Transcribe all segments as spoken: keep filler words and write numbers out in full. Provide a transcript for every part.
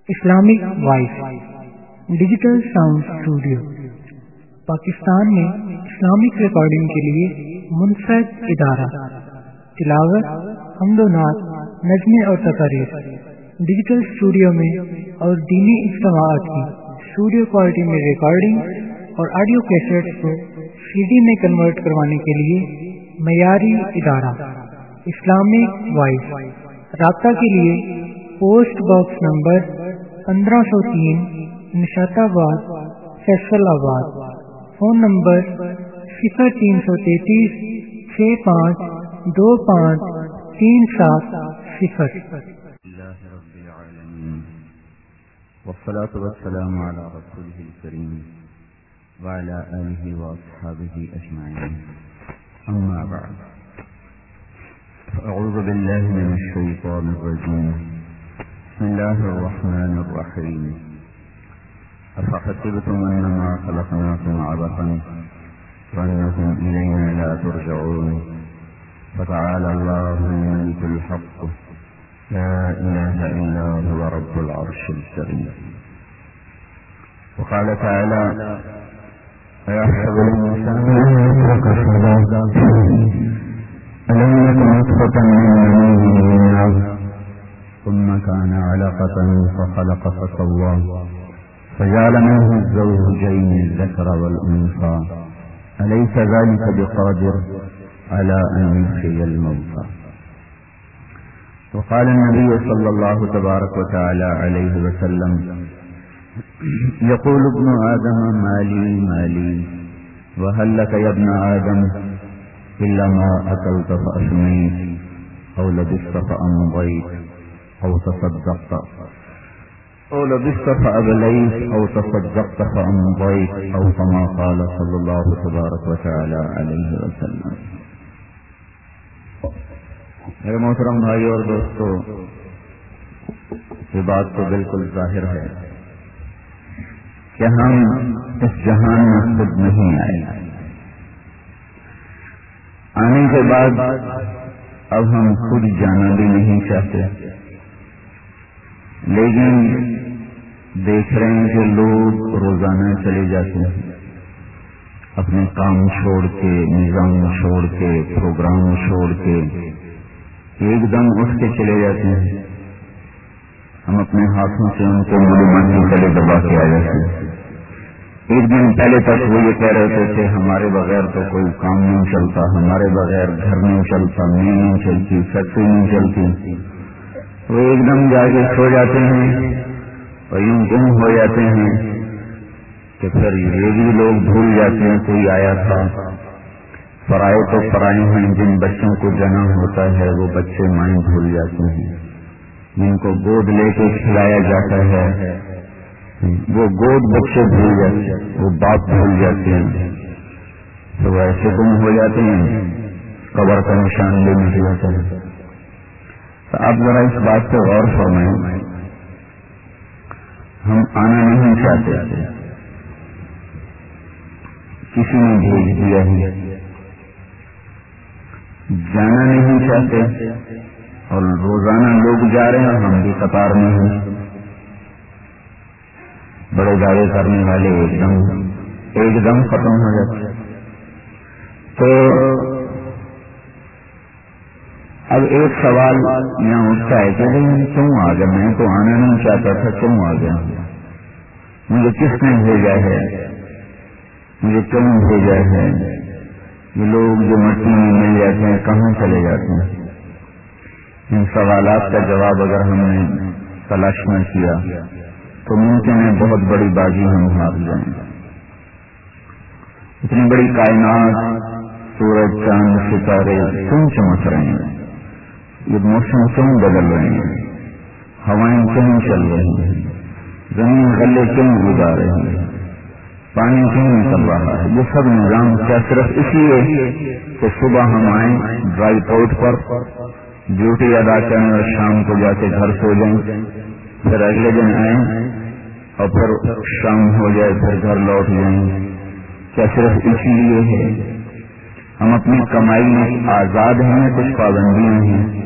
Islamic Voice Digital Sound Studio Pakistan میں Islamic recording کے لیے منفرد ادارہ، تلاوت، حمد و نعت، نظمیں اور تقاریر ڈیجیٹل اسٹوڈیو میں اور دینی اجتماعات کی اسٹوڈیو کوالٹی میں ریکارڈنگ اور آڈیو کیسٹس کو سی ڈی میں کنورٹ کروانے کے لیے معیاری ادارہ اسلامک وائس۔ رابطہ کے لیے پوسٹ باکس نمبر پندرہ سو تین، نشات آباد، فیصل آباد۔ فون نمبر صفر تین سو تینتیس چھ پانچ دو پانچ تین سات صفر۔ والصلاة والسلام على رسوله الكريم وعلى آله وأصحابه أجمعين، أما بعد، أعوذ بالله من الشيطان الرجيم، بسم الله الرحمن الرحيم، أفحسبتم أنما خلقناكم عبثا وأنكم إلينا لا ترجعون، فتعالى الله الملك الحق لا إله إلا هو رب العرش الكريم. وقال تعالى: أيحسب الإنسان أن يترك سدى ألم يكن نطفة من مني يمنع ثم كان علقة فخلق فسوى فجعل منه الزوجين الذكر والأنثى أليس ذلك بقادر على أن يحيي الموتى. وقال النبي صلى الله تبارك وتعالى عليه وسلم: يقول ابن آدم مالي مالي وهل لك يا ابن آدم إلا ما أكلت فأشميت أو لبست فأمضيت أو تصدقت أو لبست فأبليت أو تصدقت فأمضيت أو كما قال صلى الله تبارك وتعالى عليه وسلم. میرے محترم بھائی اور دوستو، یہ بات تو بالکل ظاہر ہے کہ ہم اس جہان میں خود نہیں آئے، آنے کے بعد اب ہم خود جانا بھی نہیں چاہتے، لیکن دیکھ رہے ہیں کہ لوگ روزانہ چلے جاتے ہیں، اپنے کام چھوڑ کے، نظام چھوڑ کے، پروگرام چھوڑ کے ایک دم اٹھ کے چلے جاتے ہیں۔ ہم اپنے ہاتھوں سے ان کو ملومانی گلے دبا کے آ جاتے ہیں۔ ایک دن پہلے تک وہ یہ کہہ رہے تھے ہمارے بغیر تو کوئی کام نہیں چلتا، ہمارے بغیر گھر نہیں چلتا، مل نہیں چلتی، فیکٹری نہیں چلتی۔ وہ ایک دم جا کے سو جاتے ہیں اور یوں گم ہو جاتے ہیں کہ پھر یہ بھی لوگ بھول جاتے ہیں کوئی آیا تھا۔ پرائے تو پرائے ہیں، جن بچوں کو جنا ہوتا ہے وہ بچے مائیں بھول جاتے ہیں، جن کو گود لے کے کھلایا جاتا ہے وہ گود بچے بھول جاتے ہیں، وہ باپ بھول جاتے ہیں، تو وہ ایسے گم ہو جاتے ہیں، قبر کا نشان لے نہیں ہوتا ہے۔ تو آپ ذرا اس بات پہ غور فرمائیں، ہم آنا نہیں چاہتے، کسی نے بھیج دیا ہے، جانا نہیں چاہتے، اور روزانہ لوگ جا رہے ہیں، ہم بھی قطار میں ہیں۔ بڑے دعوے کرنے والے ایک دم ایک دم ختم ہو جاتے۔ تو اب ایک سوال یہاں اٹھتا ہے کہ کیوں آ گیا؟ میں تو آنا نہیں چاہتا تھا، کیوں آ گیا؟ مجھے کس نے بھیجا ہے؟ مجھے کیوں بھیجا ہے؟ یہ لوگ جو مٹی میں مل جاتے ہیں کہاں چلے جاتے ہیں؟ ان سوالات کا جواب اگر ہم نے تلاش نہ کیا تو ممکن ہے بہت بڑی بازی ہم ہار جائیں۔ اتنی بڑی کائنات، سورج، چاند، ستارے کیوں چمک رہے ہیں؟ یہ موسم کیوں بدل رہے ہیں؟ ہوائیں کیوں چل رہی ہیں؟ زمین غلے کیوں اگا رہی ہیں؟ پانی کیوں نکل رہا ہے؟ یہ سب نظام کیا صرف اس لیے کہ صبح ہم آئیں ڈرائی پورٹ پر ڈیوٹی ادا کریں اور شام کو جا کے گھر سو جائیں، پھر اگلے دن آئیں اور پھر شام ہو جائے پھر گھر لوٹ جائیں؟ کیا صرف اسی لیے ہے؟ ہم اپنی کمائی میں آزاد ہیں، کچھ پابندیاں ہیں،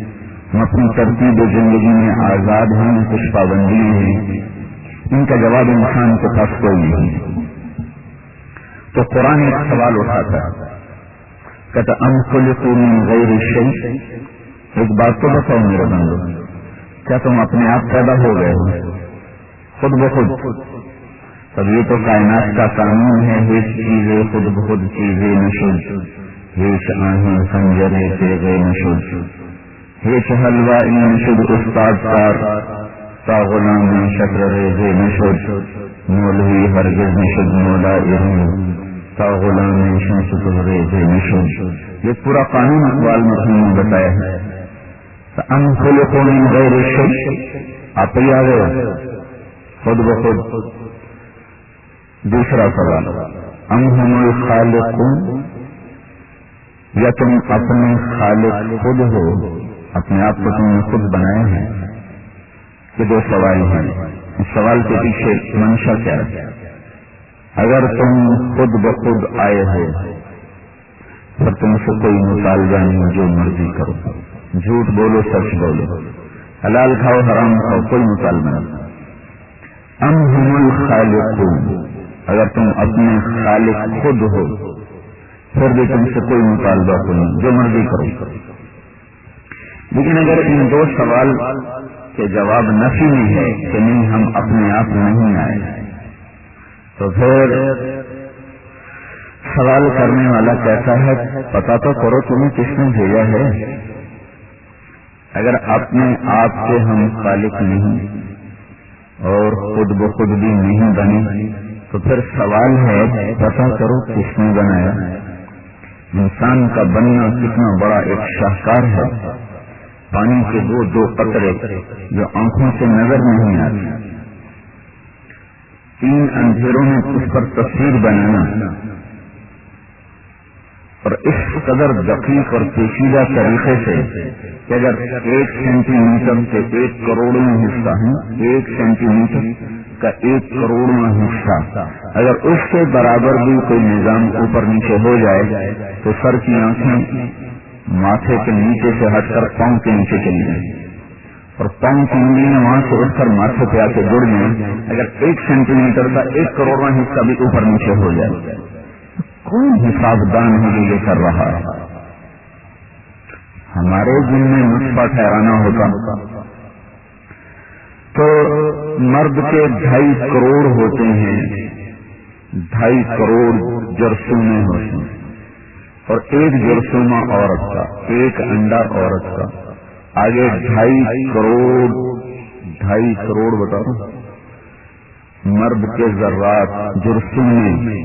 ہم اپنی ترتیب زندگی میں آزاد ہیں، کچھ پابندیاں ہیں، ان کا جواب انسان کے پاس کوئی نہیں. تو قرآن ایک سوال اٹھاتا ہے، کہتا ام خلقوا من غیر شیء، ایک بات تو بتاؤ میرے بندو، کیا تم اپنے آپ پیدا ہو گئے ہو خود بخود؟ تب یہ تو کائنات کا قانون ہے، ہیچ چیزیں خود بخود چیزیں نشد، ہیچ آہیں خنجرے تیغے نشد، ہیچ حلوہ ان نشد استاد کار، تا غلام شکر ریزے نشد، مولوی ہرگز نشد مولا ارم، تا غلام شمس ریزے نشد. یہ پورا قانون اقبال مرحوم نے بتایا ہے. ام خلقوا من غیر شیء، آپ ہی آ گئے خود بخود. دوسرا سوال، ام ہم الخالقون، یا تم اپنے خالق خود ہو، اپنے آپ کو تم نے خود بنایا ہے؟ یہ دو سوال ہیں. اس سوال کے پیچھے منشا کیا ہے؟ اگر تم خود بخود آئے ہو پر تم سے کوئی مطالبہ نہیں، جو مرضی کرو، جھوٹ بولو سچ بولو، حلال کھاؤ حرام کھاؤ، کوئی مطالبہ نہیں. ام ہم الخالقون، اگر تم اپنے خالق خود ہو پھر بھی تم سے کوئی مطالبہ نہیں، جو مرضی کرو. لیکن اگر ان دو سوال کے جواب نفی میں ہے کہ نہیں ہم اپنے آپ نہیں آئے، تو پھر سوال کرنے والا کہتا ہے پتا تو کرو تمہیں کس نے بھیجا ہے. اگر اپنے آپ کے ہم خالق نہیں اور خود بخود بھی نہیں بنے تو پھر سوال ہے پتا کرو کس نے بنایا. انسان کا بننا کتنا بڑا ایک شاہکار ہے. پانی کے وہ دو قطرے جو آنکھوں سے نظر نہیں آتے، تین اندھیروں میں اس پر تصویر بنانا، اور اس قدر دقیق اور پیچیدہ طریقے سے کہ اگر ایک سینٹی میٹر سے ایک کروڑواں حصہ ہے، ایک سینٹی میٹر کا ایک کروڑواں حصہ اگر اس کے برابر بھی کوئی نظام اوپر نیچے ہو جائے تو سر کی آنکھیں ماتھے کے نیچے سے ہٹ کر پاؤں کے نیچے چلی جائیں، اور پاؤں کی انگلیاں وہاں سے اٹھ کر ماتھے پہ آ کے جڑ جائیں. اگر ایک سینٹی میٹر کا ایک کروڑواں حصہ بھی اوپر نیچے ہو جائے، کون حساب دان ہے یہ کر رہا ہے؟ ہمارے دن میں نطفہ ٹھہرانا ہوتا تو مرد کے ڈھائی کروڑ ہوتے ہیں، ڈھائی کروڑ جرثومے ہوتے ہیں، اور ایک جرثومہ عورت کا، ایک انڈا عورت کا، آگے ڈھائی کروڑ ڈھائی کروڑ بتاؤ مرد کے ذرات جرثومے.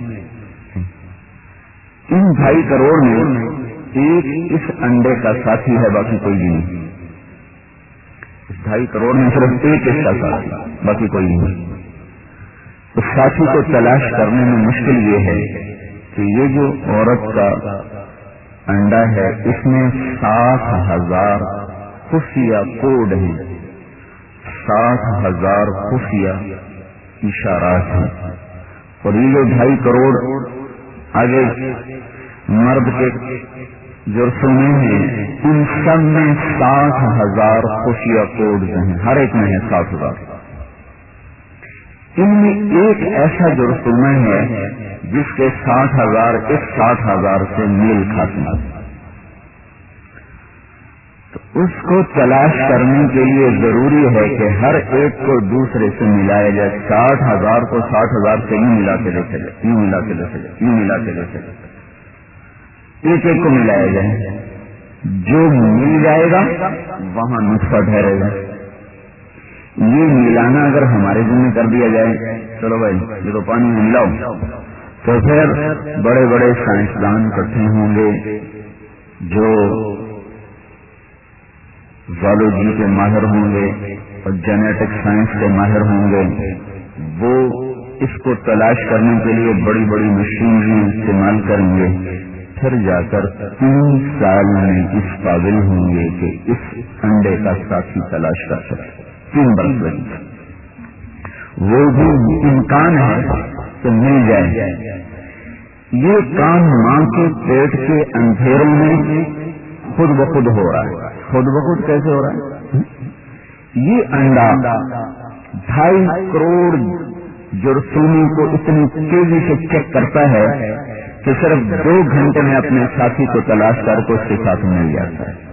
ان ڈھائی کروڑ میں ایک اس انڈے کا ساتھی ہے، باقی کوئی بھی نہیں. اس ڈھائی کروڑ میں صرف ایک اس کا ساتھی، باقی کوئی نہیں. اس ساتھی کو تلاش کرنے میں مشکل یہ ہے کہ یہ جو عورت کا انڈا ہے اس میں ساٹھ ہزار خفیہ کوڈ ہیں، ساٹھ ہزار خفیہ اشارات ہیں. اور یہ جو ڈھائی کروڑ آگے مرد کے جرثومے ہیں، ان سب میں ساٹھ ہزار خفیہ کوڈ ہیں، ہر ایک میں ہے ساٹھ ہزار. ان میں ایک ایسا جرثومہ ہے جس کے ساٹھ ہزار اس ساٹھ ہزار سے میل کھاتے ہیں. تو اس کو تلاش کرنے کے لیے ضروری ہے کہ ہر ایک کو دوسرے سے ملایا جائے. ساٹھ ہزار کو ساٹھ ہزار سے یوں ملا کے دیکھے جائے، یوں ملا کے دیکھے جائے، یوں ملا کے دیکھے جائے، ایک ایک کو ملایا جائے. جو مل جائے گا وہاں نطفہ ٹھہرے گا. یہ ملانا اگر ہمارے دن میں کر دیا جائے، چلو بھائی یہ تو پانی میں ملاؤ، تو پھر بڑے بڑے سائنسدان اکٹھے ہوں گے جو زالوجی کے ماہر ہوں گے اور جینیٹک سائنس کے ماہر ہوں گے. وہ اس کو تلاش کرنے کے لیے بڑی بڑی مشینری استعمال کریں گے. پھر جا کر تین سال میں اس قابل ہوں گے کہ اس انڈے کا ساتھی تلاش کر سکے. تین برس لگے، وہ بھی امکان ہے کہ مل جائے. یہ کام ماں کے پیٹ کے اندھیروں میں خود بخود ہو رہا ہے. خود بخود کیسے ہو رہا ہے؟ یہ انڈا ڈھائی کروڑ جرثوموں کو اتنی تیزی سے چیک کرتا ہے کہ صرف دو گھنٹے میں اپنے ساتھی کو تلاش کر کے اس کے ساتھ مل جاتا ہے.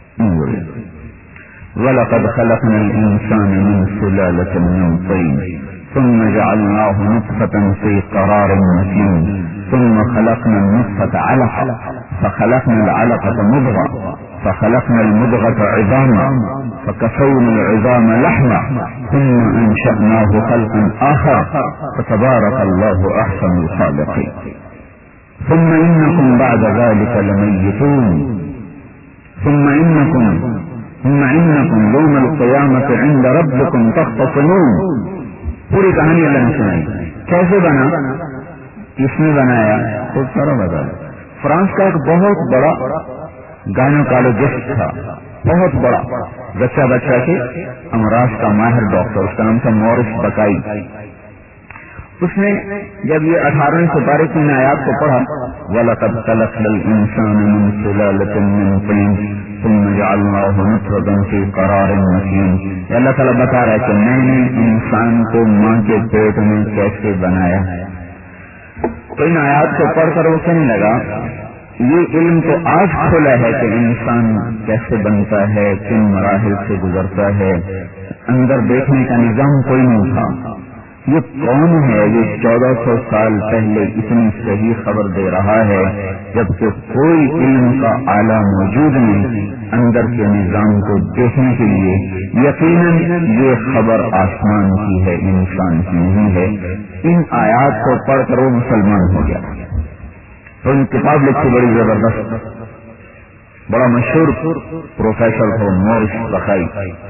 وَلَقَدْ خَلَقْنَا الْإِنسَانَ مِنْ سُلَالَةٍ مِنْ طِينٍ ثُمَّ جَعَلْنَاهُ نُطْفَةً فِي قَرَارٍ مَكِينٍ ثُمَّ خَلَقْنَا النُّطْفَةَ عَلَقَةً فَخَلَقْنَا الْعَلَقَةَ مُضْغَةً فخلقنا المضغة عظاما فكسونا العظام لحما ثم أنشأناه خلقا آخر فتبارك الله أحسن الخالقين. ثم إنكم بعد ذلك لميتون ثم إنكم ثم إنكم يوم القيامة عند ربكم تختصمون. پوری کہانی اللہ نے سنائی. کیسے بنا؟ کس نے بنایا؟ خود سارا بتا. فرانس کا ایک بہت بڑا گائنوکالوجسٹ تھا، بہت بڑا بچہ بچہ کے امراض کا ماہر ڈاکٹر، اس کا نام تھا مورس بکائی. اس نے جب یہ اٹھارہویں سپارے کی آیات کو پڑھا، وَلَقَدْ خَلَقْنَا الْإِنسَانَ مِنْ سُلَالَةٍ مِنْ طِينٍ ثُمَّ جَعَلْنَاهُ نُطْفَةً فِي قَرَارٍ مَكِينٍ. اللہ تعالیٰ بتا رہا ہے کہ میں نے انسان کو ماں کے پیٹ میں کیسے بنایا. تو ان آیات کو پڑھ کر وہ کہنے لگا یہ علم تو آج کھلا ہے کہ انسان کیسے بنتا ہے، کن مراحل سے گزرتا ہے. اندر دیکھنے کا نظام کوئی نہیں تھا. یہ کون ہے یہ چودہ سو سال پہلے اتنی صحیح خبر دے رہا ہے جبکہ کوئی علم کا آلہ موجود نہیں اندر کے نظام کو دیکھنے کے لیے؟ یقیناً یہ خبر آسمان کی ہے، انسان کی نہیں ہے. ان آیات کو پڑھ کر وہ مسلمان ہو گیا. تو ان کتاب لکھی بڑی زبردست، بڑا مشہور پروفیسر تھا مورس بکائی.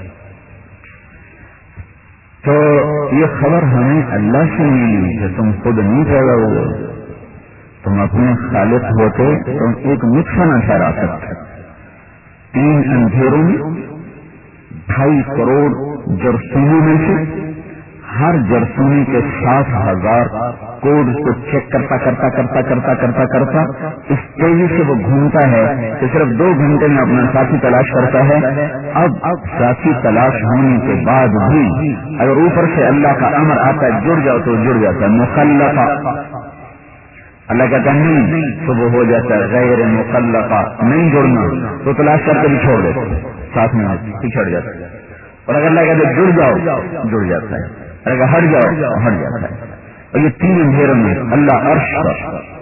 تو یہ خبر ہمیں اللہ سے ملی کہ تم خود نہیں پیدا ہوئے، تم اپنے خالق ہوتے تم ایک نطفہ نہ ٹھہرا سکتے. تین اندھیروں میں ڈھائی کروڑ جرثوموں میں سے ہر جرثومی کے سات ہزار کوڈ کو چیک کرتا کرتا کرتا کرتا کرتا کرتا اس تیزی سے وہ گھومتا ہے کہ صرف دو گھنٹے میں اپنا ساتھی تلاش کرتا ہے. اب اب ساتھی تلاش ہونے کے بعد بھی اگر اوپر سے اللہ کا امر آتا ہے جڑ جاؤ تو جڑ جاتا ہے. مخلفہ اللہ کہتا ہے نہیں تو وہ ہو جاتا ہے غیر مخلفہ. نہیں جڑنا تو تلاش کر کے بھی چھوڑ دیتے، ساتھ میں پچھڑ جاتا ہے. اور اگر اللہ کہتے جڑ جاؤ جڑ جاتا ہے، اگر ہٹ جاؤ ہٹ جاتا ہے. اور یہ تین اندھیروں میں اللہ عرش پر،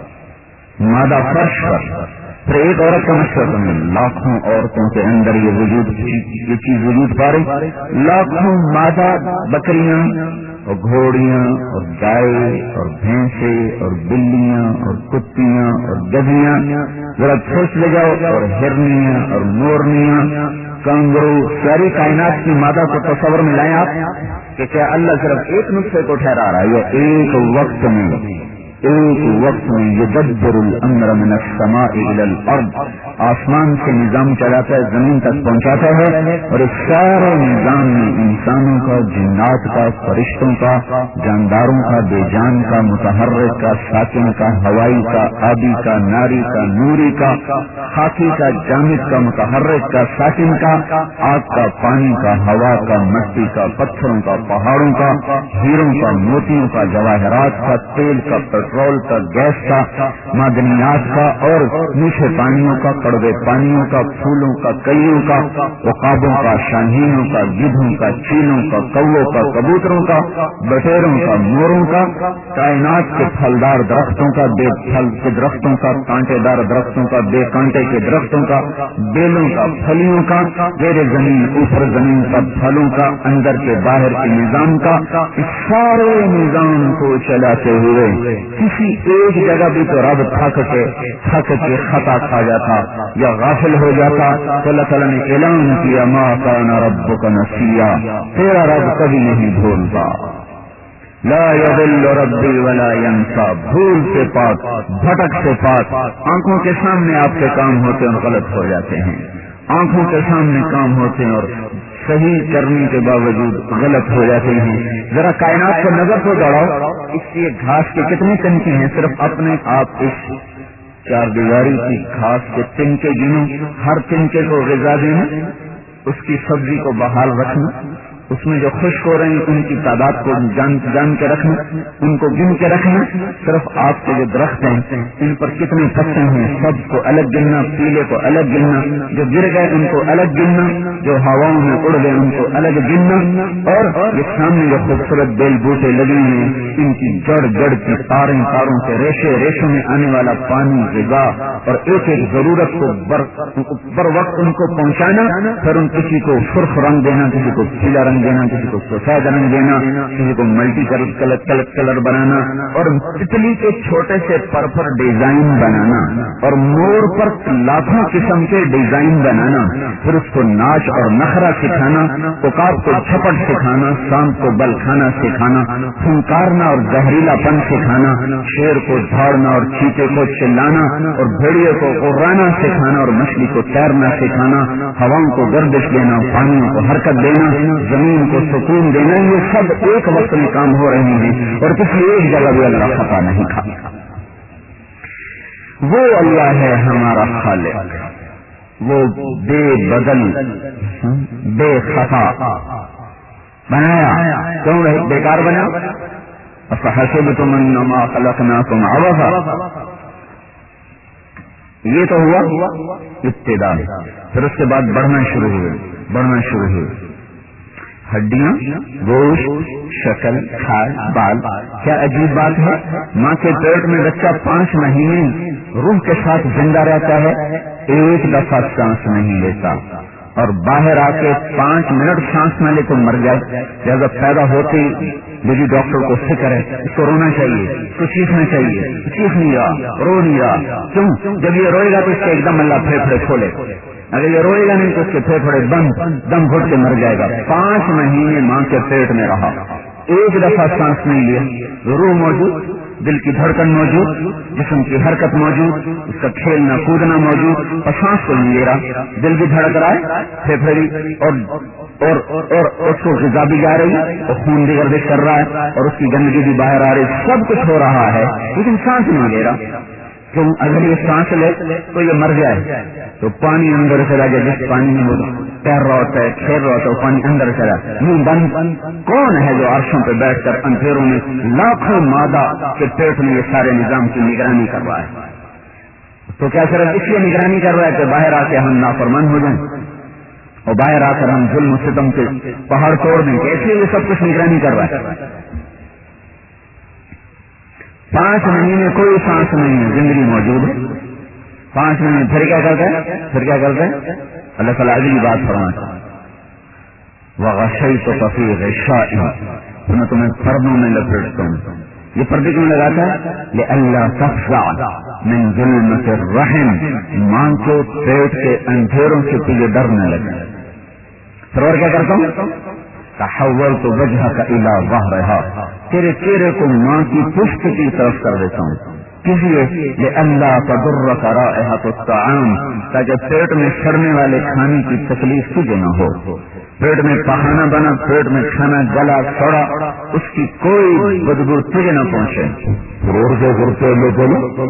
مادہ فرش پر، پھر ایک عورت کا مشورہ کرنے لاکھوں عورتوں کے اندر یہ وجود یہ چیز وجود پا رہی. لاکھوں مادہ بکریاں اور گھوڑیاں اور گائے اور بھینسے اور بلیاں اور کتیاں اور گدیاں، ذرا سوچ لے جاؤ، اور ہرنیاں اور مورنیاں، کانگرو، ساری کائنات کی مادہ کو تصور میں لائیں آپ کہ کیا اللہ صرف ایک نسخے کو ٹھہرا رہا ہے؟ یہ ایک وقت میں ایک وقت میں یدبر الامر من السماء الى الارض، آسمان سے نظام چلاتا ہے، زمین تک پہنچاتا ہے. اور اس سارے نظام میں انسانوں کا، جنات کا، فرشتوں کا، جانداروں کا، بے جان کا، متحرک کا، ساکن کا، ہوائی کا، آبی کا، ناری کا، نوری کا، خاکی کا، جامد کا، متحرک کا، ساکن کا، آگ کا، پانی کا، ہوا کا، مٹی کا، پتھروں کا، پہاڑوں کا، ہیروں کا، موتیوں کا، جواہرات کا، تیل کا، پیٹرول کا، گیس کا، معدنیات کا، اور میٹھے پانیوں کا، کڑوے پانیوں کا، پھولوں کا، کلیوں کا، عقابوں کا، شاہینوں کا، گدھوں کا، چیلوں کا، کووں کا، کبوتروں کا، بٹیروں کا، موروں کا، کائنات کے پھلدار درختوں کا، بے پھل کے درختوں کا، کانٹے دار درختوں کا، بے کانٹے کے درختوں کا، بیلوں کا، پھلیوں کا، زیر زمین اوپر زمین کا، پھلوں کا، اندر کے باہر کے نظام کا، اس سارے نظام کو چلاتے ہوئے کسی ایک جگہ بھی تو رب تھک کے تھک کے خطا کھا جاتا یا غافل ہو جاتا تو اللہ تعالیٰ نے اعلان کیا ما کان ربک نسیا، تیرا رب کبھی نہیں بھولتا. لا یضل ربی ولا ینسا، بھول سے پاک، بھٹک سے پاک. آنکھوں کے سامنے آپ کے کام ہوتے اور غلط ہو جاتے ہیں، آنکھوں کے سامنے کام ہوتے ہیں اور صحیح کرنے کے باوجود غلط ہو جاتے ہیں. ذرا کائنات کو نظر کو دوڑاؤ، اس لیے گھاس کے کتنے تنکے ہیں، صرف اپنے آپ اس چار دیواری کی گھاس کے تنکے گنو، ہر تنکے کو غذا دینا اس کی سبزی کو بحال رکھنا، اس میں جو خشک ہو رہے ہیں ان کی تعداد کو جان جان کے رکھنا، ان کو گن کے رکھنا، صرف آپ کے جو درخت ہیں ان پر کتنے پتے ہیں سب کو الگ گننا، پیلے کو الگ گننا، جو گر گئے ان کو الگ گننا، جو ہواؤں میں اڑ گئے ان کو الگ گننا، اور یہ سامنے جو خوبصورت بیل بوٹے لگے ہیں ان کی جڑ جڑ کی تاریں تاروں سے ریشے ریشوں میں آنے والا پانی، غذا اور ایک ایک ضرورت کو بر, بر وقت ان کو پہنچانا، پھر ان کسی کو سرخ رنگ دینا، کسی کو پیلا رنگ دینا، کسی کو سفید رنگ دینا، کسی کو ملٹی کلر کلر کلر بنانا، اور تتلی کے چھوٹے سے پر پر ڈیزائن بنانا، اور مور پر لاکھوں قسم کے ڈیزائن بنانا، پھر اس کو ناچ اور نخرا سکھانا، عقاب کو جھپٹ سکھانا، سانپ کو بل کھانا سکھانا، پھنکارنا اور زہریلا پن سکھانا، شیر کو جھاڑنا اور چیتے کو چلانا، اور بھیڑیے کو اڑانا سکھانا، اور مچھلی کو تیرنا سکھانا، ہواؤں کو گردش دینا، پانیوں کو حرکت دینا، زمین کو سکون دینا، یہ سب ایک وقت میں کام ہو رہے ہیں، اور کسی ایک جگہ بھی اللہ خطا نہیں کھاتا۔ وہ اللہ ہے ہمارا خالق، وہ بے بدل بے خطا بنایا، کیوں بیکار بنا؟ افحسبتم انما خلقناکم عبثا، یہ تو ہوا ابتدا، پھر اس کے بعد بڑھنا شروع ہوئے بڑھنا شروع ہوئے ہڈیاں، گوشت، شکل، کھال، بال۔ کیا عجیب بات ہے، ماں کے پیٹ میں بچہ پانچ مہینے روح کے ساتھ زندہ رہتا ہے، ایک دفعہ سانس نہیں لیتا، اور باہر آ کے پانچ منٹ سانس نہ لے تو مر جائے۔ لہٰذا پیدا ہوتے میری ڈاکٹر کو فکر ہے اس کو رونا چاہیے، اس کو چیخنا چاہیے، چیخ نہیں رہا، رو نہیں رہا، کیوں؟ جب یہ روئے گا تو اس کا ایک دم اللہ پھیپھڑے کھولے، اگر یہ روئے گا نہیں تو اس کے پھیپھڑے بند دم گھٹ کے مر جائے گا۔ پانچ مہینے ماں کے پیٹ میں رہا، ایک دفعہ سانس نہیں لیا، روح موجود، دل کی دھڑکن موجود، جسم کی حرکت موجود، اس کا کھیلنا کودنا موجود، اور سانس کو نہیں لے رہا، دل بھی دھڑک رہا ہے، پھیپھڑے اور اور اور اس کو غذا بھی جا رہی ہے، اور خون بھی گردش کر رہا ہے، اور اس کی گندگی بھی باہر آ رہی، سب کچھ ہو رہا ہے، لیکن سانس نہیں لے رہا۔ کیوں؟ اگر یہ سانس لے تو یہ مر جائے، تو پانی اندر چلا جائے، جس پانی میں وہ تیر رہا ہوتا ہے، کھیل رہا ہوتا ہے، وہ پانی اندر چلا، منہ بند۔ کون ہے جو عرشوں پہ بیٹھ کر اندھیروں میں لاکھوں مادہ کے پیٹ میں یہ سارے نظام کی نگرانی کر رہا ہے؟ تو کیا صرف اس لیے نگرانی کر رہا ہے کہ باہر آ کے ہم نافرمان ہو جائیں، اور باہر آ کر ہم ظلم و ستم کے پہاڑ توڑ دیں؟ کہ اس لیے یہ سب کچھ نگرانی کر رہا ہے؟ پانچ مہینے کوئی سانس نہیں ہے، زندگی موجود ہے، پانچ مہینے پھر کیا کرتے ہیں پھر کیا کرتے ہیں اللہ تعالیٰ اگلی بات فرماتا ہے، وَغَشَيْتُكَ فِي غِشَاءٍ، میں تمہیں پردوں میں لپیٹتا ہوں۔ یہ پردے کیوں لگاتا ہے؟ لِأَلَّا تَفْزَعَ مِنْ ظُلْمَةِ الرَّحِمِ، ماں کے پیٹ کے اندھیروں سے تجھے ڈر نہ لگے۔ پھر اور کیا کرتا ہوں؟ تحولت وجهك الى ظهرها، تیرے چہرے کو ماں کی پشت کی طرف کر دیتا ہوں، کس لیے؟ لئلا تضرك رائحة الطعام، تاکہ پیٹ میں سڑنے والے کھانے کی تکلیف تجھے نہ ہو۔ پیٹ میں پخانا بنا، پیٹ میں کھانا گلا سڑا، اس کی کوئی بدبو تجھے نہ پہنچے۔ اور کیا کرتے اللہ تعالیٰ؟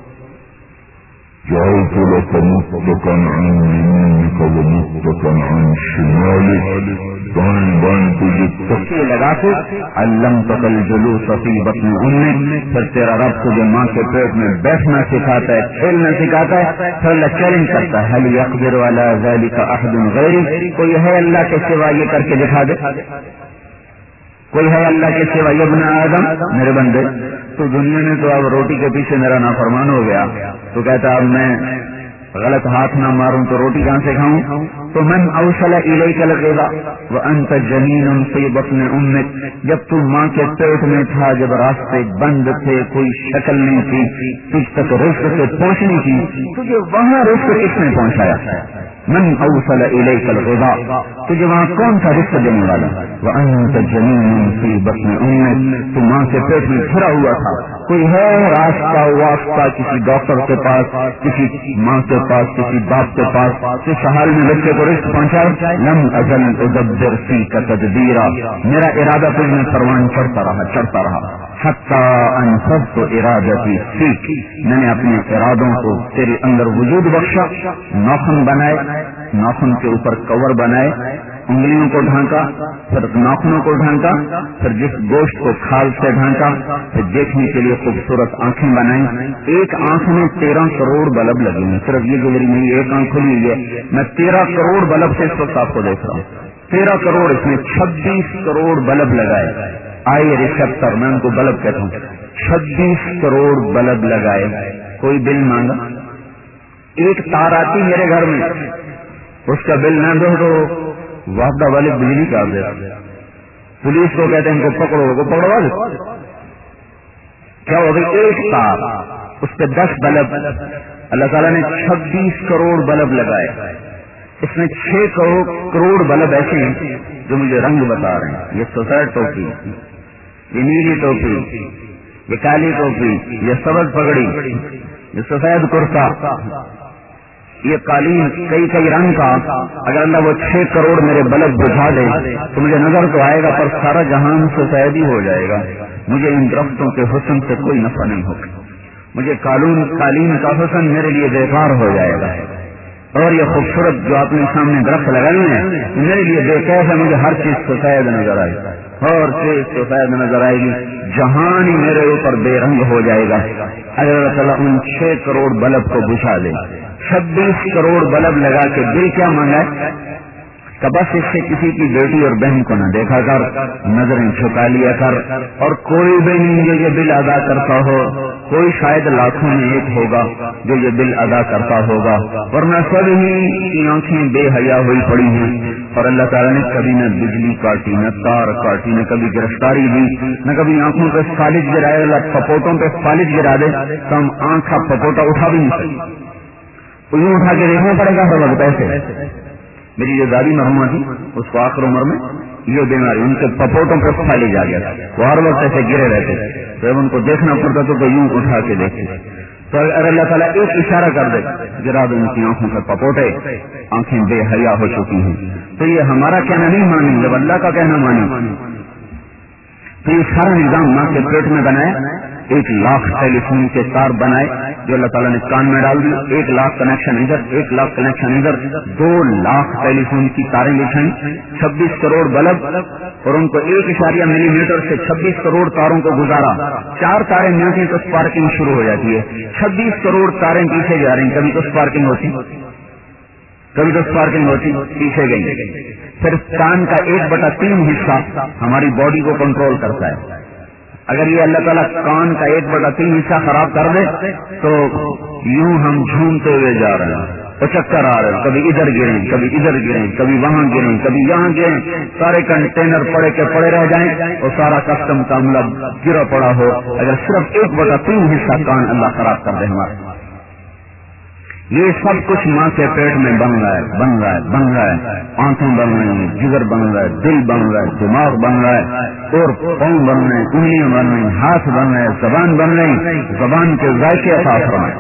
جعلت لك متكئا عن يمينك ومتكئا عن شمالك، دائیں بائیں تجھے تکیے لگا کے علمتك الجلوس في بطن امك، پھر تیرا رب تجھے ماں کے پیٹ میں بیٹھنا سکھاتا ہے، کھیلنا سکھاتا ہے، پھر اللہ چیلنج کرتا ہے، هل يقدر على ذلك احد غيري، کوئی ہے اللہ کے سوا یہ کر کے دکھا دے؟ کوئی ہے اللہ کے سوا؟ یا ابن آدم، میرے بندے تو دنیا میں تو اب روٹی کے پیچھے میرا نافرمان ہو گیا، تو کہتا اب میں غلط ہاتھ نہ ماروں تو روٹی کہاں سے کھاؤں؟ تو من اوصل الیک الغذاء وانت جنین فی بطن امک، جب تو ماں کے پیٹ میں تھا، جب راستے بند تھے، کوئی شکل نہیں تھی، تجھ تک رزق سے پہنچنی تھی، تجھے وہاں رزق کس نے پہنچایا؟ من اوصل الیک الغذاء، تجھے وہاں کون سا رزق دینے والا؟ وانت جنین فی بطن امک، تو ماں کے پیٹ میں بھرا ہوا تھا۔ کوئی ہے راستہ واسطہ کسی ڈاکٹر کے پاس، کسی ماں کے پاس، کسی باپ کے پاس، کس حال میں بچے کو رزق پہنچائے؟ لم ازل ادبر فیک تدبیرا، میرا ارادہ تجھ میں پروان چڑھتا رہا چڑھتا رہا، حتی انفذت ارادتی فیک، میں نے اپنے ارادوں کو تیرے اندر وجود بخشا، ناخن بنائے، ناخن کے اوپر کور بنائے، انگلیوں کو ڈھانکا، پھر ناخنوں کو ڈھانکا، پھر جس گوشت کو کھال سے ڈھانکا، پھر دیکھنے کے لیے خوبصورت آنکھیں بنائیں۔ ایک آنکھ میں تیرہ کروڑ بلب لگے ہیں، صرف یہ جو میری میری ایک آنکھ کھلی ہوئی ہے، میں تیرہ کروڑ بلب سے اس وقت آپ کو دیکھ رہا ہوں۔ تیرہ کروڑ، اس میں چھبیس کروڑ بلب لگائے، آئی ریسپٹر، میں ان کو بلب کہتا ہوں، چھبیس کروڑ بلب لگائے۔ کوئی بل مانگا؟ ایک تار آتی میرے گھر میں، اس کا بل نہ دو تو وابدہ والے بجلی کا دے، پولیس کو کہتے ہیں ان کو پکڑو، کو پکڑوا دو۔ کیا ہو گئی؟ ایک تار، اس پہ دس بلب، اللہ تعالیٰ نے چھبیس کروڑ بلب لگائے۔ اس میں چھ کروڑ بلب ایسے ہیں جو مجھے رنگ بتا رہے ہیں، یہ سفید ٹوپی، یہ نیلی ٹوپی، یہ کالی ٹوپی، یہ سبز پگڑی، یہ سفید کرتا، یہ قالین کئی کئی رنگ کا۔ اگر اللہ وہ چھ کروڑ میرے بلب بجھا دے تو مجھے نظر تو آئے گا پر سارا جہان سفید ہی ہو جائے گا، مجھے ان درختوں کے حسن سے کوئی نفع نہیں ہوگا، مجھے قالین قالین کا حسن میرے لیے بیکار ہو جائے گا، اور یہ خوبصورت جو اپنے سامنے درخت لگائے ہیں میرے لیے بے کیف ہے، مجھے ہر چیز سفید نظر آئے گی، اور چیز سفید نظر آئے گی، جہان ہی میرے اوپر بے رنگ ہو جائے گا۔ اگر اللہ تعالیٰ ان چھ کروڑ بلب کو بجھا دے، چھبیس کروڑ بلب لگا کے دل کیا مانگا ہے کہ بس اس سے کسی کی بیٹی اور بہن کو نہ دیکھا کر، نظریں چھپا لیا کر، اور کوئی بھی نہیں جو یہ بل ادا کرتا ہو، کوئی شاید لاکھوں میں ایک ہوگا جو یہ بل ادا کرتا ہوگا، ورنہ سب ہی کی آنکھیں بے حیا ہوئی پڑی ہیں۔ اور اللہ تعالیٰ نے کبھی نہ بجلی کاٹی، نہ تار کاٹی، نہ کبھی گرفتاری دی، نہ کبھی آنکھوں پہ فالج گرائے۔ اللہ پپوٹوں پہ فالج گرا دے تو ہم آنکھ کا پپوٹا اٹھا بھی نہیں سکتے، یوں اٹھا کے دیکھنا پڑے گا ہر وقت ایسے۔ میری جو دادی مرحومہ تھی اس کو آخر عمر میں یہ بیماری، ان کے پپوٹوں پہ فالج آ گیا، وہ ہر وقت ایسے گرے رہتے، تو جب ان کو دیکھنا پڑتا تو یوں اٹھا کے دیکھتے۔ تو اگر اللہ تعالیٰ ایک اشارہ کر دے گرا دو ان کی آنکھوں کے پپوٹے، آنکھیں بے حیا ہو چکی ہیں، تو یہ ہمارا کہنا نہیں مانی، جب اللہ کا کہنا مانی تو یہ سارا نظام ماں کے پیٹ میں بنایا، ایک لاکھ ٹیلی فون کے تار بنائے جو اللہ تعالیٰ نے کان میں ڈال دی، ایک لاکھ کنیکشن ادھر، ایک لاکھ کنیکشن ادھر، دو لاکھ ٹیلی فون کی تاریں بچھائیں، چھبیس کروڑ بلب، اور ان کو ایک اشاریہ ملی میٹر سے چھبیس کروڑ تاروں کو گزارا۔ چار تاریں ملتی تو اسپارکنگ شروع ہو جاتی ہے، چھبیس کروڑ تاریں پیچھے جا رہی ہیں، کبھی تو اسپارکنگ ہوتی کبھی تو اسپارکنگ ہوتی پیچھے گئی۔ پھر کان کا ایک بٹا تین حصہ ہماری باڈی کو کنٹرول کرتا ہے، اگر یہ اللہ تعالیٰ کان کا ایک بٹا تین حصہ خراب کر دے تو یوں ہم جھومتے ہوئے جا رہے ہیں، وہ چکر آ رہے ہیں، کبھی ادھر گریں، کبھی ادھر گریں، کبھی وہاں گریں، کبھی یہاں گریں، سارے کنٹینر پڑے کے پڑے رہ جائیں اور سارا کسٹم کا عملہ گرا پڑا ہو، اگر صرف ایک بٹا تین حصہ کان اللہ خراب کر دے ہمارا۔ یہ سب کچھ ماں کے پیٹ میں بن رہا ہے بن رہا ہے بن رہا ہے آنکھیں بن رہی ہیں، جگر بن رہا ہے، دل بن رہا ہے، دماغ بن رہا ہے، اور پاؤں بن رہے ہیں، انگلیاں بن رہی ہیں، ہاتھ بن رہے ہیں، زبان بن رہی ہیں، زبان کے ذائقے عطا فرمائے۔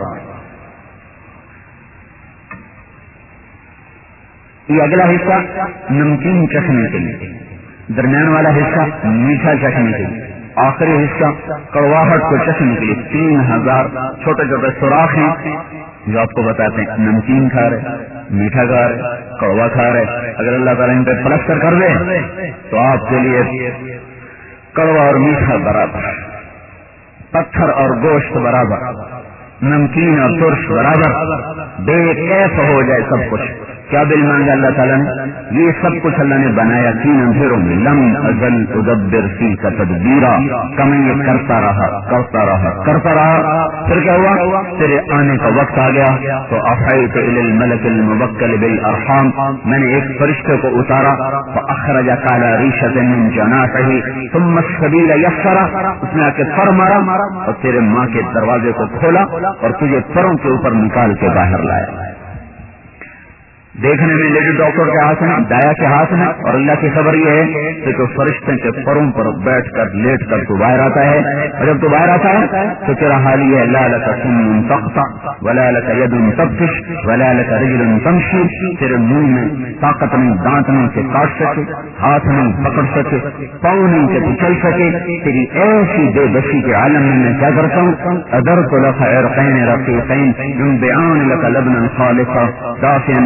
یہ اگلا حصہ نمکین چکھنے کے لیے، درمیان والا حصہ میٹھا چکھنے کے لیے، آخری حصہ کڑواہٹ کو چکھنے کے لیے۔ تین ہزار چھوٹے چھوٹے سوراخ ہیں جو آپ کو بتاتے ہیں نمکین کھا رہے، میٹھا کھا رہے، کڑوا کھا رہے۔ اگر اللہ تعالیٰ ان پہ پلستر کر دے تو آپ کے لیے کڑوا اور میٹھا برابر، پتھر اور گوشت برابر، نمکین اور ترش برابر، بے کیف ہو جائے سب کچھ۔ کیا دل مانگا اللہ تعالیٰ نے؟ یہ سب کچھ اللہ نے بنایا تین اندھیروں میں، لم ازل ادبر فی کا تدبیرا، کم یہ کرتا رہا کرتا رہا کرتا رہا پھر کیا ہوا؟ تیرے آنے کا وقت آ گیا تو افعیت الی الملک الموکل بالارحام، میں نے ایک فرشتے کو اتارا، فاخرج قال ریشۃ من جناحہ ثم السبیل یسرا، اس نے آ کے پر مارا اور تیرے ماں کے دروازے کو کھولا اور تجھے پروں کے اوپر نکال کے باہر لایا۔ دیکھنے میں لیڈی ڈاکٹر کے ہاتھ میں، دایا کے ہاتھ میں، اور اللہ کی خبر یہ ہے کہ تو فرشتے کے پروں پر بیٹھ کر لیٹ کر تو باہر آتا ہے، اور جب تو باہر آتا ہے تو تیرا حال یہ ہے لا لک سن تقطع ولا لک ید تبطش ولا لک رجل تمشی، تیرے منہ میں طاقت نہیں دانت نہیں کہ کاٹ سکے، ہاتھ نہیں پکڑ سکے، پاؤں نہیں کہ تو چل سکے، تیری ایسی بے بسی کے عالم میں میں کیا کرتا ہوں؟ ادرت لک عرقین رقیقین ينبعان لك لبنا خالصا دافئا في الشتاء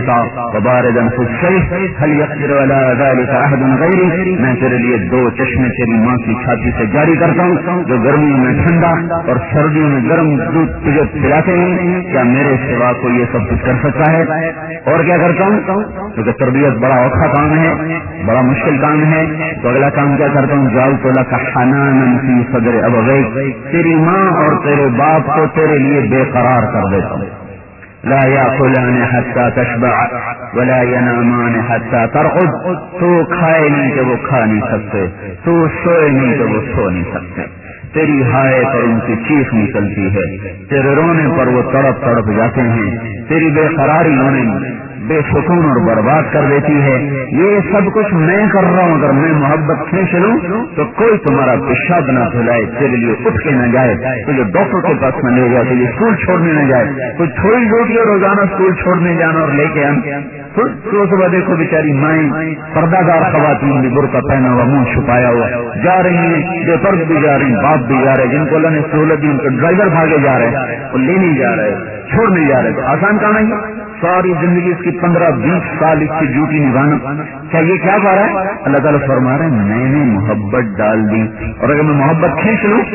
الشتاء وباردا في الصيف هل يقدر على ذلك احد غيري. میں تیرے لیے دو چشمے تیری ماں کی چھاتی سے جاری کرتا ہوں جو گرمیوں میں ٹھنڈا اور سردیوں میں گرم دودھ تجھے پلاتے ہیں. کیا میرے سوا کو یہ سب کچھ کر سکتا ہے؟ اور کیا کرتا ہوں کیونکہ تربیت بڑا اوکھا کام ہے, بڑا مشکل کام ہے. تو اگلا کام کیا کرتا ہوں, جعلت لك حنانا في صدر ابويك, تیری ماں اور تیرے باپ کو تیرے لیے بے قرار کر دیتا ہوں. لا يأكلان حتى تشبع ولا ينامان حتى ترقد. تو کھائے نہیں کہ وہ کھا نہیں سکتے, تو سوئے نہیں کہ وہ سو نہیں سکتے. تیری ہائے پر ان کی چیخ نکلتی ہے, تیرے رونے پر وہ تڑپ تڑپ جاتے ہیں. تیری بے قراری انہیں بے سکون اور برباد کر دیتی ہے. یہ سب کچھ میں کر رہا ہوں. اگر میں محبت کھینچ لوں تو کوئی تمہارا پیشاب نہ دھلائے, تیرے لیے اٹھ کے نہ جائے, تجھے ڈاکٹر کے پاس نہ لے جائے, تجھے اسکول چھوڑنے نہ جائے. کوئی تھوڑی روٹی روزانہ اسکول چھوڑنے جانا اور لے کے آنا. صبح صبح دیکھو بیچاری مائیں پردہ دار خواتین بھی برقع پہنا ہوا, منہ چھپایا ہوا جا رہی ہیں, بے پرد بھی جا رہی ہیں, باپ بھی جا رہے, جن کو اللہ نے سہولت دی ان کے ڈرائیور بھاگے جا رہے ہیں, وہ لے نہیں جا رہے, چھوڑ نہیں جا رہے. آسان کام ہے. ساری زندگی اس کی پندرہ بیس سال اس کی ڈیوٹی نبھانا. کیا یہ کیا کر رہا ہے؟ اللہ تعالیٰ فرما رہے ہیں میں نے محبت ڈال دی, اور اگر میں محبت کھینچ لوں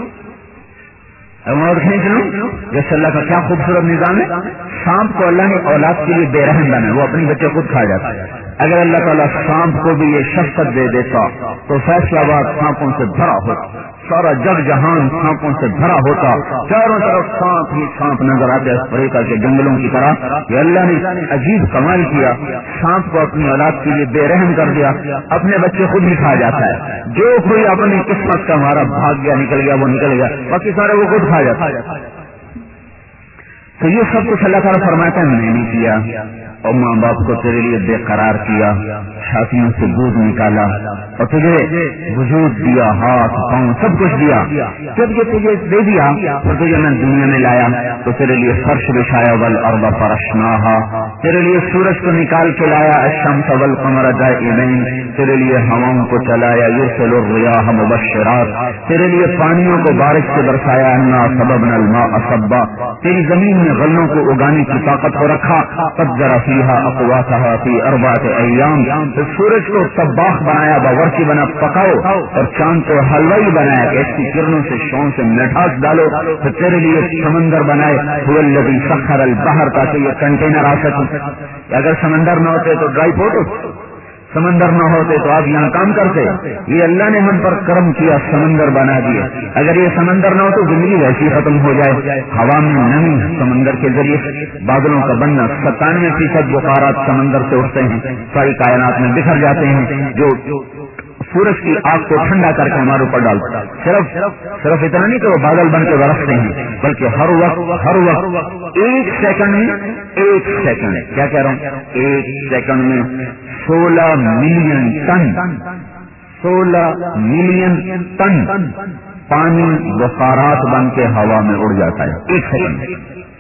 محبت کھینچ لوں جیسے اللہ کا کیا خوبصورت نظام ہے. سانپ کو اللہ نے اولاد کے لیے بے رحم بنا, وہ اپنی بچے خود کھا جاتا ہے. اگر اللہ تعالیٰ سانپ کو بھی یہ شفقت دے دیتا تو فیصلہ آباد سانپوں سے بھرا ہوتا, سارا جگ جہان سانپوں سے بھرا ہوتا, چاروں طرف سانپ ہی سانپ نظر آتے افریقہ کے جنگلوں کی طرح. یہ اللہ نے عجیب کمال کیا, سانپ کو اپنی اولاد کے لیے بے رحم کر دیا, اپنے بچے خود ہی کھا جاتا ہے. جو کوئی اپنی قسمت کا ہمارا بھاگ گیا نکل گیا وہ نکل گیا, باقی سارے وہ خود کھا جاتا ہے. تو یہ سب کچھ اللہ تعالیٰ فرماتا ہے میں نے نہیں کیا, اور ماں باپ کو تیرے لیے بے قرار کیا, چھاتیوں سے دودھ نکالا اور تجھے وجود دیا, ہاتھ پاؤں سب کچھ دیا. جب یہ تجھے دے دیا اور تجھے میں دنیا میں لایا تو تیرے لیے فرش بچھایا, والارض فرشناها, تیرے لیے سورج کو نکال کے لایا, الشمس والقمر دائبین, تیرے لیے ہواؤں کو چلایا, یرسل الرياح مبشرات, تیرے لیے پانیوں کو بارش سے برسایا, انا سببنا الماء صبا, تیری زمین میں غلوں کو اگانے کی طاقت کو رکھا, قدر فيها اقواتها في اربعة ايام, سورج کو طباخ بنایا, باورچی بنا پکاؤ, اور چاند کو حلوائی بنایا کہ اس کی کرنوں سے شون سے مٹھاس ڈالو. تو تیرے لیے سمندر بنائے, هو الذي سخر البحر, تاکہ یہ کنٹینر آ سکے. اگر سمندر نہ ہوتے تو ڈرائی پورٹ, سمندر نہ ہوتے تو آپ یہاں کام کرتے. یہ اللہ نے ہم پر کرم کیا, سمندر بنا دیا. اگر یہ سمندر نہ ہو تو زندگی ویسی ختم ہو جائے. ہوا میں نمی سمندر کے ذریعے, بادلوں کا بننا, ستانوے فیصد بخارات سمندر سے اٹھتے ہیں, ساری کائنات میں بکھر جاتے ہیں, جو سورج کی آگ کو ٹھنڈا کر کے ہمارے اوپر ڈالتا. صرف صرف اتنا نہیں کہ وہ بادل بن کے برستے ہیں, بلکہ ہر وقت ہر وقت ایک سیکنڈ میں ایک سیکنڈ کیا کہہ رہا ہوں ایک سیکنڈ میں سولہ ملین ٹن سولہ ملین ٹن پانی بخارات بن کے ہوا میں اڑ جاتا ہے ایک سیکنڈ میں.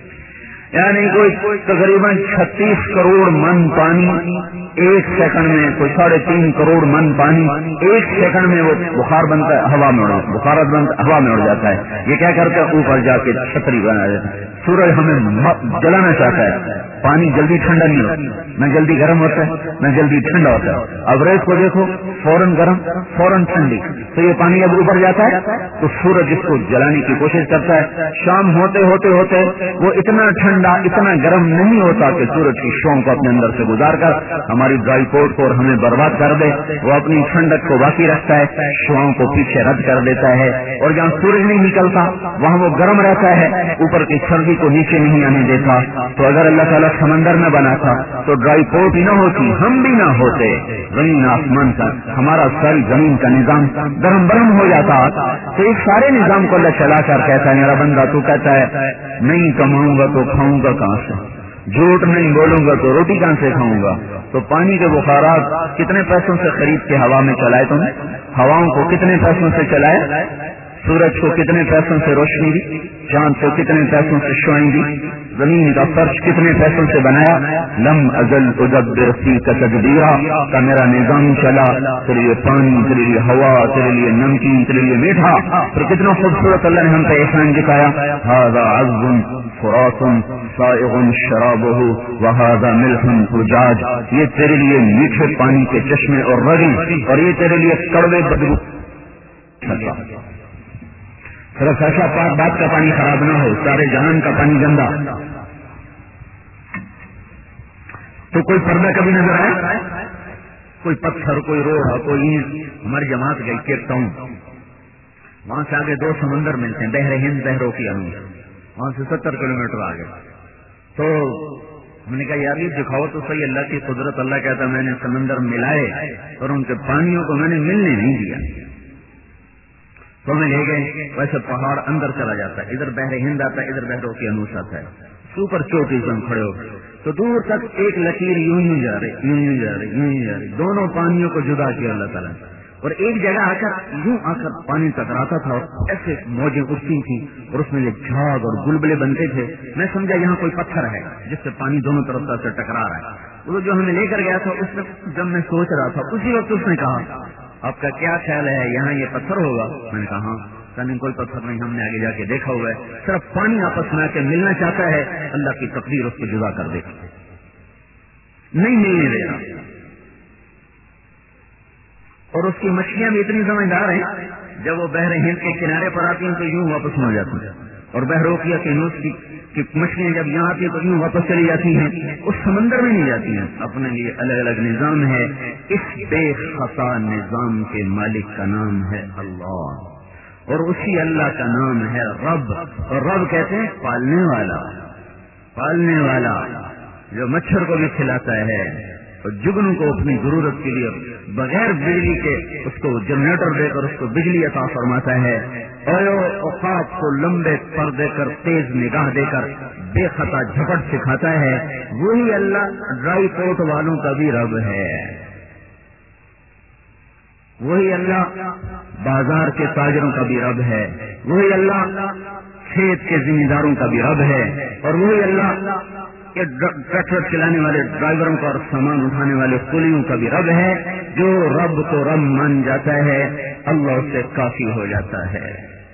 یعنی کوئی تقریباً چھتیس کروڑ من پانی ایک سیکنڈ میں, کوئی ساڑھے تین کروڑ من پانی ایک سیکنڈ میں وہ بخار بنتا ہے, ہوا میں اڑ بخارات بنتا ہوا میں اڑ جاتا ہے. یہ کیا کرتا ہے, اوپر جا کے چھتری بنا دیتا ہے. سورج ہمیں جلانا چاہتا ہے, پانی جلدی ٹھنڈا نہیں ہوتا, نہ جلدی گرم ہوتا ہے نہ جلدی ٹھنڈا ہوتا ہے. اب ریت کو دیکھو, فوراً گرم فوراً ٹھنڈی. تو یہ پانی اب اوپر جاتا ہے تو سورج اس کو جلانے کی کوشش کرتا ہے. شام ہوتے ہوتے ہوتے وہ اتنا ٹھنڈا اتنا گرم نہیں ہوتا کہ سورج کی شوم کو اپنے اندر سے گزار کر ہماری ڈرائی پورٹ کو اور ہمیں برباد کر دے. وہ اپنی ٹھنڈک کو باقی رکھتا ہے, شوم کو پیچھے رد کر دیتا ہے, اور جہاں سورج نہیں نکلتا وہاں وہ گرم رہتا ہے, اوپر کی سردی کو نیچے نہیں آنے دیتا. تو اگر اللہ تعالیٰ سمندر نہ بناتا تو ڈرائی پورٹ ہی نہ ہوتی, ہم بھی نہ ہوتے, زمین آسمان کا ہمارا ساری زمین کا نظام گرم برہم ہو جاتا. تو اس سارے نظام کو اللہ چلا کر کہتا ہے میرا بندہ تو کہتا ہے نہیں کماؤں گا تو کھاؤں گا کہاں سے, جھوٹ نہیں بولوں گا تو روٹی کہاں سے کھاؤں گا. تو پانی کے بخارات کتنے پیسوں سے خرید کے ہوا میں چلائے تم نے, ہواؤں کو کتنے پیسوں سے چلائے, سورج کو کتنے پیسوں سے روشنی دی، چاند کو کتنے پیسوں سے شعاعیں دی، زمین کا فرش کتنے پیسوں سے بنایا. لم ازل ادبر فیک تدبیرا، کا میرا نظام چلا، تیرے لیے پانی، تیرے لیے ہوا، تیرے لیے نمکین، تیرے لیے میٹھا. پھر کتنا خوبصورت اللہ نے ہم پہ احسان دکھایا. ھذا عذب فرات سائغ شرابہ وھذا ملح اجاج، یہ تیرے لیے میٹھے پانی کے چشمے اور رگیں، اور یہ تیرے لیے کڑوے بدبو. صرف ایسا پاک بات کا پانی خراب نہ ہو، سارے جہان کا پانی گندا. تو کوئی پردہ کبھی نظر آئے؟ کوئی پتھر، کوئی روڑا، کوئی اینٹ. ہماری جماعت گئی کیپ ٹاؤن، وہاں سے آگے دو سمندر ملتے ہیں، بحر ہند، بحر اوقیانوس. وہاں سے ستر کلو میٹر آگے. تو ہم نے کہا یار یہ دکھاؤ تو صحیح اللہ کی قدرت. اللہ کہتا میں نے سمندر ملائے اور ان کے پانیوں کو میں نے ملنے نہیں دیا. تو ہمیں لے گئے، ویسے پہاڑ اندر چلا جاتا ہے، ادھر بحر ہند آتا ہے، ادھر بحر اوقیانوس آتا ہے. سوپر چوٹی سے ہم کھڑے ہو گئے تو دور تک ایک لکیر یوں ہی جا رہی، یوں ہی جا رہی، یوں ہی جا رہی. دونوں پانیوں کو جدا کیا اللہ تعالیٰ نے، اور ایک جگہ آ کر یوں آ کر پانی ٹکراتا تھا اور ایسے موجیں اٹھتی تھیں اور اس میں یہ جھاگ اور بلبلے بنتے تھے. میں سمجھا یہاں کوئی پتھر ہے جس سے پانی دونوں طرف سے ٹکرا رہا ہے. وہ جو ہمیں لے کر گیا تھا اس میں جب میں سوچ رہا تھا اسی وقت اس نے کہا آپ کا کیا خیال ہے یہاں یہ پتھر ہوگا؟ میں نے کہا ہاں. نہیں کوئی پتھر نہیں، ہم نے آگے جا کے دیکھا ہوا ہے، صرف پانی آپس میں آ کے ملنا چاہتا ہے، اللہ کی تقدیر اس کو جدا کر دے، نہیں ملنے دے رہا. اور اس کی مچھلیاں بھی اتنی سمجھدار ہیں، جب وہ بحر ہند کے کنارے پر آتی ہیں تو یوں واپس ہو جاتی ہیں، اور بحر اوقیانوس کی مچھلیاں جب یہاں آتی ہیں تو یوں واپس چلی جاتی ہیں، اس سمندر میں نہیں جاتی ہیں. اپنے لیے الگ الگ نظام ہے. اس بے خطا نظام کے مالک کا نام ہے اللہ، اور اسی اللہ کا نام ہے رب. اور رب کہتے ہیں پالنے والا، پالنے والا جو مچھر کو بھی کھلاتا ہے اور جگنوں کو اپنی ضرورت کے لیے بغیر بجلی کے اس کو جنریٹر دے کر اس کو بجلی عطا فرماتا ہے. اور اوقات کو لمبے پر دے کر تیز نگاہ دے کر بے خطا جھپٹ سکھاتا ہے. وہی اللہ ڈرائی پورٹ والوں کا بھی رب ہے. وہی اللہ بازار کے تاجروں کا بھی رب ہے. وہی اللہ کھیت کے زمینداروں کا بھی رب ہے. اور وہی اللہ کے ٹریکٹر چلانے والے ڈرائیوروں کا اور سامان اٹھانے والے کولیوں کا بھی رب ہے. جو رب کو رب مان جاتا ہے اللہ اس سے کافی ہو جاتا ہے.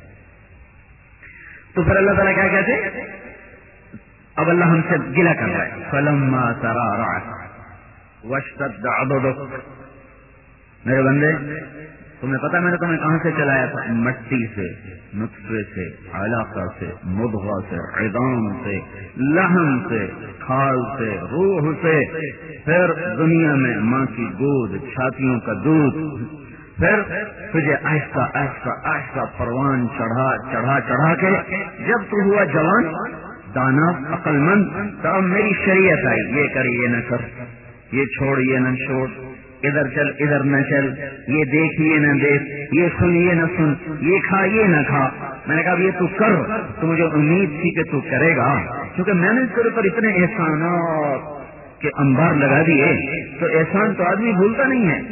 تو پھر اللہ تعالیٰ کیا کہتے ہیں؟ اب اللہ ہم سے گلہ کر رہا ہے. فلما ترعرعت واشتد عضدک، میرے بندے تمہیں پتا میں نے تمہیں کہاں سے چلایا تھا؟ مٹی سے، نطفے سے، علاقہ سے، مضغہ سے، عظام سے، لحم سے، کھال سے، روح سے، پھر دنیا میں ماں کی گود، چھاتیوں کا دودھ، پھر تجھے آہستہ آہستہ آہستہ پروان چڑھا چڑھا چڑھا کے جب تو ہوا جوان، دانا، عقل مند، تب میری شریعت آئی. یہ کر یہ نہ کر، یہ چھوڑ یہ نہ چھوڑ، ادھر چل ادھر نہ چل، یہ دیکھ یہ نہ دیکھ، یہ سن یہ نہ سن، یہ کھا یہ نہ کھا. میں نے کہا یہ تو کر، تو مجھے امید تھی کہ تو کرے گا، کیونکہ میں نے تیرے پر اتنے احسانات کے انبار لگا دیے. تو احسان تو آدمی بھولتا نہیں ہے.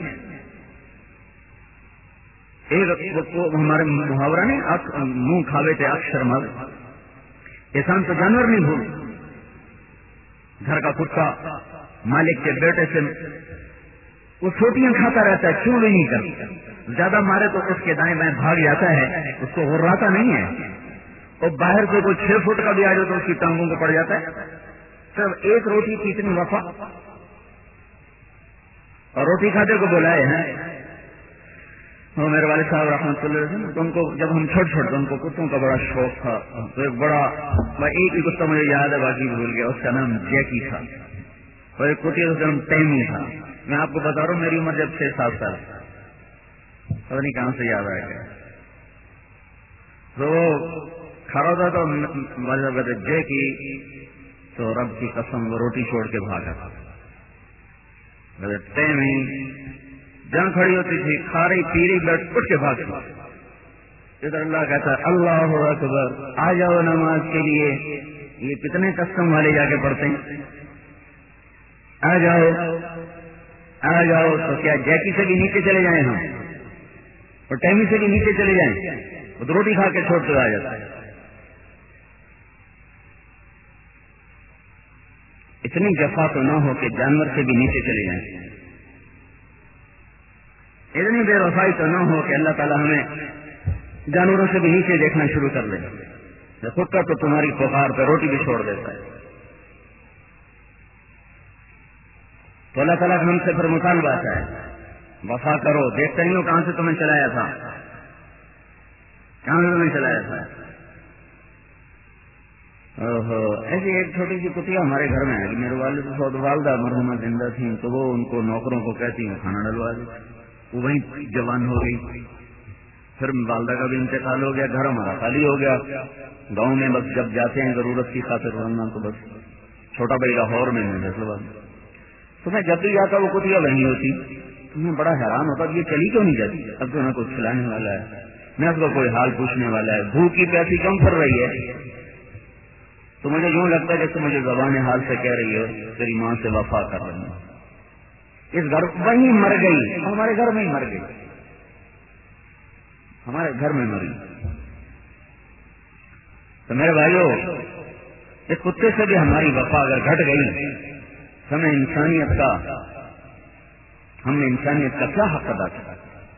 ایک ہمارے محاورہ نے منہ کھاوے تھے اکثر مر، احسان تو جانور نہیں بھول. گھر کا کتا مالک کے بیٹے سے وہ چھوٹیاں کھاتا رہتا ہے، کیوں نہیں کرتا؟ زیادہ مارے تو اس کے دائیں بائیں بھاگ جاتا ہے، اس کو غراتا نہیں ہے. اور باہر سے کوئی چھ فٹ کا بھی آ جائے تو اس کی ٹانگوں کو پڑ جاتا ہے. صرف ایک روٹی کی اتنی وفا، اور روٹی کھاتے کو بلائے ہیں. وہ میرے والد صاحب رحمۃ اللہ علیہ، تو ان کو جب ہم چھوٹ چھوٹ ان کو کتوں کا بڑا شوق تھا. تو ایک بڑا ایک ہی کتا مجھے یاد ہے، باقی بھول گیا، اس کا نام جیکی تھا. اور ایک کتی اس کا نام ٹیمی تھا. میں آپ کو بتا رہا ہوں میری عمر جب چھ سات سال، پتہ نہیں کہاں سے یاد آ گیا. تو کھڑا تھا تو والد صاحب کہتے جے کی، تو رب کی قسم وہ روٹی چھوڑ کے بھاگا. ٹیمی جہاں کھڑی ہوتی تھی کھا رہی پی رہی بیٹھ اٹھ کے بھاگ. ادھر اللہ کہتا ہے اللہ اکبر، آ جاؤ نماز کے لیے. یہ کتنے قسم والے جا کے پڑھتے ہیں، آ جاؤ آ جاؤ. تو کیا جیکی سے بھی نیچے چلے جائیں ہم، اور ٹیمی سے بھی نیچے چلے جائیں؟ وہ تو روٹی کھا کے چھوڑ کے آ جاتا ہے. اتنی جفا تو نہ ہو کہ جانور سے بھی نیچے چلے جائیں. اتنی بے وفائی تو نہ ہو کہ اللہ تعالیٰ ہمیں جانوروں سے بھی نیچے دیکھنا شروع کر دے. خود کا تو تمہاری پکار پہ روٹی بھی چھوڑ دیتا ہے. تو اللہ تعالیٰ ہم سے پھر مطالبہ آتا ہے وفا کرو. دیکھتے نہیں ہو کہاں سے تمہیں چلایا تھا, کہاں سے تمہیں چلایا تھا. ایسی ایک چھوٹی سی کتیا ہمارے گھر میں ہے. میرے والد صاحب والدہ مرحومہ زندہ تھیں تو وہ ان کو نوکروں کو کہتی ہیں کھانا ڈلوا دی. وہ وہیں جوان ہو گئی. پھر والدہ کا بھی انتقال ہو گیا, گھر ہمارا خالی ہو گیا. گاؤں میں بس جب جاتے ہیں ضرورت کی خاطر ورنہ تو بس چھوٹا بھائی لاہور میں ہے فیصلہ. تو میں جب بھی جاتا وہ کتیا وہیں ہوتی. تو میں بڑا حیران ہوتا یہ چلی کیوں نہیں جاتی. اب تو نہ کچھ کھلانے والا ہے, نہ اس کو کوئی حال پوچھنے والا ہے, بھوکی پیسی کم پھر رہی ہے. تو مجھے یوں لگتا ہے جیسے مجھے زبان حال سے کہہ رہی ہے تیری ماں سے وفا کر رہی ہوں. اس گھر وہیں مر گئی, ہمارے گھر میں ہی مر گئی, ہمارے گھر میں مری. تو میرے بھائیو اس کتے سے بھی ہماری وفا اگر گھٹ گئی ہمیں انسانیت کا ہم نے انسانیت کا کیا حق ادا کیا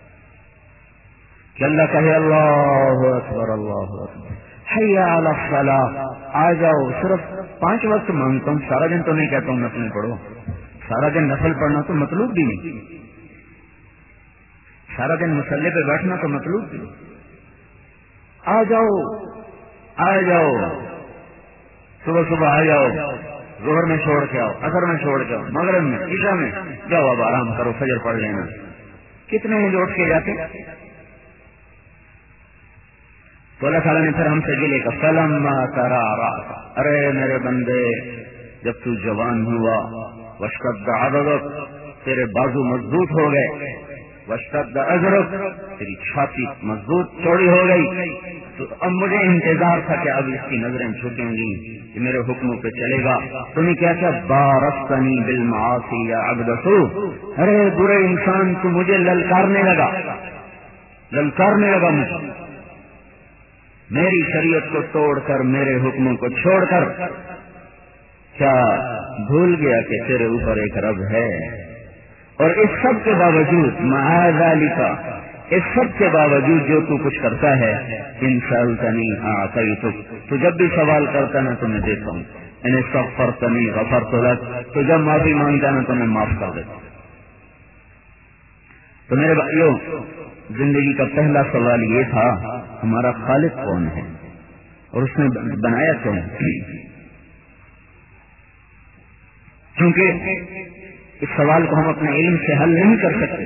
کہ اللہ کہے اللہ اکبر اللہ اکبر حی علی الصلاۃ, آ جاؤ. صرف پانچ وقت مانگتا ہوں, سارا دن تو نہیں کہتا ہوں نفل پڑھو. سارا دن نفل پڑھنا تو مطلوب بھی نہیں, سارا دن مصلی پہ بیٹھنا تو مطلوب بھی. آ جاؤ آ جاؤ, صبح صبح آ جاؤ, ظہر میں چھوڑ کے آؤ, عصر میں چھوڑ کے آؤ, مغرب میں, عشاء میں جاؤ, اب آرام کرو, فجر پڑھ لینا. کتنے ہیں جو اٹھ کے جاتے. تو اللہ تعالیٰ نے پھر ہم سے گلے کا فلما ترا, ارے میرے بندے جب تو جوان ہوا, واشتد عضدک, تیرے بازو مضبوط ہو گئے, واشتد اذرک, تیری چھاتی مضبوط چوڑی ہو گئی, تو اب مجھے انتظار تھا کہ اب اس کی نظریں جھکیں گی کہ میرے حکموں پہ چلے گا. تو نے کیا کیا بارستنی بالمعاصی یا عبدسو, ارے برے انسان تو مجھے للکارنے لگا, للکارنے لگا مجھے, میری شریعت کو توڑ کر میرے حکموں کو چھوڑ کر. کیا بھول گیا کہ تیرے اوپر ایک رب ہے. اور اس سب کے باوجود مع ذالک, اس سب کے باوجود جو تو کچھ کرتا ہے, ان سألتنی اعطیتک, تو جب بھی سوال کرتا نا تو میں دیتا ہوں, ان استغفرتنی غفرت لک, تو جب معافی مانگتا نا تو میں معاف کر دیتا ہوں. تو میرے بھائیوں زندگی کا پہلا سوال یہ تھا ہمارا خالق کون ہے اور اس نے بنایا کون ہے. کیونکہ اس سوال کو ہم اپنے علم سے حل نہیں کر سکتے.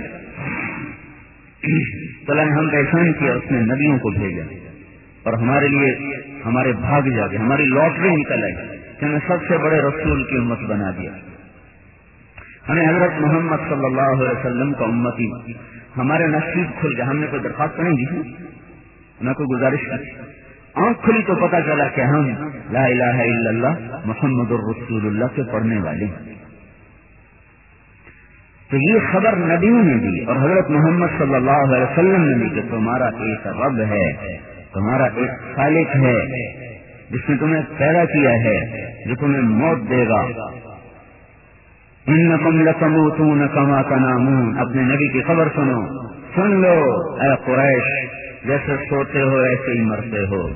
تو اللہ نے ہم کا احسان کیا, اس نے نبیوں کو بھیجا اور ہمارے لیے ہمارے بھاگ جا کے ہماری لاٹری نکل آئی کہ ہمیں سب سے بڑے رسول کی امت بنا دیا. ہمیں حضرت محمد صلی اللہ علیہ وسلم کا امتی, ہمارے نصیب کھل گیا. ہم نے کوئی درخواست نہیں دی, نہ کوئی گزارش کی, آنکھ کھلی تو پتا چلا کہ ہم لا الہ الا اللہ محمد الرسول اللہ کے پڑھنے والے ہیں. تو یہ خبر نبیوں نے دی اور حضرت محمد صلی اللہ علیہ وسلم نے دی کہ تمہارا ایک رب ہے, تمہارا ایک خالق ہے جس نے تمہیں پیدا کیا ہے, جو تمہیں موت دے گا. انکم لتموتون کما تنامون, اپنے نبی کی خبر سنو, سن لو اے قریش, جیسے سوتے ہو ایسے ہی مرتے ہو.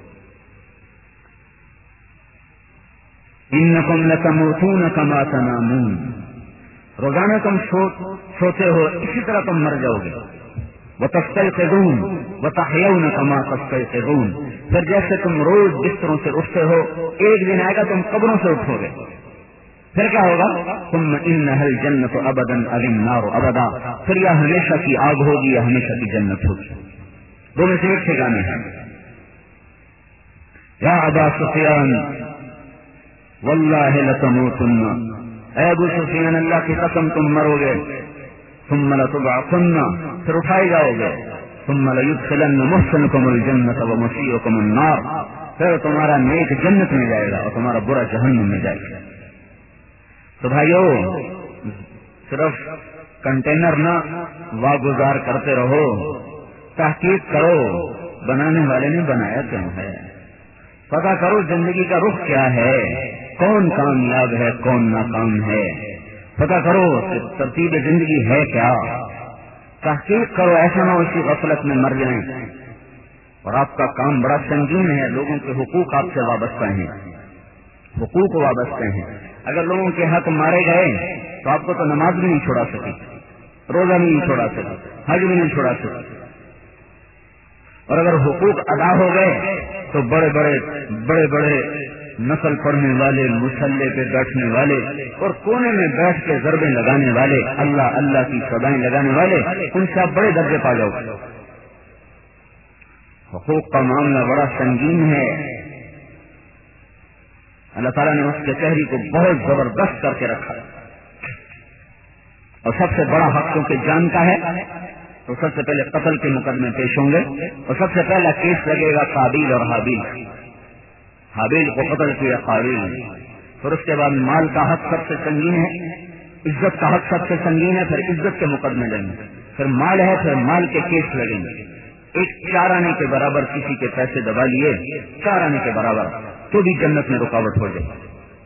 انکم لتموتون کما تنامون, روزانہ تم سو, سوتے ہو اسی طرح تم مر جاؤ گے. وتستيقظون وتحيون كما تستيقظون, پھر جیسے تم روز بستروں سے اٹھتے ہو ایک دن آئے گا تم قبروں سے اٹھو گے. پھر کیا ہوگا, ثم انها الجنة ابدا او النار ابدا, پھر یا ہمیشہ کی آگ ہوگی یا ہمیشہ کی جنت ہوگی. دو میں سے ایک ٹھکانے ہیں. یا ابا سفیان واللہ لتموتن, اے ابو سفیان اللہ کی قسم تم مرو گے. ثم لتبعثن, پھر اٹھائے جاؤ گے. ثم ليدخلن محسنكم الجنة ومسيئكم النار, پھر تمہارا نیک جنت میں جائے گا اور تمہارا برا جہنم میں جائے گا. تو بھائیو صرف کنٹینر نہ واگزار کرتے رہو, تحقیق کرو, بنانے والے نے بنایا کیوں ہے؟ پتا کرو زندگی کا رخ کیا ہے، کون کامیاب ہے کون ناکام ہے، پتا کرو ترتیب زندگی ہے کیا، تحقیق کرو، ایسا نہ ہو اسی غفلت میں مر جائیں۔ اور آپ کا کام بڑا سنگین ہے، لوگوں کے حقوق آپ سے وابستہ ہیں، حقوق وابستہ ہیں۔ اگر لوگوں کے حق مارے گئے تو آپ کو تو نماز بھی نہیں چھوڑا سکی، روزہ بھی نہیں چھوڑا سکی، حج بھی نہیں چھوڑا سکی۔ اور اگر حقوق ادا ہو گئے تو بڑے بڑے بڑے بڑے نسل پڑھنے والے، مسلح پہ بیٹھنے والے اور کونے میں بیٹھ کے ضربیں لگانے والے، اللہ اللہ کی صدائیں لگانے والے، ان سے آپ بڑے درجے پا جاؤ۔ حقوق کا معاملہ بڑا سنگین ہے، اللہ تعالیٰ نے اس کے چہرے کو بہت زبردست کر کے رکھا، اور سب سے بڑا حق کیونکہ جان کا ہے تو سب سے پہلے قتل کے مقدمے پیش ہوں گے، اور سب سے پہلا کیس لگے گا قابیل اور حابیل، حابیل کو قتل کیا قابیل، پھر اس کے بعد مال کا حق سب سے سنگین ہے، عزت کا حق سب سے سنگین ہے، پھر عزت کے مقدمے لگیں گے، پھر مال ہے، پھر مال کے کیس لگیں گے۔ ایک چار آنے کے برابر کسی کے پیسے دبا لیے، چار آنے کے برابر، تو بھی جنت میں رکاوٹ ہو جائے۔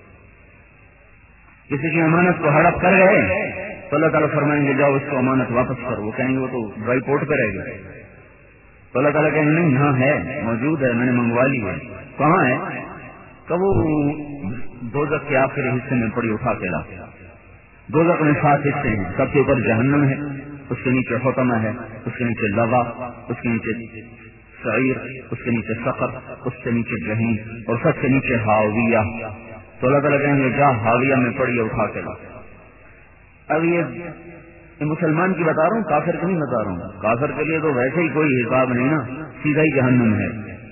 کسی کی امانت کو ہڑپ کر گئے تو اللہ تعالیٰ فرمائیں گے جاؤ اس کو امانت واپس کرو، وہ کہیں گے وہ تو ڈرائی پورٹ پہ رہے گا، تو اللہ تعالیٰ کہیں گے نہیں یہاں ہے، موجود ہے، میں نے منگوا لی ہے۔ کہاں ہے؟ کہ وہ دوزخ کے آخری حصے میں پڑی، اٹھا کے لا۔ دوزخ میں سات حصے ہیں، سب سے اوپر جہنم ہے، اس کے نیچے حطمہ ہے، اس کے نیچے لظا، اس کے نیچے سعیر، اس کے نیچے سقر، اس کے نیچے جہنم، اور سب سے نیچے ہاویہ۔ تو اللہ تعالیٰ کہیں گے جا ہاویہ میں پڑی، اٹھا کے لا۔ اب یہ مسلمان کی بتا رہا ہوں، کافر کی نہیں بتا رہا ہوں، کافر کے لیے تو ویسے ہی کوئی حساب نہیں نا، سیدھا ہی جہنم ہے۔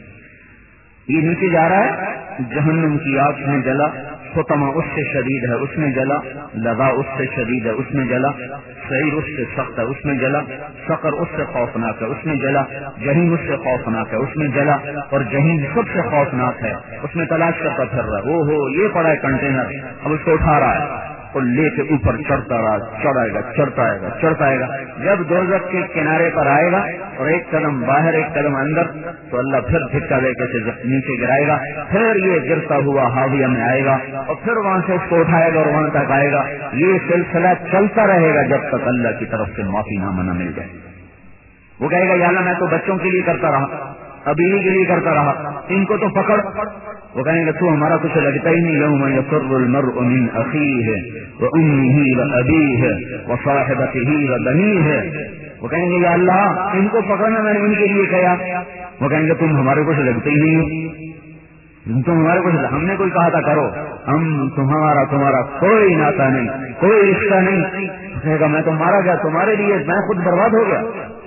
یہ نیچے جا رہا ہے، جہنم کی آگ میں جلا، حطمہ اس سے شدید ہے، اس میں جلا، لظا اس سے شدید ہے، اس میں جلا، سعیر اس سے سخت ہے، اس میں جلا، سقر اس سے خوفناک ہے، اس میں جلا، جہنم اس سے خوفناک ہے، اس میں جلا، اور جہنم سب سے خوفناک ہے، اس میں تلاش کرتا پھر رہا ہے، او ہو یہ پڑا ہے کنٹینر، اب اس کو اٹھا رہا ہے اور لے کے اوپر چڑھتا رہا، چڑھائے گا چڑھتا آئے گا چڑھتا آئے گا، جب دوزخ کے کنارے پر آئے گا اور ایک قدم باہر ایک قدم اندر، تو اللہ پھر دھکا دے کے نیچے گرائے گا، پھر یہ گرتا ہوا ہاویہ میں آئے گا، اور پھر وہاں سے اس کو اٹھائے گا اور وہاں تک آئے گا۔ یہ سلسلہ چلتا رہے گا جب تک اللہ کی طرف سے معافی نامہ نہ مل جائے۔ وہ کہے گا یا اللہ میں تو بچوں کے لیے کرتا رہا، ابھی کے لیے کرتا رہا، ان کو تو پکڑ۔ وہ کہیں گے تو ہمارا کچھ لگتا ہی نہیں، یوم یفر المرء من اخیہ وامہ وابیہ وصاحبتہ وبنیہ۔ وہ کہیں گے یا اللہ ان کو پکڑنا میں نے ان کے لیے کیا۔ وہ کہیں گے تم ہمارے کچھ لگتے ہی نہیں، تم ہمارے کچھ، ہم نے کوئی کہا تھا کرو، ہم تمہارا تمہارا کوئی ناتا نہیں، کوئی رشتہ نہیں۔ کہے گا میں تو مارا گیا تمہارے لیے، میں خود برباد ہو گیا۔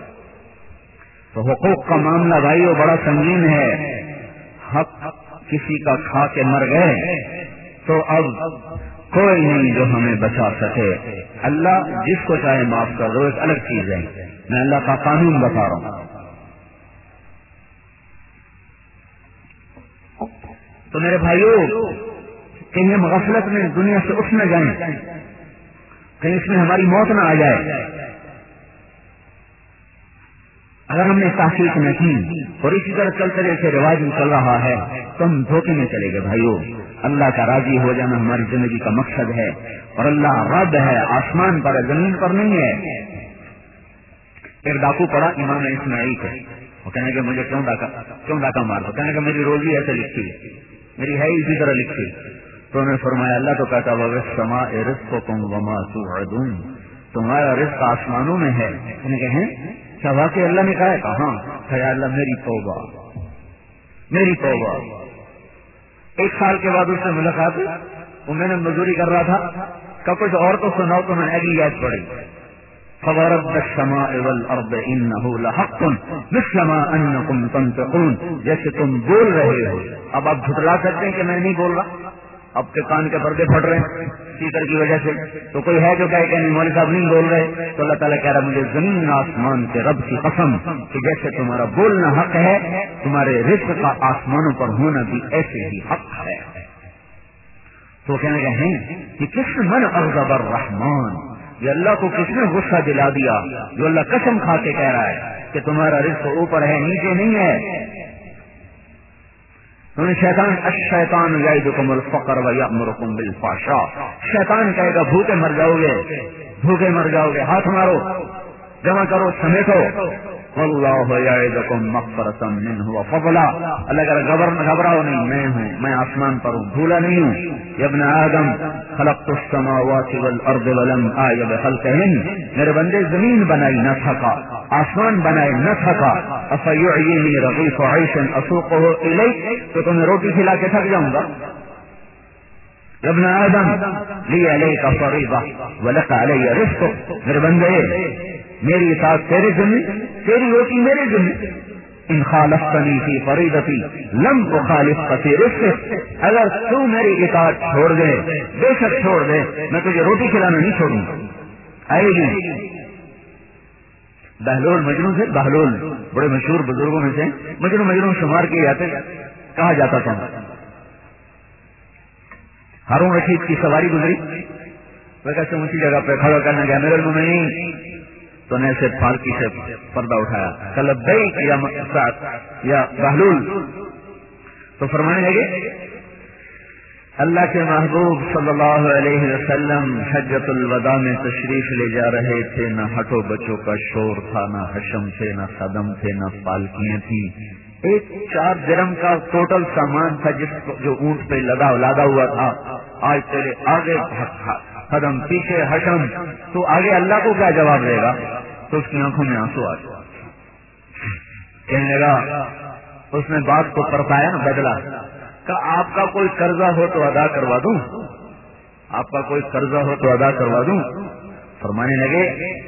تو حقوق کا معاملہ بھائیو بڑا سنگین ہے۔ حق کسی کا کھا کے مر گئے تو اب کوئی نہیں جو ہمیں بچا سکے۔ اللہ جس کو چاہے معاف کر دو، ایک الگ چیز ہے، میں اللہ کا قانون بتا رہا ہوں۔ تو میرے بھائیو کہیں ہم غفلت میں دنیا سے اٹھ نہ جائیں، کہیں اس میں ہماری موت نہ آ جائے۔ اگر ہم نے تحقیق نہ کی اور اسی طرح چلتے جیسے رواج میں چل رہا ہے تو ہم دھوکے میں چلے گئے۔ بھائیو اللہ کا راضی ہو جانا ہماری زندگی کا مقصد ہے، اور اللہ رب ہے، آسمان پر ہے، زمین پر نہیں ہے۔ ایک ڈاکو پڑا امام اسماعیل کو، وہ کہنے کہ مجھے کیوں ڈاکا کیوں ڈاکا مار دو، کہنے کہ میری روزی ایسے لکھی ہے، میری ہے اسی طرح لکھی۔ تو انہوں نے فرمایا اللہ تو کہتا وَالسَّمَاءِ رِزْقُكُمْ وَمَا تُوعَدُونَ، تمہارا رزق آسمانوں میں ہے۔ کہنے کہ ہیں کیا واقعی اللہ نے کہا ہے؟ کہاں؟ کہ اللہ میری توبہ میری توبہ۔ ایک سال کے بعد اس سے ملاقات، وہ میں نے مزدوری کر رہا تھا، کہ کچھ اور تو سناؤ، تو میں نے اگلی یاد پڑی فَوَرَبَّ السَّمَاءِ وَالْأَرْضِ إِنَّهُ لَحَقٌّ مِثْلَ مَا أَنَّكُمْ تَنْطِقُونَ، جیسے تم بول رہے ہو۔ اب آپ جھٹلا سکتے ہیں کہ میں نہیں بول رہا، اب کے کان کے پردے پھٹ رہے ہیں اسپیکر کی وجہ سے، تو کوئی ہے جو کہے کہ نہیں مولوی صاحب نہیں بول رہے؟ تو اللہ تعالیٰ کہہ رہا مجھے زمین آسمان کے رب کی قسم کہ جیسے تمہارا بولنا حق ہے، تمہارے رزق کا آسمانوں پر ہونا بھی ایسے ہی حق ہے۔ تو کہنے کہ ہیں کہ کس من اغضب الرحمان یہ اللہ کو کس نے غصہ دلا دیا جو اللہ قسم کھا کے کہہ رہا ہے کہ تمہارا رزق اوپر ہے نیچے نہیں ہے؟ شیطان الشیطان یعدکم الفقر ویأمرکم بالفحشاء، شیطان کہے گا بھوکے مر جاؤ گے، بھوکے مر جاؤ گے، ہاتھ مارو، جمع کرو، سمیٹو، واللہ یعدکم مغفرۃ منہ وفضلا، اللہ کہہ رہا گھبراؤ نہیں، میں ہوں، میں آسمان پر ہوں، بھولا نہیں ہوں۔ یا ابن آدم خلقت السماوات والارض ولم آی بخلقہن، میرے بندے زمین بنائی نہ تھکا، آسمان بنائے نہ تھکا، افیعینی رغیف عیش اسوقہ الیک، تو تمہیں روٹی کھلا کے تھک جاؤں گا؟ یا ابن آدم لی علیک فریضہ ولک علی رزق، میرے بندے میری اطاعت تیرے ذمہ، تیری روٹی میرے ذمہ، ان خالفتنی فی فریضتی لم اخالفک فی رزقک، اگر تو میری اطاعت چھوڑ دے، بے شک چھوڑ دے، میں تجھے روٹی کھلانا نہیں چھوڑوں گا۔ آئے گی بہلول مجنون سے، بہلول بڑے مشہور بزرگوں میں سے مجنون مجنون شمار کیے جاتے، کہا جاتا تھا۔ ہارون رشید کی سواری گزری، وہ کیسے اونچی جگہ پہ کھڑا کرنے گیا، میرے المومنین، تو نے سے پالکی سے پردہ اٹھایا، کہ لبیک یا سعد یا بہلول، تو فرمانے لگے اللہ کے محبوب صلی اللہ علیہ وسلم حجۃ الوداع میں تشریف لے جا رہے تھے، نہ ہٹو بچوں کا شور تھا، نہ حشم تھے، نہ خدم تھے، نہ پالکیاں تھیں، ایک چار درم کا ٹوٹل سامان تھا جس کو جو اونٹ پہ لدا لادا ہوا تھا۔ آج تیرے آگے قدم، پیچھے حشم، تو آگے اللہ کو کیا جواب دے گا؟ تو اس کی آنکھوں میں آنسو آ گئے، کہنے لگا، اس نے بات کو پرتایا نا، بدلا، کہ آپ کا کوئی قرضہ ہو تو ادا کروا دوں، آپ کا کوئی قرضہ ہو تو ادا کروا دوں؟ فرمانے لگے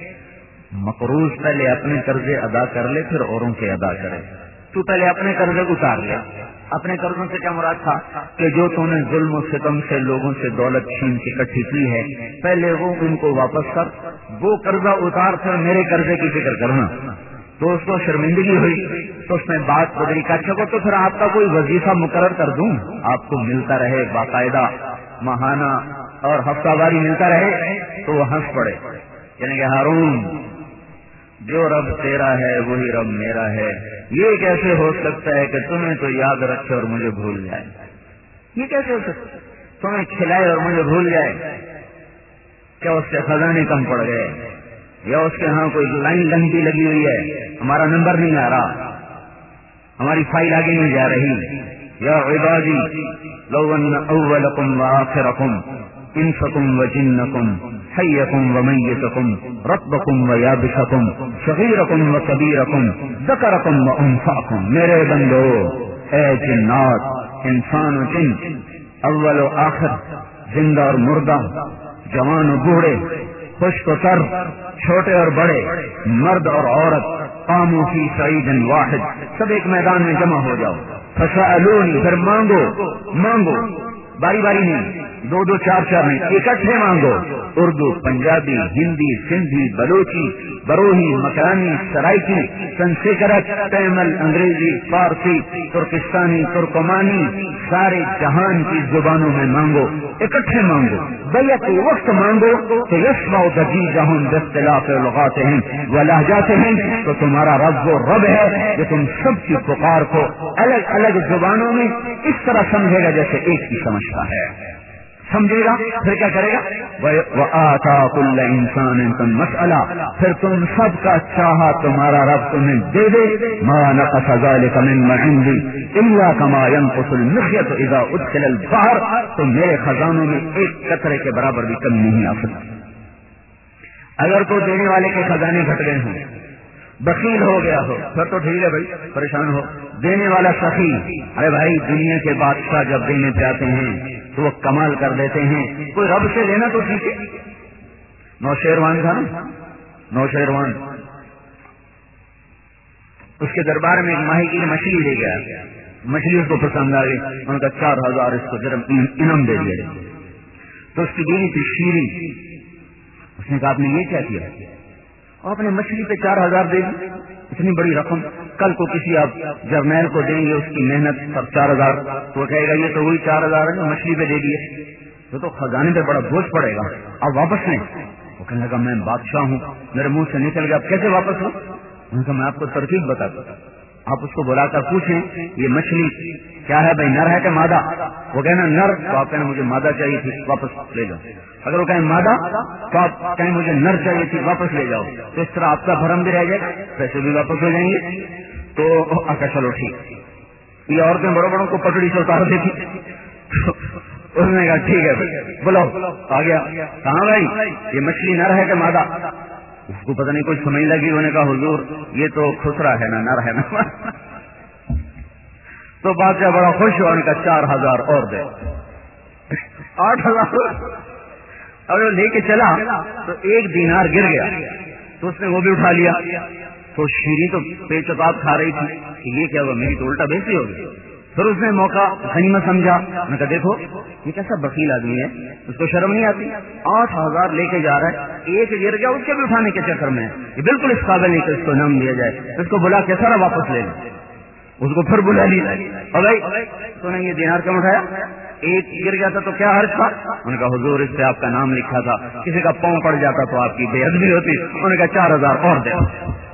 مقروض پہلے اپنے قرضے ادا کر لے، پھر اوروں کے ادا کرے، تو پہلے اپنے قرضے اتار لیا۔ اپنے قرضوں سے کیا مراد تھا؟ کہ جو تو نے ظلم و ستم سے لوگوں سے دولت چھین کے اکٹھی کی ہے، پہلے وہ ان کو واپس کر، وہ قرضہ اتار، پھر میرے قرضے کی فکر کرنا۔ تو اس کو شرمندگی ہوئی، تو اس نے بات بدلی، کا اچھا کو تو پھر آپ کا کوئی وظیفہ مقرر کر دوں، آپ کو ملتا رہے باقاعدہ، ماہانہ اور ہفتہ واری ملتا رہے۔ تو وہ ہنس پڑے، یعنی کہ ہارون، جو رب تیرا ہے وہی رب میرا ہے، یہ کیسے ہو سکتا ہے کہ تمہیں تو یاد رکھے اور مجھے بھول جائے؟ یہ کیسے ہو سکتا ہے تمہیں کھلائے اور مجھے بھول جائے؟ کیا اس کے خزانے کم پڑ گئے، یا اس کے ہاں کوئی لائن لنگی لگی ہوئی ہے، ہمارا نمبر نہیں آ رہا، ہماری فائل آگے نہیں جا رہی؟ یا عبادی لو ان اولکم وآخرکم انسکم وجنکم حیکم ومیتکم رطبکم ویابسکم صغیرکم وکبیرکم ذکرکم وانثاکم، میرے بندو، اے جنات، انسان و جن، اول و آخر، زندہ اور مردہ، جوان و بوڑھے، خشک و تر، چھوٹے اور بڑے، مرد اور عورت، قاموا فی صعید واحد، سب ایک میدان میں جمع ہو جاؤ، فسألونی، پھر مانگو، مانگو، باری باری نہیں، دو دو چار چار نہیں، اکٹھے مانگو، اردو، پنجابی، ہندی، سندھی، بلوچی، بروہی، مکرانی، سرائکی، سنسکرت، تیمل، انگریزی، فارسی، ترکستانی، ترکمانی، سارے جہان کی زبانوں میں مانگو، اکٹھے مانگو، بیعت وقت مانگو، تو یسمع دجیجہم باختلاف لغاتہم و لہجاتہم، تو تمہارا رب وہ رب ہے جو تم سب کی پکار کو الگ الگ زبانوں میں اس طرح سمجھے گا جیسے ایک کی سمجھتا ہے، سمجھے گا، پھر کیا کرے گا؟ وَآتَا كُلَّ إِنسَانٍ مَسْأَلَةً، پھر تم سب کا چاہا تمہارا رب تمہیں دے دے، مَا نَقَصَ ذَلِكَ مِمَّا عِندِي إِلَّا كَمَا يَنقُصُ الْمِخْيَطُ إِذَا أُدْخِلَ الْبَحْرَ، تو میرے خزانوں میں ایک قطرے کے برابر بھی کمی نہیں آ سکتی۔ اگر تو دینے والے کے خزانے گھٹ گئے ہوں، بخیل ہو گیا ہو، پھر تو ٹھیک ہے بھائی، پریشان ہو، دینے والا سخی، ارے بھائی دنیا کے بادشاہ جب دینے پہ آتے ہیں تو وہ کمال کر دیتے ہیں، کوئی رب سے لینا تو ٹھیک ہے۔ نوشیروان تھا نا، نوشیروان، اس کے دربار میں ایک ماہی گیر مچھلی لے گیا، مچھلی اس کو پسند آ گئی، ان کا چار ہزار اس کو انعام دے دیا۔ تو اس کی بیوی تھی شیریں، اس نے کہا آپ نے یہ کیا کیا؟ اور اپنے مچھلی پہ چار ہزار دے دی، اتنی بڑی رقم، کل کو کسی آپ جرنیل کو دیں گے، اس کی محنت پر چار ہزار، تو وہ کہے گا یہ تو وہی چار ہزار ہے جو مچھلی پہ دے دیے، تو تو خزانے پہ بڑا بوجھ پڑے گا، اب واپس لیں۔ وہ کہنے لگا میں بادشاہ ہوں، میرے منہ سے نکل گیا، اب کیسے واپس ہوں؟ انہوں نے کہا میں آپ کو ترکیب بتاتا ہوں، آپ اس کو بلا کر پوچھیں یہ مچھلی کیا ہے بھائی، نر ہے کہ مادہ؟ وہ کہنا نر، تو آپ کہنا مجھے مادہ چاہیے تھی، واپس لے جاؤ۔ اگر وہ کہیں مادہ تو آپ کہیں مجھے نر چاہیے تھی، واپس لے جاؤ۔ تو اس طرح آپ کا بھرم بھی رہ جائے گا، پیسے بھی واپس ہو جائیں گے۔ تو آقا چلو ٹھیک، یہ عورتیں بڑوں بڑوں کو پکڑی سے اتار دیتی۔ اس نے کہا ٹھیک ہے بھائی بلاؤ، آ گیا، کہاں بھائی یہ مچھلی نر ہے کہ مادہ؟ اس کو پتہ نہیں کچھ سمجھ لگی، انہوں نے کہا حضور یہ تو خسرا ہے نا، نر ہے نا۔ تو بادشاہ بڑا خوش ہوا، ان کا چار ہزار اور دے، آٹھ ہزار۔ اور وہ لے کے چلا تو ایک دینار گر گیا، تو اس نے وہ بھی اٹھا لیا۔ تو شیریں تو پیچتاب کھا رہی تھی کہ یہ کیا ہوا، میری تو الٹا بیسی ہو گئی۔ پھر اس نے موقع غنیمت سمجھا، میں کہا دیکھو یہ کیسا بخیل آدمی ہے، اس کو شرم نہیں آتی، آٹھ ہزار لے کے جا رہا ہے، ایک گر گیا اس کے بھی اٹھانے کے چکر میں، یہ بالکل اس قابل نہیں کہ اس کو نام دیا جائے، اس کو بلا کے سارا واپس لے لیں۔ اس کو پھر بلا لیا، اور بھائی تو نے یہ دینار کیوں اٹھایا، ایک گر گیا تھا تو کیا حرج تھا؟ ان کا حضور اس پہ آپ کا نام لکھا تھا، کسی کا پاؤں پڑ جاتا تو آپ کی بے ادبی ہوتی۔ انہوں نے کہا چار ہزار اور دے،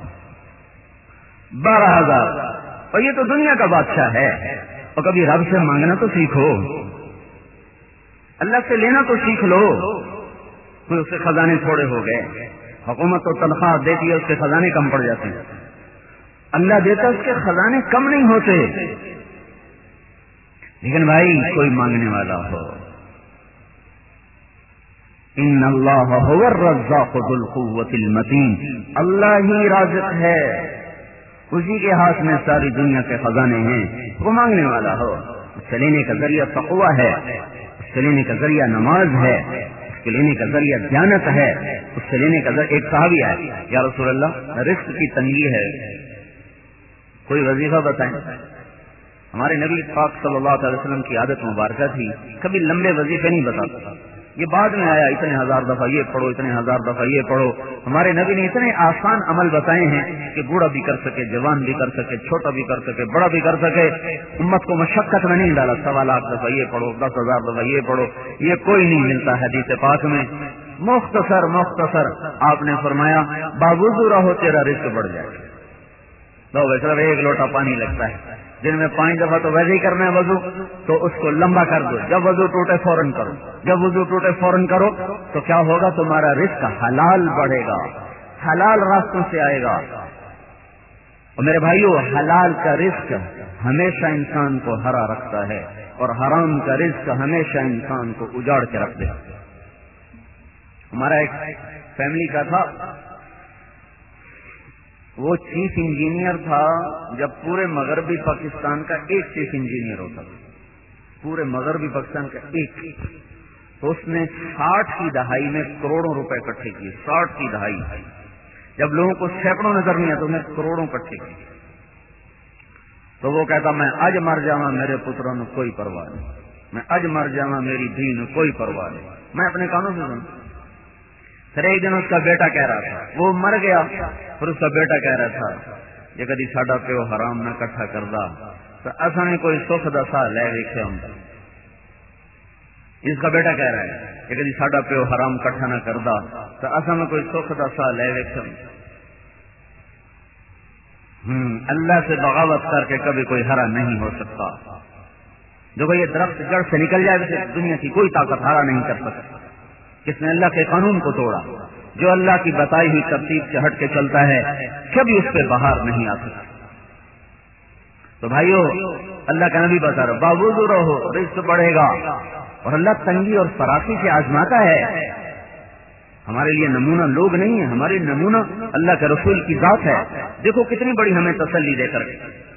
بارہ ہزار۔ اور یہ تو دنیا کا بادشاہ ہے، اور کبھی رب سے مانگنا تو سیکھو، اللہ سے لینا تو سیکھ لو۔ کوئی اس کے خزانے تھوڑے ہو گئے، حکومت تو تنخواہ دیتی ہے، اس کے خزانے کم پڑ جاتے ہیں، اللہ دیتا اس کے خزانے کم نہیں ہوتے۔ لیکن بھائی کوئی مانگنے والا ہو، ان اللہ هو الرزاق ذو القوة المتین، اللہ ہی رازق ہے، اسی کے ہاتھ میں ساری دنیا کے خزانے ہیں، وہ مانگنے والا ہو۔ اس سے لینے کا ذریعہ تقویٰ ہے، اس سے لینے کا ذریعہ نماز ہے، اس کے لینے کا ذریعہ دیانت ہے، اس سے لینے کا ذریعہ۔ ایک صحابی ہے، یا رسول اللہ رزق کی تنگی ہے، کوئی وظیفہ بتائیں۔ ہمارے نبی پاک صلی اللہ علیہ وسلم کی عادت مبارکہ تھی، کبھی لمبے وظیفے نہیں بتاتا، یہ بعد میں آیا، اتنے ہزار دفعہ یہ پڑھو، اتنے ہزار دفعہ یہ پڑھو۔ ہمارے نبی نے اتنے آسان عمل بتائے ہیں کہ بوڑھا بھی کر سکے، جوان بھی کر سکے، چھوٹا بھی کر سکے، بڑا بھی کر سکے، امت کو مشقت میں نہیں ڈالا۔ سوا لاکھ دفعہ یہ پڑھو، دس ہزار دفعہ یہ پڑھو، یہ کوئی نہیں ملتا حدیث پاک میں۔ مختصر مختصر آپ نے فرمایا باوضو رہو تیرا رزق بڑھ جائے۔ تو صرف ایک لوٹا پانی لگتا ہے، دن میں پانچ دفعہ تو ویسے ہی کرنا ہے وضو، تو اس کو لمبا کر دو، جب وضو ٹوٹے فوراً کرو، جب وضو ٹوٹے فوراً کرو، تو کیا ہوگا، تمہارا رزق حلال بڑھے گا، حلال راستوں سے آئے گا۔ اور میرے بھائیو حلال کا رزق ہمیشہ انسان کو ہرا رکھتا ہے، اور حرام کا رزق ہمیشہ انسان کو اجاڑ کے رکھ دیتا ہے۔ ہمارا ایک فیملی کا تھا، وہ چیف انجینئر تھا، جب پورے مغربی پاکستان کا ایک چیف انجینئر ہوتا تھا، پورے مغربی پاکستان کا ایک، تو اس نے ساٹھ کی دہائی میں کروڑوں روپے اکٹھے کیے، ساٹھ کی دہائی، جب لوگوں کو سینکڑوں نظر نہیں آیا تو انہیں کروڑوں اکٹھے کیے۔ تو وہ کہتا میں اج مر جاواں میرے پتروں نے کوئی پرواہ نہیں، میں اج مر جاواں میری دھی نے کوئی پرواہ نہیں، میں اپنے کانوں سے سنتا۔ پھر ایک دن اس کا بیٹا کہہ رہا تھا، وہ مر گیا، پھر اس کا بیٹا کہہ رہا تھا جے کدی ساڈا پیو حرام نہ کٹھا کردا تو اساں نے کوئی سکھ دا سا لے ویکھیا ہوندا۔ اس کا بیٹا کہہ رہا ہے کہ کدی ساڈا پیو حرام کٹھا نہ کردا تو اساں میں کوئی سکھ دا سا لے ویکھیا ہوندا۔ ہم اللہ سے بغاوت کر کے کبھی کوئی ہرا نہیں ہو سکتا۔ جو یہ درخت جڑ سے نکل جائے ویسے دنیا کی کوئی طاقت ہرا نہیں کر سکتی۔ کس نے اللہ کے قانون کو توڑا، جو اللہ کی بتائی ہوئی ترتیب سے ہٹ کے چلتا ہے کبھی اس پہ بہار نہیں آ سکتا۔ تو بھائیو اللہ کا نبی بتا رہا باوضو رہو رزق بڑھے گا، اور اللہ تنگی اور فراخی سے آزماتا ہے۔ ہمارے لیے نمونہ لوگ نہیں ہیں، ہمارے نمونہ اللہ کے رسول کی ذات ہے۔ دیکھو کتنی بڑی ہمیں تسلی دے کر،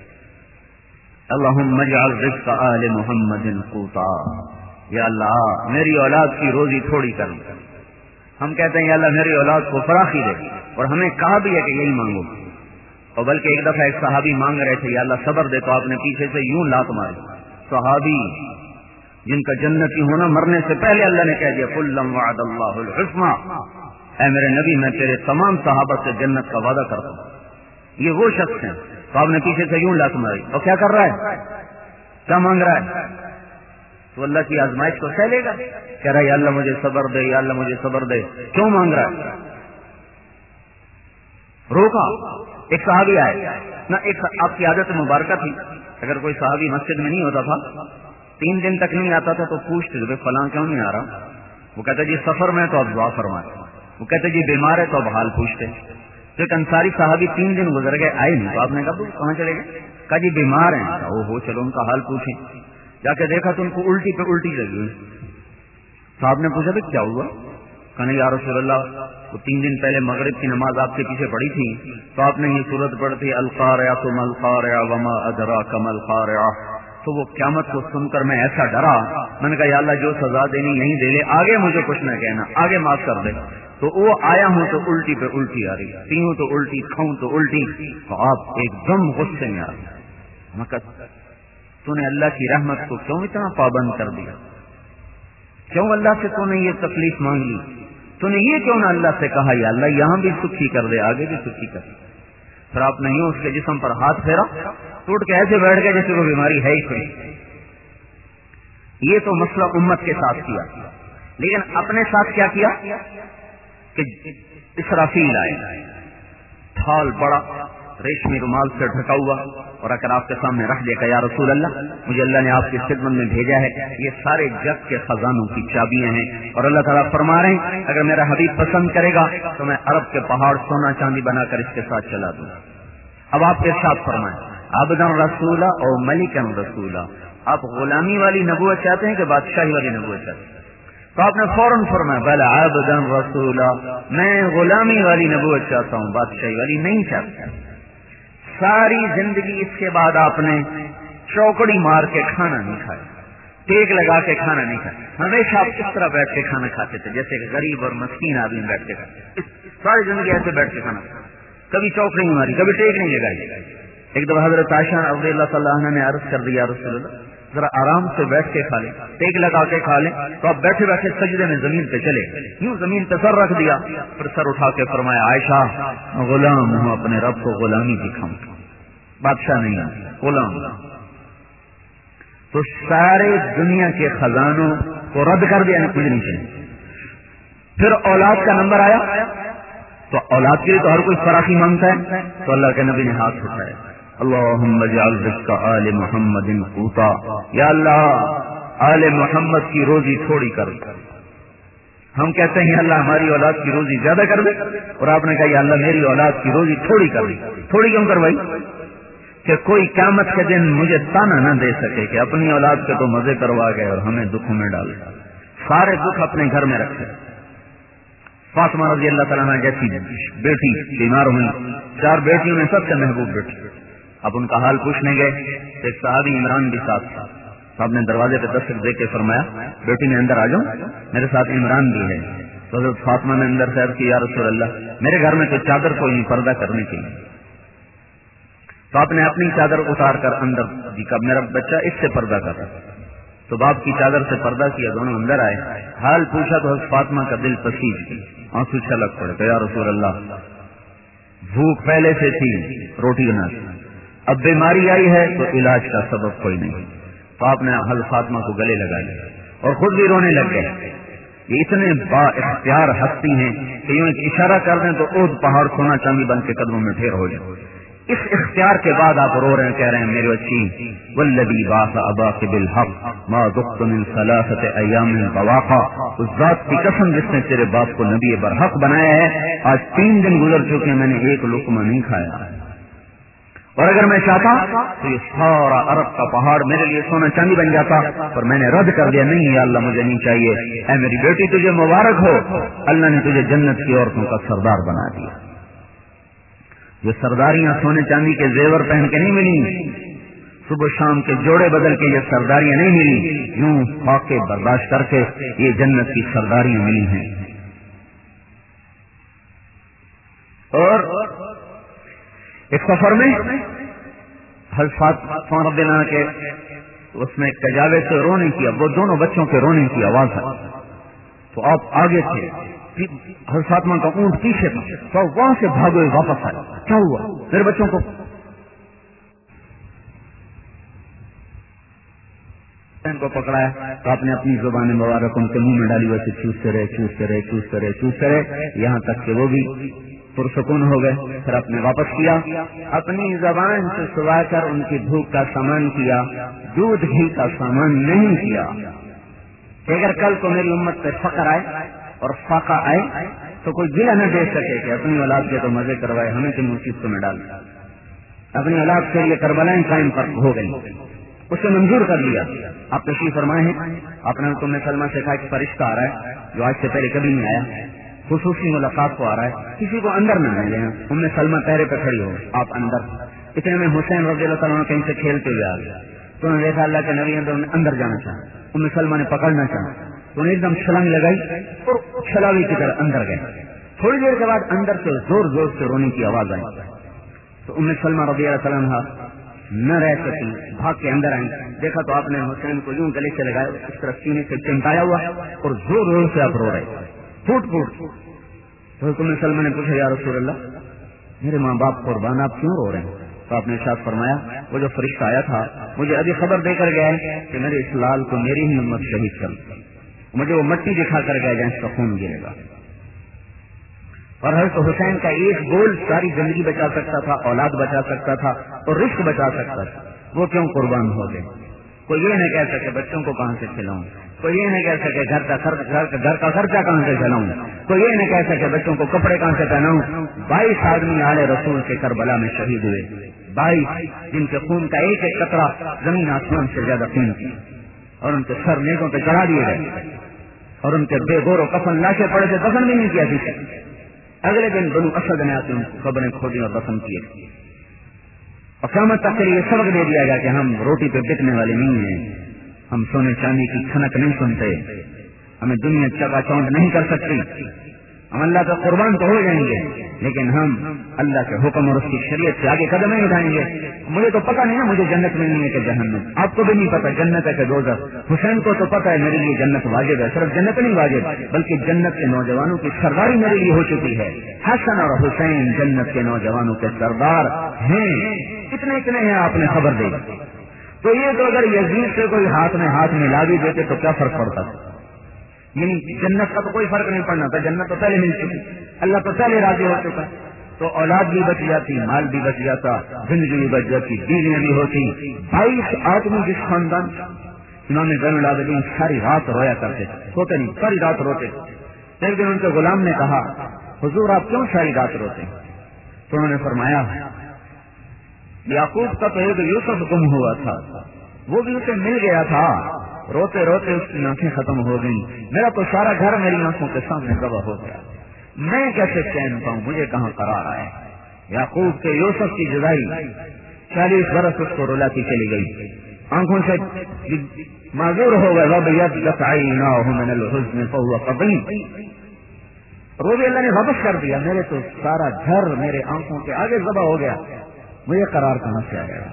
اللہم اجعل رزق آل محمد قوتا، یا اللہ میری اولاد کی روزی تھوڑی کر۔ ہم کہتے ہیں یا اللہ میری اولاد کو فراخی دے، اور ہمیں کہا بھی ہے کہ یہی مانگو۔ اور بلکہ ایک دفعہ ایک صحابی مانگ رہے تھے یا اللہ صبر دے، تو آپ نے پیچھے سے یوں لات ماری۔ صحابی جن کا جنتی ہونا مرنے سے پہلے اللہ نے کہہ دیا کلم وعد اللہ الحسنى، اے میرے نبی میں تیرے تمام صحابہ سے جنت کا وعدہ کرتا ہوں۔ یہ وہ شخص ہیں، تو آپ نے پیچھے سے یوں لات ماری۔ اور کیا کر رہا ہے، کیا مانگ رہا ہے؟ تو اللہ کی آزمائش کو سہ لے گا؟ کہہ رہا ہے یا اللہ مجھے صبر دے، یا اللہ مجھے صبر دے. کیوں مانگ رہا ہے؟ روکا. ایک صحابی آئے نہ، ایک آپ کی عادت مبارکہ تھی، اگر کوئی صحابی مسجد میں نہیں ہوتا تھا، تین دن تک نہیں آتا تھا، تو پوچھتے تھے فلاں کیوں نہیں آ رہا؟ وہ کہتے جی سفر میں، تو اب دعا فرمائے. وہ کہتے جی بیمار ہے، تو اب حال پوچھتے. تو ایک انصاری صحابی تین دن گزر گئے، آئے نہیں. تو آپ نے کہا کہاں چلے گئے؟ کہا جی بیمار ہیں. او ہو، چلو ان کا حال پوچھیں. جا کے دیکھا تو ان کو الٹی پہ الٹی لگی ہوئی. صاحب نے پوچھا بھی کیا ہوا؟ کہا یا رسول اللہ، وہ تین دن پہلے مغرب کی نماز آپ کے پیچھے پڑھی تھی، تو آپ نے یہ سورت پڑھی تھی القارعۃ ما القارعۃ وما ادراک ما القارعۃ. تو وہ قیامت کو سن کر میں ایسا ڈرا، میں نے کہا یا اللہ جو سزا دینی یہیں دے لے، آگے مجھے کچھ نہ کہنا، آگے معاف کر دے. تو وہ آیا ہوں تو الٹی پہ الٹی آ رہی، پیوں تو الٹی، کھاؤں تو الٹی. تو آپ ایک دم غصے میں آ گئے. میں کہا تو نے اللہ کی رحمت کو کیوں اتنا پابند کر دیا؟ کیوں اللہ سے تو نے یہ تکلیف مانگ لی؟ تو نے یہ کیوں نہ اللہ سے کہا یا اللہ یہاں بھی سکھی کر دے، آگے بھی سکھی کر دے؟ پھر آپ نے یوں اس کے جسم پر ہاتھ پھیرا، ٹوٹ کے ایسے بیٹھ گئے جیسے کوئی بیماری ہے ہی کوئی. یہ تو مسئلہ امت کے ساتھ کیا، لیکن اپنے ساتھ کیا کیا کہ اسرافیل آئے، تھال بڑا ریشمی رومال سے ڈھکا ہوا، اور اگر آپ کے سامنے رکھ دیا کہ یا رسول اللہ مجھے اللہ نے آپ کی خدمت میں بھیجا ہے، یہ سارے جگ کے خزانوں کی چابیاں ہیں، اور اللہ تعالیٰ فرما رہے ہیں اگر میرا حبیب پسند کرے گا تو میں عرب کے پہاڑ سونا چاندی بنا کر اس کے ساتھ چلا دوں. اب آپ کے ارشاد فرمائیں عبدًا رسولا اور ملکًا رسولا، آپ غلامی والی نبوت چاہتے ہیں کہ بادشاہی والی نبوت چاہتے ہیں؟ تو آپ نے فوراً فرمایا بل عبدًا رسولا، میں غلامی والی نبوت چاہتا ہوں، بادشاہی والی نہیں چاہتا. ساری زندگی اس کے بعد آپ نے چوکڑی مار کے کھانا نہیں کھایا، ٹیک لگا کے کھانا نہیں کھایا. ہمیشہ آپ اس طرح بیٹھ کے کھانا کھاتے تھے جیسے کہ غریب اور مسکین آدمی بیٹھ کے کھاتے. ساری زندگی ایسے بیٹھ کے کھانا، کبھی چوک نہیں ماری، کبھی ٹیک نہیں لگائی. ایک دفعہ حضرت عائشہ رضی اللہ تعالیٰ عنہ نے عرض کر دیا رسول اللہ ذرا آرام سے بیٹھ کے کھا لیں، ٹیک لگا کے کھا لیں. تو آپ بیٹھے بیٹھے سجدے میں زمین پہ چلے، یوں زمین پہ سر رکھ دیا، پھر سر اٹھا کے فرمایا عائشہ غلام ہوں، اپنے رب کو غلامی دکھاؤں، بادشاہ نہیں غلام. تو سارے دنیا کے خزانوں کو رد کر دیا، کچھ نہیں چاہیے. پھر اولاد کا نمبر آیا تو اولاد کے لیے تو ہر کوئی فراخی مانگتا ہے، تو اللہ کے نبی نے ہاتھ اٹھایا اللہم اجعل رزق آل محمد قوتا، یا اللہ آل محمد کی روزی تھوڑی کر. ہم کہتے ہیں اللہ ہماری اولاد کی روزی زیادہ کر دے، اور آپ نے کہا یا اللہ میری اولاد کی روزی تھوڑی کر دی. تھوڑی کیوں کروائی؟ کہ کوئی قیامت کے دن مجھے تانا نہ دے سکے کہ اپنی اولاد کے تو مزے کروا گئے اور ہمیں دکھوں میں ڈال گئے. سارے دکھ اپنے گھر میں رکھے. فاطمہ رضی اللہ تعالیٰ عنہ جیسی بیٹی بیمار ہوئی، چار بیٹیوں میں سب سے محبوب بیٹی. اب ان کا حال پوچھنے گئے تو ایک صحابی عمران بھی ساتھ تھا. صاحب نے دروازے پہ دستک دے کے فرمایا بیٹی میں اندر آ جاؤں، میرے ساتھ عمران بھی ہے. تو حضرت فاطمہ نے اندر سے عرض کی یا رسول اللہ میرے گھر میں تو چادر کوئی نہیں پردہ کرنے کے لیے. تو آپ نے اپنی چادر اتار کر اندر جی کا میرا بچہ اس سے پردہ کر. تو باپ کی چادر سے پردہ کیا، دونوں اندر آئے، حال پوچھا تو حضرت فاطمہ کا دل پسیج گیا، آنسو چھلک پڑے. تو یا رسول اللہ بھوک پہلے سے تھی، روٹی بنا تھی، اب بیماری آئی ہے تو علاج کا سبب کوئی نہیں. تو آپ نے حضرت فاطمہ کو گلے لگا لیا اور خود بھی رونے لگ گئے. یہ اتنے با اختیار ہستی ہیں کہ یوں ایک اشارہ کر دیں تو اود پہاڑ سونا چاندی بن کے قدموں میں ڈھیر ہو جائے. اس اختیار کے بعد آپ رو رہے ہیں، کہہ رہے ہیں میرے بچی والذی بعث اباک بالحق ما ذقت من ثلاثۃ ایام طواقا، اس ذات کی قسم جس نے تیرے باپ کو نبی برحق بنایا ہے، آج تین دن گزر چکے ہیں میں نے ایک لقمہ نہیں کھایا. اور اگر میں چاہتا تو یہ سارا عرب کا پہاڑ میرے لیے سونا چاندی بن جاتا، پر میں نے رد کر دیا، نہیں یا اللہ مجھے نہیں چاہیے. اے میری بیٹی تجھے مبارک ہو، اللہ نے تجھے جنت کی عورتوں کا سردار بنا دیا. یہ سرداریاں سونے چاندی کے زیور پہن کے نہیں ملی، صبح شام کے جوڑے بدل کے یہ سرداریاں نہیں ملی، یوں فاقے برداشت کر کے یہ جنت کی سرداریاں ملی ہیں. اور ایک سفر میں حضرت فاطمہ رضی اللہ عنہ کے اس میں کجاوے سے رونے کی، وہ دونوں بچوں کے رونے کی آواز ہے. تو آپ آگے تھے، حضرت فاطمہ کا اونٹ پیچھے تھا، تو وہاں سے بھاگے واپس آئے. کیا ہوا میرے بچوں کو؟ حسین کو پکڑا ہے تو آپ نے اپنی زبان مبارک ان کے منہ میں ڈالی، ویسے چوستے رہے چوستے رہے چوستے رہے چوستے رہے یہاں تک کہ وہ بھی پرسکون ہو گئے. پھر آپ نے واپس کیا، اپنی زبان سے سوا کر ان کی بھوک کا سامان کیا، دودھ گھی کا سامان نہیں کیا. کہ اگر کل کو میری امت پہ فقر آئے اور فاقہ آئے تو کوئی گلہ نہ دے سکے کہ اپنی اولاد کے تو مزے کروائے، ہمیں تو مصیبتوں میں ڈال. اپنی اولاد کے لیے کربلائیں قائم ہو گئی، اسے منظور کر لیا. آپ تشریف فرمائے ہیں، آپ نے تم نے سلمہ سے کہا کہ فرشتہ آ رہا ہے جو آج سے پہلے کبھی نہیں آیا، خصوصی ملاقات کو آ رہا ہے، کسی کو اندر نہ آنے لینا. ہم نے سلمہ پہرے پہ کھڑی ہو، آپ اندر. اتنے میں حسین رضی اللہ تعالیٰ کہیں سے کھیلتے ہوئے آ گیا تو انہوں نے دیکھا اللہ کے نبی اندر اندر جانا چاہا، ام سلمہ نے پکڑنا چاہا تو انہیں ایک دم چھلانگ لگائی اور چھلاوی کی طرح اندر گئے. تھوڑی دیر کے بعد اندر سے زور زور سے رونے کی آواز آئی تو ام سلمہ رضی اللہ تعالیٰ عنہا نہ رہ سکی، بھاگ کے اندر آئیں. دیکھا تو آپ نے حسین کو یوں گلے سے لگایا، اس طرح سینے سے چمٹایا ہوا اور زور زور سے آپ رو رہے پھوٹ پھوٹ. تو ام سلمہ نے پوچھا یا رسول اللہ میرے ماں باپ قربان آپ کیوں رو رہے ہیں؟ تو آپ نے ارشاد فرمایا وہ جو فرشتہ آیا تھا مجھے ابھی خبر دے کر گیا ہے کہ میرے اس لال کو میری ہی امت شہید کر، مجھے وہ مٹی دکھا کر گیا جہاں اس کا خون گرے گا. اور حضرت حسین کا ایک گول ساری زندگی بچا سکتا تھا، اولاد بچا سکتا تھا اور رزق بچا سکتا تھا، وہ کیوں قربان ہو گئے؟ کوئی یہ نہ کہہ سکے بچوں کو کہاں سے کھلاؤں، کوئی یہ نہ کہہ سکے گھر کا گھر کا خرچہ کہاں سے چلاؤں، کوئی یہ نہ کہہ سکے بچوں کو کپڑے کہاں سے پہناؤں. بائیس آدمی آل رسول کے کربلا میں شہید ہوئے، بائیس جن کے خون کا ایک ایک قطرہ زمین آسمان سے زیادہ قیمتی، اور ان کے سر نیزوں پہ چڑھا دیے گئے اور ان کے بے گور و کفن لاشیں پڑے سے دفن بھی نہیں کیا کسی. اگلے دن بنو اسد نے آتے ان کو قبریں کھودی اور دفن کیے. اور قیامت تک کے لیے سبق دے دیا گیا کہ ہم روٹی پہ بکنے والے نہیں ہیں، ہم سونے چاندی کی کھنک نہیں سنتے، ہمیں دنیا چکا چونڈ نہیں کر سکتی. ہم اللہ کا قربان تو ہو جائیں گے لیکن ہم اللہ کے حکم اور اس کی شریعت سے آگے قدم نہیں اٹھائیں گے. مجھے تو پتا نہیں ہے مجھے جنت ملنی ہے کہ جہنم، آپ کو بھی نہیں پتا جنت ہے کہ دوزخ. حسین کو تو پتا ہے میرے لیے جنت واجب ہے، صرف جنت نہیں واجب بلکہ جنت کے نوجوانوں کی سرداری میرے لیے ہو چکی ہے. حسن اور حسین جنت کے نوجوانوں کے سردار ہیں. اتنے اتنے ہیں آپ نے خبر دی. تو یہ تو اگر یزید سے کوئی ہاتھ میں ہاتھ ملا بھی دیتے تو کیا فرق پڑتا؟ یعنی جنت کا تو کوئی فرق نہیں پڑنا تھا، جنت تو پہلے مل چکی، اللہ تو پہلے راضی ہو چکا. تو اولاد بھی بچ جاتی، مال بھی بچ جاتا، زندگی بھی بچ جاتی، بیویاں بھی ہوتی. بائیس آدمی جس خاندان انہوں نے زین العابدین ساری رات رویا کرتے تھے، سوتے نہیں، ساری رات روتے. ایک دن ان کے غلام نے کہا حضور آپ کیوں ساری رات روتے؟ تو انہوں نے فرمایا یعقوب کا تو ایک یوسف گم ہوا تھا، وہ بھی اسے مل گیا تھا، روتے روتے اس کی آنکھیں ختم ہو گئی، میرا تو سارا گھر میری آنکھوں کے سامنے گواہ ہو گیا، میں کیسے چین پاؤں، مجھے کہاں قرار آئے. یعقوب کے یوسف کی جدائی چالیس برس اس کو رلاتی چلی گئی، آنکھوں سے معذور ہو گئے. رو بھی اللہ نے واپس کر دیا، میرے تو سارا گھر میرے آنکھوں کے آگے ذبح ہو گیا، مجھے قرار کہاں سے آ گیا.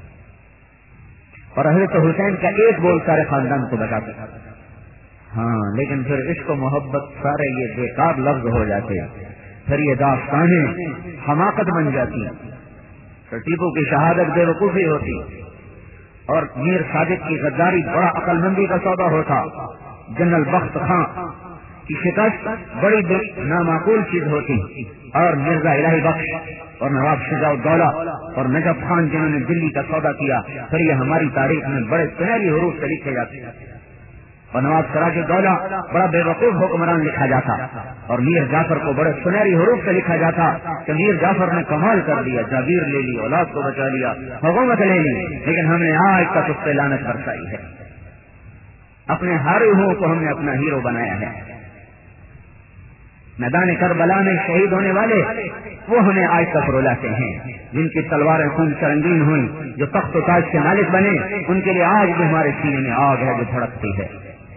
اور حضرت حسین کا ایک بول سارے خاندان کو بتا سکتا. ہاں لیکن پھر عشق و محبت سارے یہ بیکار لفظ ہو جاتے، پھر یہ داستانیں حماقت بن جاتی، پھر ٹیپو کی شہادت بے وقوفی ہوتی اور میر صادق کی غداری بڑا عقل مندی کا سودا ہوتا. جنرل بخت خان کی شکست بڑی نامعقول چیز ہوتی اور مرزا الہی بخش اور نواب شجاع الدولہ اور نجف خان جنہوں نے دلی کا سودا کیا، پھر یہ ہماری تاریخ میں بڑے سنہری حروف سے لکھے جاتے. اور نواب سراج الدولہ بڑا بے وقوف حکمران لکھا جاتا اور میر جعفر کو بڑے سنہری حروف سے لکھا جاتا کہ میر جعفر نے کمال کر دیا، جاگیر لے لی، اولاد کو بچا لیا، حکومت لے لی، لیکن ہم نے آج تک اس پہ لعنت برسائی ہے. اپنے ہاروہوں کو ہم نے اپنا ہیرو بنایا ہے. میدان کربلا میں شہید ہونے والے وہ ہمیں آج تک رلاتے ہیں، جن کی تلواریں خون سے رنگین ہوئی، جو تخت و تاج کے مالک بنے، ان کے لیے آج بھی ہمارے سینے میں آگ ہے جو دھڑکتی ہے.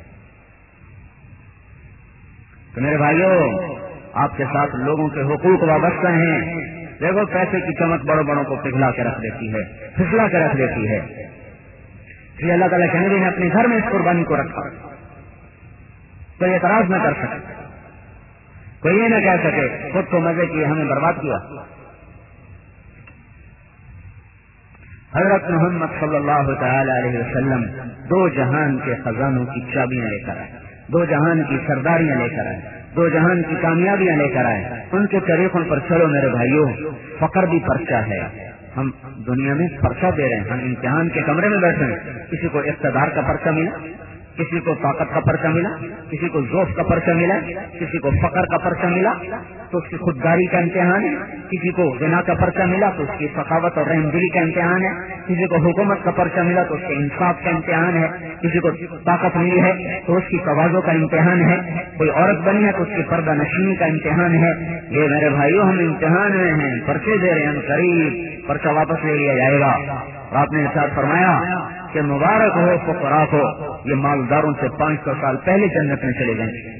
تو میرے بھائیوں آپ کے ساتھ لوگوں کے حقوق وابستہ ہیں. دیکھو پیسے کی چمک بڑوں بڑوں کو پگھلا کے رکھ دیتی ہے، پھسلا کے رکھ دیتی ہے. یہ اللہ تعالیٰ کے نبی نے اپنے گھر میں اس قربانی کو رکھا، کوئی اعتراض نہ کر سکے، کوئی یہ نہ کہہ سکے خود تو مزے کیے ہمیں برباد کیا. حضرت محمد صلی اللہ تعالی علیہ وسلم دو جہان کے خزانوں کی چابیاں لے کر آئے، دو جہان کی سرداریاں لے کر آئے، دو جہان کی کامیابیاں لے کر آئے. ان کے طریقوں پر چلو میرے بھائیوں. فقر بھی پرچہ ہے. ہم دنیا میں پرچہ دے رہے ہیں، ہم امتحان کے کمرے میں بیٹھے ہیں. کسی کو اقتدار کا پرچہ ملا، کسی کو طاقت کا پرچہ ملا، کسی کو ذوق کا پرچہ ملا، کسی کو فقر کا پرچہ ملا تو اس کی خودداری کا امتحان ہے، کسی کو غنا کا پرچہ ملا تو اس کی سخاوت اور رحم دلی کا امتحان ہے، کسی کو حکومت کا پرچہ ملا تو اس کے انصاف کا امتحان ہے، کسی کو طاقت ملی ہے تو اس کی تواضع کا امتحان ہے، کوئی عورت بنی ہے تو اس کی پردہ نشینی کا امتحان ہے. یہ میرے بھائیوں ہم امتحان میں ہیں، پرچے دے رہے ہیں، قریب پرچہ واپس لے لیا جائے گا. اور آپ نے ارشاد فرمایا کہ مبارک ہو فقراء کو، یہ مالداروں سے پانچ سو سال پہلے جنت میں چلے جائیں گے.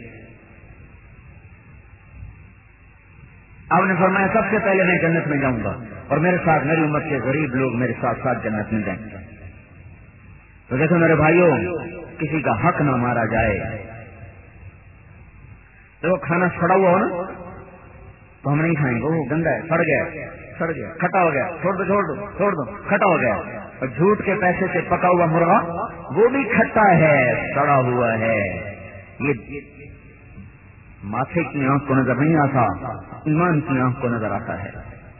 آپ نے فرمایا سب سے پہلے میں جنت میں جاؤں گا اور میرے ساتھ میری امت کے غریب لوگ میرے ساتھ ساتھ جنت میں جائیں گے. تو دیکھو میرے بھائیوں، کسی کا حق نہ مارا جائے. تو کھانا سڑا ہوا ہو نا تو ہم نہیں کھائیں گے، وہ گندا ہے، سڑ گیا سڑ گیا کھٹا ہو گیا، چھوڑ دو چھوڑ دو چھوڑ دو کھٹا ہو گیا. اور جھوٹ کے پیسے سے پکا ہوا مرغا وہ بھی کھٹا ہے، سڑا ہوا ہے. یہ ماتھے کی آنکھ کو نظر نہیں آتا، ایمان کی آنکھ کو نظر آتا ہے.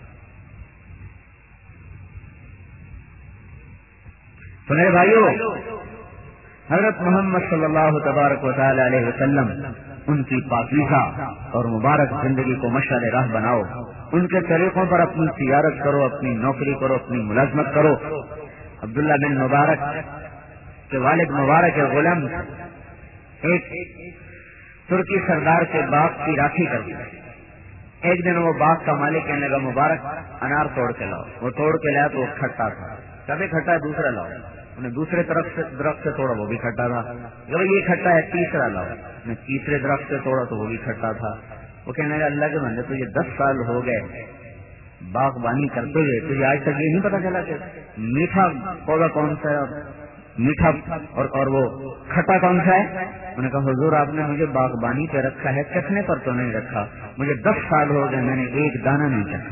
تو میرے بھائیوں، حضرت محمد صلی اللہ تبارک و تعالی علیہ وسلم ان کی پاکیزہ اور مبارک زندگی کو مشعل راہ بناؤ. ان کے طریقوں پر اپنی تجارت کرو، اپنی نوکری کرو، اپنی ملازمت کرو. عبداللہ بن مبارک کے والد مبارک غلام ایک ترکی سردار کے باغ کی راکھی کرتے. ایک دن وہ باغ کا مالک کہنے لگا مبارک انار توڑ کے لاؤ. وہ توڑ کے لایا تو وہ کھٹا تھا. کبھی کھٹا ہے دوسرا لاؤ. انہیں دوسرے طرف سے درخت سے توڑا، وہ بھی کھٹا تھا. جب یہ کھٹا ہے تیسرا لاؤ. میں تیسرے درخت سے توڑا تو وہ بھی کھٹا تھا. وہ کہنے لگا اللہ کے بندے تو یہ دس سال ہو گئے باغبانی کرتے ہوئے، تو یہ آج تک یہ نہیں پتا چلا کہ میٹھا پودا کون سا ہے اور میٹھا اور اور وہ کھٹا کون سا ہے. میں نے کہا حضور آپ نے مجھے باغبانی پہ رکھا ہے، چکھنے پر تو نہیں رکھا. مجھے دس سال ہو گئے میں نے ایک دانہ نہیں چکھا.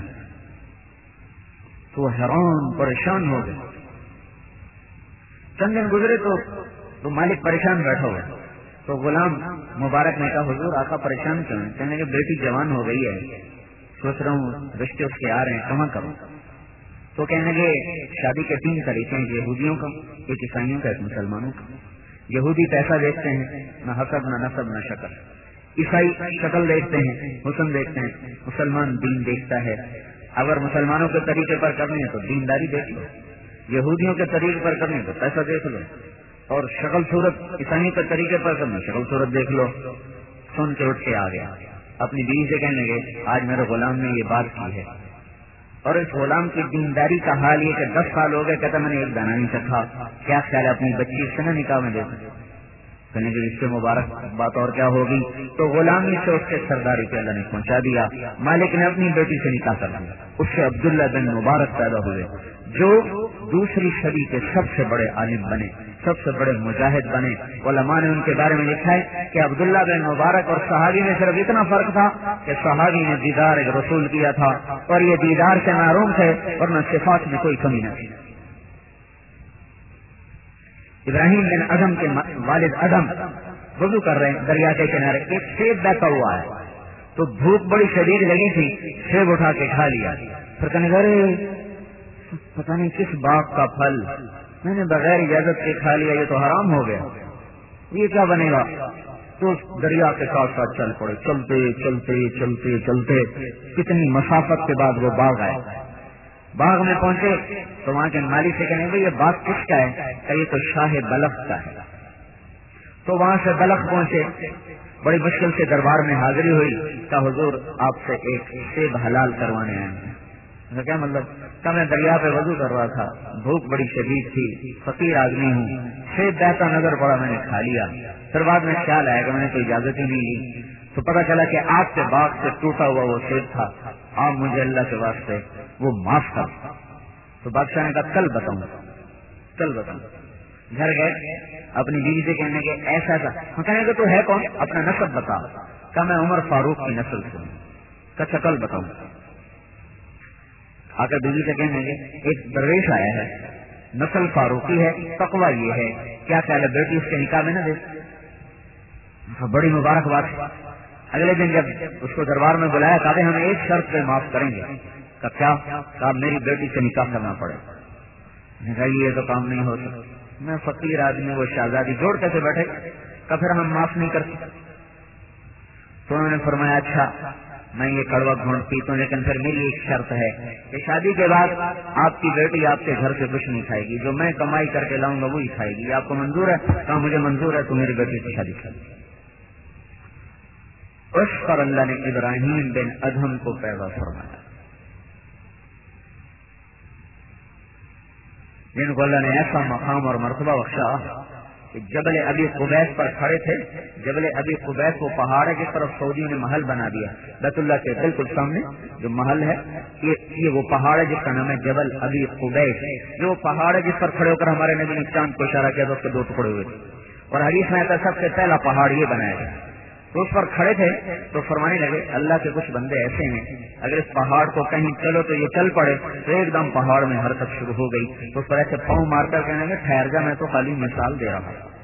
تو وہ حیران پریشان ہو گئے. چند دن گزرے تو تو مالک پریشان بیٹھا ہوا. تو غلام مبارک نے کہا حضور آقا پریشان کیوں ہیں؟ کہنے کہ بیٹی جوان ہو گئی ہے، سوچ رہا ہوں رشتے اس کے آ رہے ہیں، کہاں کروں؟ تو کہنے لگے شادی کے تین طریقے ہیں، یہودیوں کا، ایک عیسائیوں کا، ایک مسلمانوں کا. یہودی پیسہ دیکھتے ہیں، نہ حسب نہ نسب نہ شکل. عیسائی شکل دیکھتے ہیں، حسن دیکھتے ہیں. مسلمان دین دیکھتا ہے. اگر مسلمانوں کے طریقے پر کرنی ہے تو دینداری دیکھ لو، یہودیوں کے طریقے پر کرنی ہے تو پیسہ دیکھ لو، اور شکل صورت عیسائیوں کے طریقے پر کرنا شکل صورت دیکھ لو. سن کے اٹھ کے آ گیا. اپنی بیوی سے کہنے لگے آج میرے غلام نے یہ بات کی ہے. اور اس غلام کی دینداری کا حال یہ کہ دس سال ہو گئے، کہتا میں نے ایک دانہ نہیں چکھا. کیا خیال ہے اپنی بچی اس سے نہ نکاح میں دے دوں؟ کہنے کہ اس سے مبارک بات اور کیا ہوگی. تو غلامی سے اس کے سرداری کے اللہ نے پہنچا دیا. مالک نے اپنی بیٹی سے نکاح کر دیا. اس سے عبداللہ بن مبارک پیدا ہوئے جو دوسری صدی کے سب سے بڑے عالم بنے، سب سے بڑے مجاہد بنے. علماء نے ان کے بارے میں لکھا ہے کہ عبداللہ بن مبارک اور صحابی میں صرف اتنا فرق تھا کہ صحابی نے دیدار ایک رسول کیا تھا اور یہ دیدار سے محروم تھے، ورنہ صفات میں کوئی کمی نہ تھی. ابراہیم بن ادم کے والد ادم وضو کر رہے ہیں دریا کے کنارے، ایک سیب بیٹھا ہوا ہے تو بھوک بڑی شدید لگی تھی، سیب اٹھا کے کھا لیا. پھر کہنے لگے پتہ نہیں کس باغ کا پھل میں نے بغیر اجازت کے کھا لیا، یہ تو حرام ہو گیا، یہ کیا بنے گا؟ تو دریا کے ساتھ ساتھ چل پڑے. چلتے چلتے چلتے چلتے کتنی مسافت کے بعد وہ باغ آئے. باغ میں پہنچے تو وہاں کے مالی سے کہنے گے یہ باغ کس کا ہے؟ کہ یہ تو شاہ بلخ کا ہے. تو وہاں سے بلخ پہنچے، بڑی مشکل سے دربار میں حاضری ہوئی. کہ حضور آپ سے ایک سیب حلال کروانے آئے ہیں. کیا مطلب؟ کہ میں دریا پہ وضو کر رہا تھا، بھوک بڑی شدید تھی، فقیر آدمی ہوں، سیب بہتا نظر پڑا، میں نے کھا لیا. پھر بعد میں خیال آیا کہ میں نے کوئی اجازت ہی نہیں لی. تو پتہ چلا کہ آپ کے باغ سے ٹوٹا ہوا وہ سیب تھا، آپ مجھے اللہ کے واسطے وہ معاف کر. تو بادشاہ نے کہا کل بتاؤں کل بتاؤں. گھر گئے اپنی بیوی سے کہنے کے ایسا تھا. ہم کہنے کہ تو ہے کون؟ اپنا نسب بتا. کہ میں عمر فاروق کی نسل سے ہوں. کہا کل بتاؤں. آ کر بیوی سے کہنے لگے ایک درویش آیا ہے، نسل فاروقی ہے، تقوی یہ ہے، کیا خیال ہے بیٹی اس کے نکاح میں نہ دے؟ بڑی مبارکباد۔ اگلے دن جب اس کو دربار میں بلایا کہا ہم ایک شرط پہ معاف کریں گے، کہا کیا؟ کہا میری بیٹی سے نکاح کرنا پڑے۔ نے کہا یہ تو کام نہیں ہو سکتا، میں فقیر آدمی، وہ شہزادی جوڑ کیسے بیٹھے؟ کہا پھر ہم معاف نہیں کرتے۔ تو انہوں نے فرمایا اچھا میں یہ کڑوا گھونٹ پیتا ہوں، لیکن پھر میری ایک شرط ہے کہ شادی کے بعد آپ کی بیٹی آپ کے گھر سے کچھ نہیں کھائے گی، جو میں کمائی کر کے لاؤں گا وہی کھائے گی، آپ کو منظور ہے؟ کہا مجھے منظور ہے، تو میری بیٹی سے شادی کر۔ اس پر اللہ نے ابراہیم بن ادہم کو پیدا فرمایا، جن کو اللہ نے ایسا مقام اور مرتبہ بخشا کہ جبل ابی قبیس پر کھڑے تھے۔ جبل ابی قبیس وہ پہاڑ ہے جس طرف سعودیوں نے محل بنا دیا، بیت اللہ کے بالکل سامنے جو محل ہے، یہ وہ پہاڑ ہے جس کا نام ہے جبل ابی قبیس، جو پہاڑ ہے جس پر کھڑے ہو کر ہمارے نبی نے چاند کو اشارہ کیا تو اس کے دو ٹکڑے ہوئے تھے، اور حدیث میں آتا سب سے پہلا پہاڑ یہ بنایا گیا۔ تو اس پر کھڑے تھے تو فرمانے لگے اللہ کے کچھ بندے ایسے ہیں اگر اس پہاڑ کو کہیں چلو تو یہ چل پڑے، تو ایک دم پہاڑ میں حرکت شروع ہو گئی۔ تو اس پر ایسے پاؤں مار کر کہنے لگے ٹھہر جا، میں تو خالی مثال دے رہا ہوں۔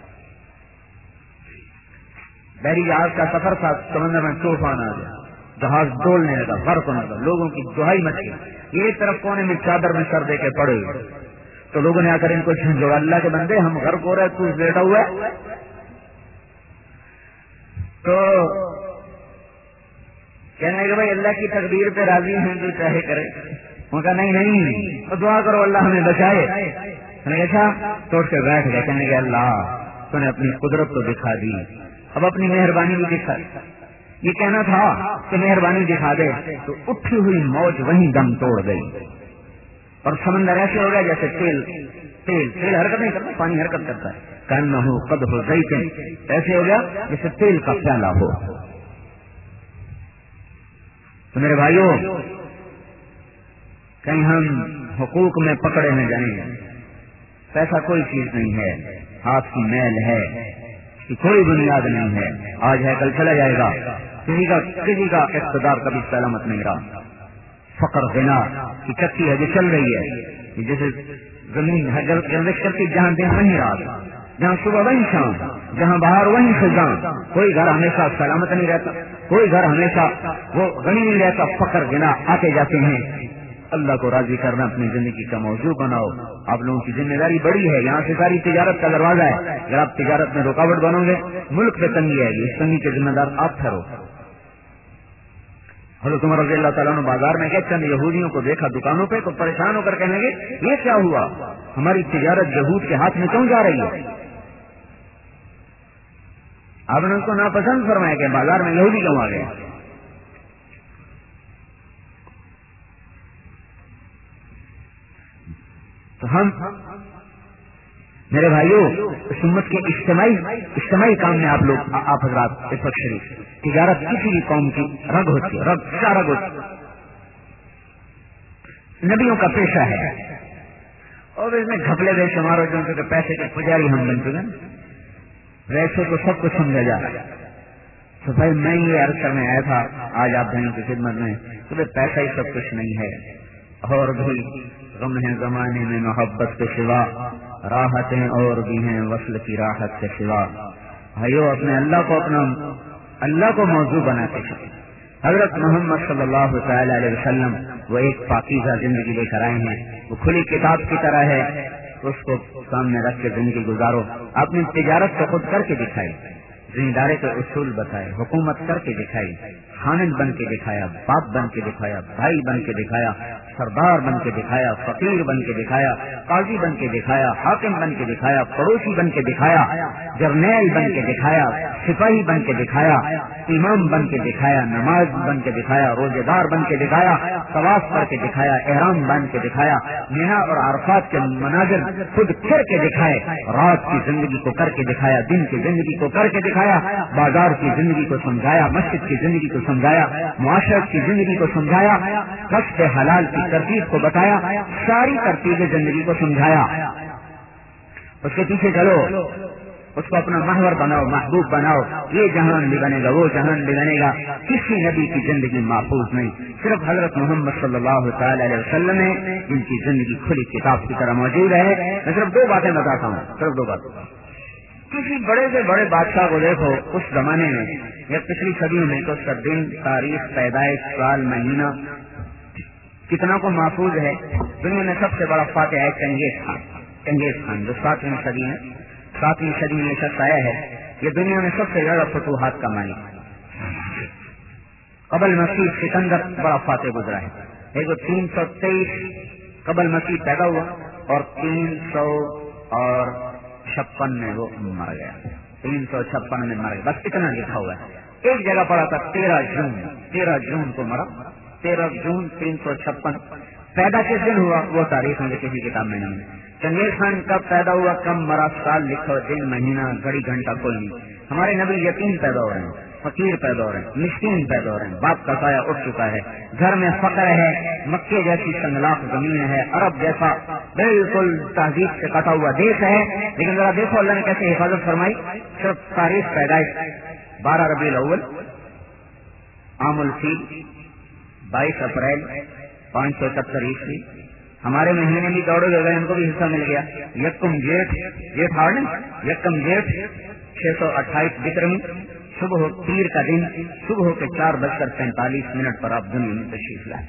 بحری جہاز کا سفر تھا، سمندر میں طوفان آ گیا، جہاز ڈولنے لگا، غرق ہونے لگا، لوگوں کی دہائی مچ گئی، ایک طرف کونے میں چادر میں سر دے کے پڑے ہوئے، تو لوگوں نے آ کر ان کو جھنجھوڑا، اللہ کے بندے ہم غرق ہو رہے تو لیٹا ہوا ہے۔ تو کہنے کہ بھائی اللہ کی تقدیر پہ راضی ہیں جو چاہے کرے۔ وہ کہا نہیں نہیں تو دعا کرو اللہ ہمیں بچائے۔ اچھا تو اٹھ کے بیٹھ گئے، کہنے کہ اللہ تو نے اپنی قدرت تو دکھا دی، اب اپنی مہربانی بھی دکھا۔ یہ کہنا تھا کہ مہربانی دکھا دے، تو اٹھی ہوئی موج وہیں دم توڑ گئی، اور سمندر ایسے ہو گیا جیسے تیل تیل تیل حرکت نہیں کرتا، پانی حرکت کرتا ہے، کہنا ہو قد ہو زیت، ایسے ہو گیا جیسے تیل کا پیالہ ہو۔ تو میرے بھائیوں کہیں ہم حقوق میں پکڑے نہ جائیں، پیسہ کوئی چیز نہیں ہے، ہاتھ کی میل ہے، کوئی بنیاد نہیں ہے، آج ہے کل چلا جائے گا، کسی کا کسی کا اقتدار کبھی سلامت نہیں رہا۔ فقر غنا کی چکی ہے جو چل رہی ہے، جیسے زمین ہے گردش کرتی، جہاں دن وہیں رات، جہاں صبح وہیں شام، جہاں باہر وہیں خزاں، کوئی گھر ہمیشہ سلامت نہیں رہتا، کوئی گھر ہمیشہ وہ غنی نہیں رہتا، فقر غنا آتے جاتے ہیں۔ اللہ کو راضی کرنا اپنی زندگی کا موضوع بناؤ، آپ لوگوں کی ذمہ داری بڑی ہے، یہاں سے ساری تجارت کا دروازہ ہے، اگر آپ تجارت میں رکاوٹ بنو گے ملک پہ تنگی آئے گی، اس تنگی کے ذمہ دار آپ ٹھہرو۔ حضرت عمر رضی اللہ تعالیٰ نے بازار میں گئے، چند یہودیوں کو دیکھا دکانوں پہ، تو پریشان ہو کر کہنے لگے یہ کیا ہوا، ہماری تجارت یہود کے ہاتھ میں کیوں جا رہی ہے؟ آپ نے اس کو ناپسند فرمایا کہ بازار میں یہودی کیوں آ گئے۔ تو ہم میرے بھائیوں اس امت کے اجتماعی اجتماعی کام میں آپ لوگ آپ حضرات اس وقت شریف، تجارت کسی بھی قوم کی رگ ہوتی ہے، رگ کیا رگ ہوتی ہے، نبیوں کا پیشہ ہے، اور اس میں گھپلے بے شمار ہو جائیں کہ پیسے کے پجاری ہم بن چکے ہیں، ویسے تو سب کچھ سمجھا جا رہا ہے۔ تو بھائی میں یہ عرض کرنے آیا تھا آج آپ بھائیوں کی خدمت میں کہ پیسہ ہی سب کچھ نہیں ہے، اور بھی غم ہے زمانے میں محبت کے سوا، راحتیں اور بھی ہیں وصل کی راحت کے سوا۔ بھائیو اپنے اللہ کو اپنا اللہ کو موضوع بنا کے چلیں۔ حضرت محمد صلی اللہ تعالی علیہ وسلم وہ ایک پاکیزہ زندگی لے کر آئے ہیں، وہ کھلی کتاب کی طرح ہے، اس کو سامنے رکھ کے زندگی گزارو، اپنی تجارت کو خود کر کے دکھائی، زمینداری کے اصول بتائے، حکومت کر کے دکھائی، خاند بن کے دکھایا، باپ بن کے دکھایا، بھائی بن کے دکھایا، سردار بن کے دکھایا، فقیر بن کے دکھایا، قاضی بن کے دکھایا، حاکم بن کے دکھایا، پڑوسی بن کے دکھایا، جرنیل بن کے دکھایا، سپاہی بن کے دکھایا، امام بن کے دکھایا، نماز بن کے دکھایا، روزے دار بن کے دکھایا، طواف کر کے دکھایا، احرام بن کے دکھایا، مینا اور عرفات کے مناظر خود کر کے دکھائے، رات کی زندگی کو کر کے دکھایا، دن کی زندگی کو کر کے دکھایا، بازار کی زندگی کو سمجھایا، مسجد کی زندگی کو سمجھایا، معاشرت کی زندگی کو سمجھایا، کسب حلال کی ترتیب کو بتایا، ساری ترتیب زندگی کو سمجھایا۔ اس کے پیچھے چلو، اس کو اپنا محور بناؤ، محبوب بناؤ، یہ جہان بھی بنے گا، وہ جہان بھی بنے گا۔ کسی نبی کی زندگی محفوظ نہیں، صرف حضرت محمد صلی اللہ تعالی علیہ وسلم ہے جن کی زندگی کھلی کتاب کی طرح موجود ہے۔ میں صرف دو باتیں بتاتا ہوں، صرف دو باتیں۔ کسی بڑے سے بڑے بادشاہ کو دیکھو اس زمانے میں یا پچھلی صدیوں میں تو اس کا دن، تاریخ، پیدائش، سال، مہینہ کتنا کو محفوظ ہے۔ دنیا میں سب سے بڑا فاتح ہے چنگیز خان، چنگیز خان جو ساتویں صدی میں ساتویں صدی میں یہ شخص آیا ہے، یہ دنیا میں سب سے زیادہ فتوحات کا مالک ہے۔ قبل مسیح سکندر بڑا فاتح گزرا ہے، ایک تین سو تیئیس قبل مسیح پیدا ہوا اور تین سو اور چھپن میں وہ مر گیا، تین سو چھپن میں مر گیا، بس اتنا لکھا ہوا ہے۔ ایک جگہ پڑا تھا تیرہ جون تیرہ جون کو مرا، تیرہ جون تین سو چھپن۔ پیدا کس دن ہوا وہ تاریخ مجھے کسی کتاب میں نہیں۔ چنگیز خان کب پیدا ہوا، کب مرا، سال لکھو، دن، مہینہ، گھڑی، گھنٹہ کوئی نہیں۔ ہمارے نبی یتیم پیدا ہو رہے ہیں، فقیر پیدا ہو رہے ہیں، مسکین پیدا ہو رہے ہیں، باپ کا سایہ اٹھ چکا ہے، گھر میں فقر ہے، مکے جیسی سنگلاخ زمین ہے، عرب جیسا بالکل تہذیب سے کٹا ہوا دیش ہے، لیکن ذرا دیکھو اللہ نے کیسے حفاظت فرمائی۔ صرف تاریخ پیدائش بارہ ربیع الاول، عام الفیل بائیس اپریل پانچ سو ستر عیسوی۔ ہمارے مہینے بھی دوڑے گئے، ان کو بھی حصہ مل گیا۔ یکم جیٹھ جیٹھ ہارڈ یکم جیٹھ چھ سو اٹھائیس بکرمی، صبح پیر کا دن، صبح کے چار بج کر پینتالیس منٹ پر آپ دنیا میں تشریف لائے۔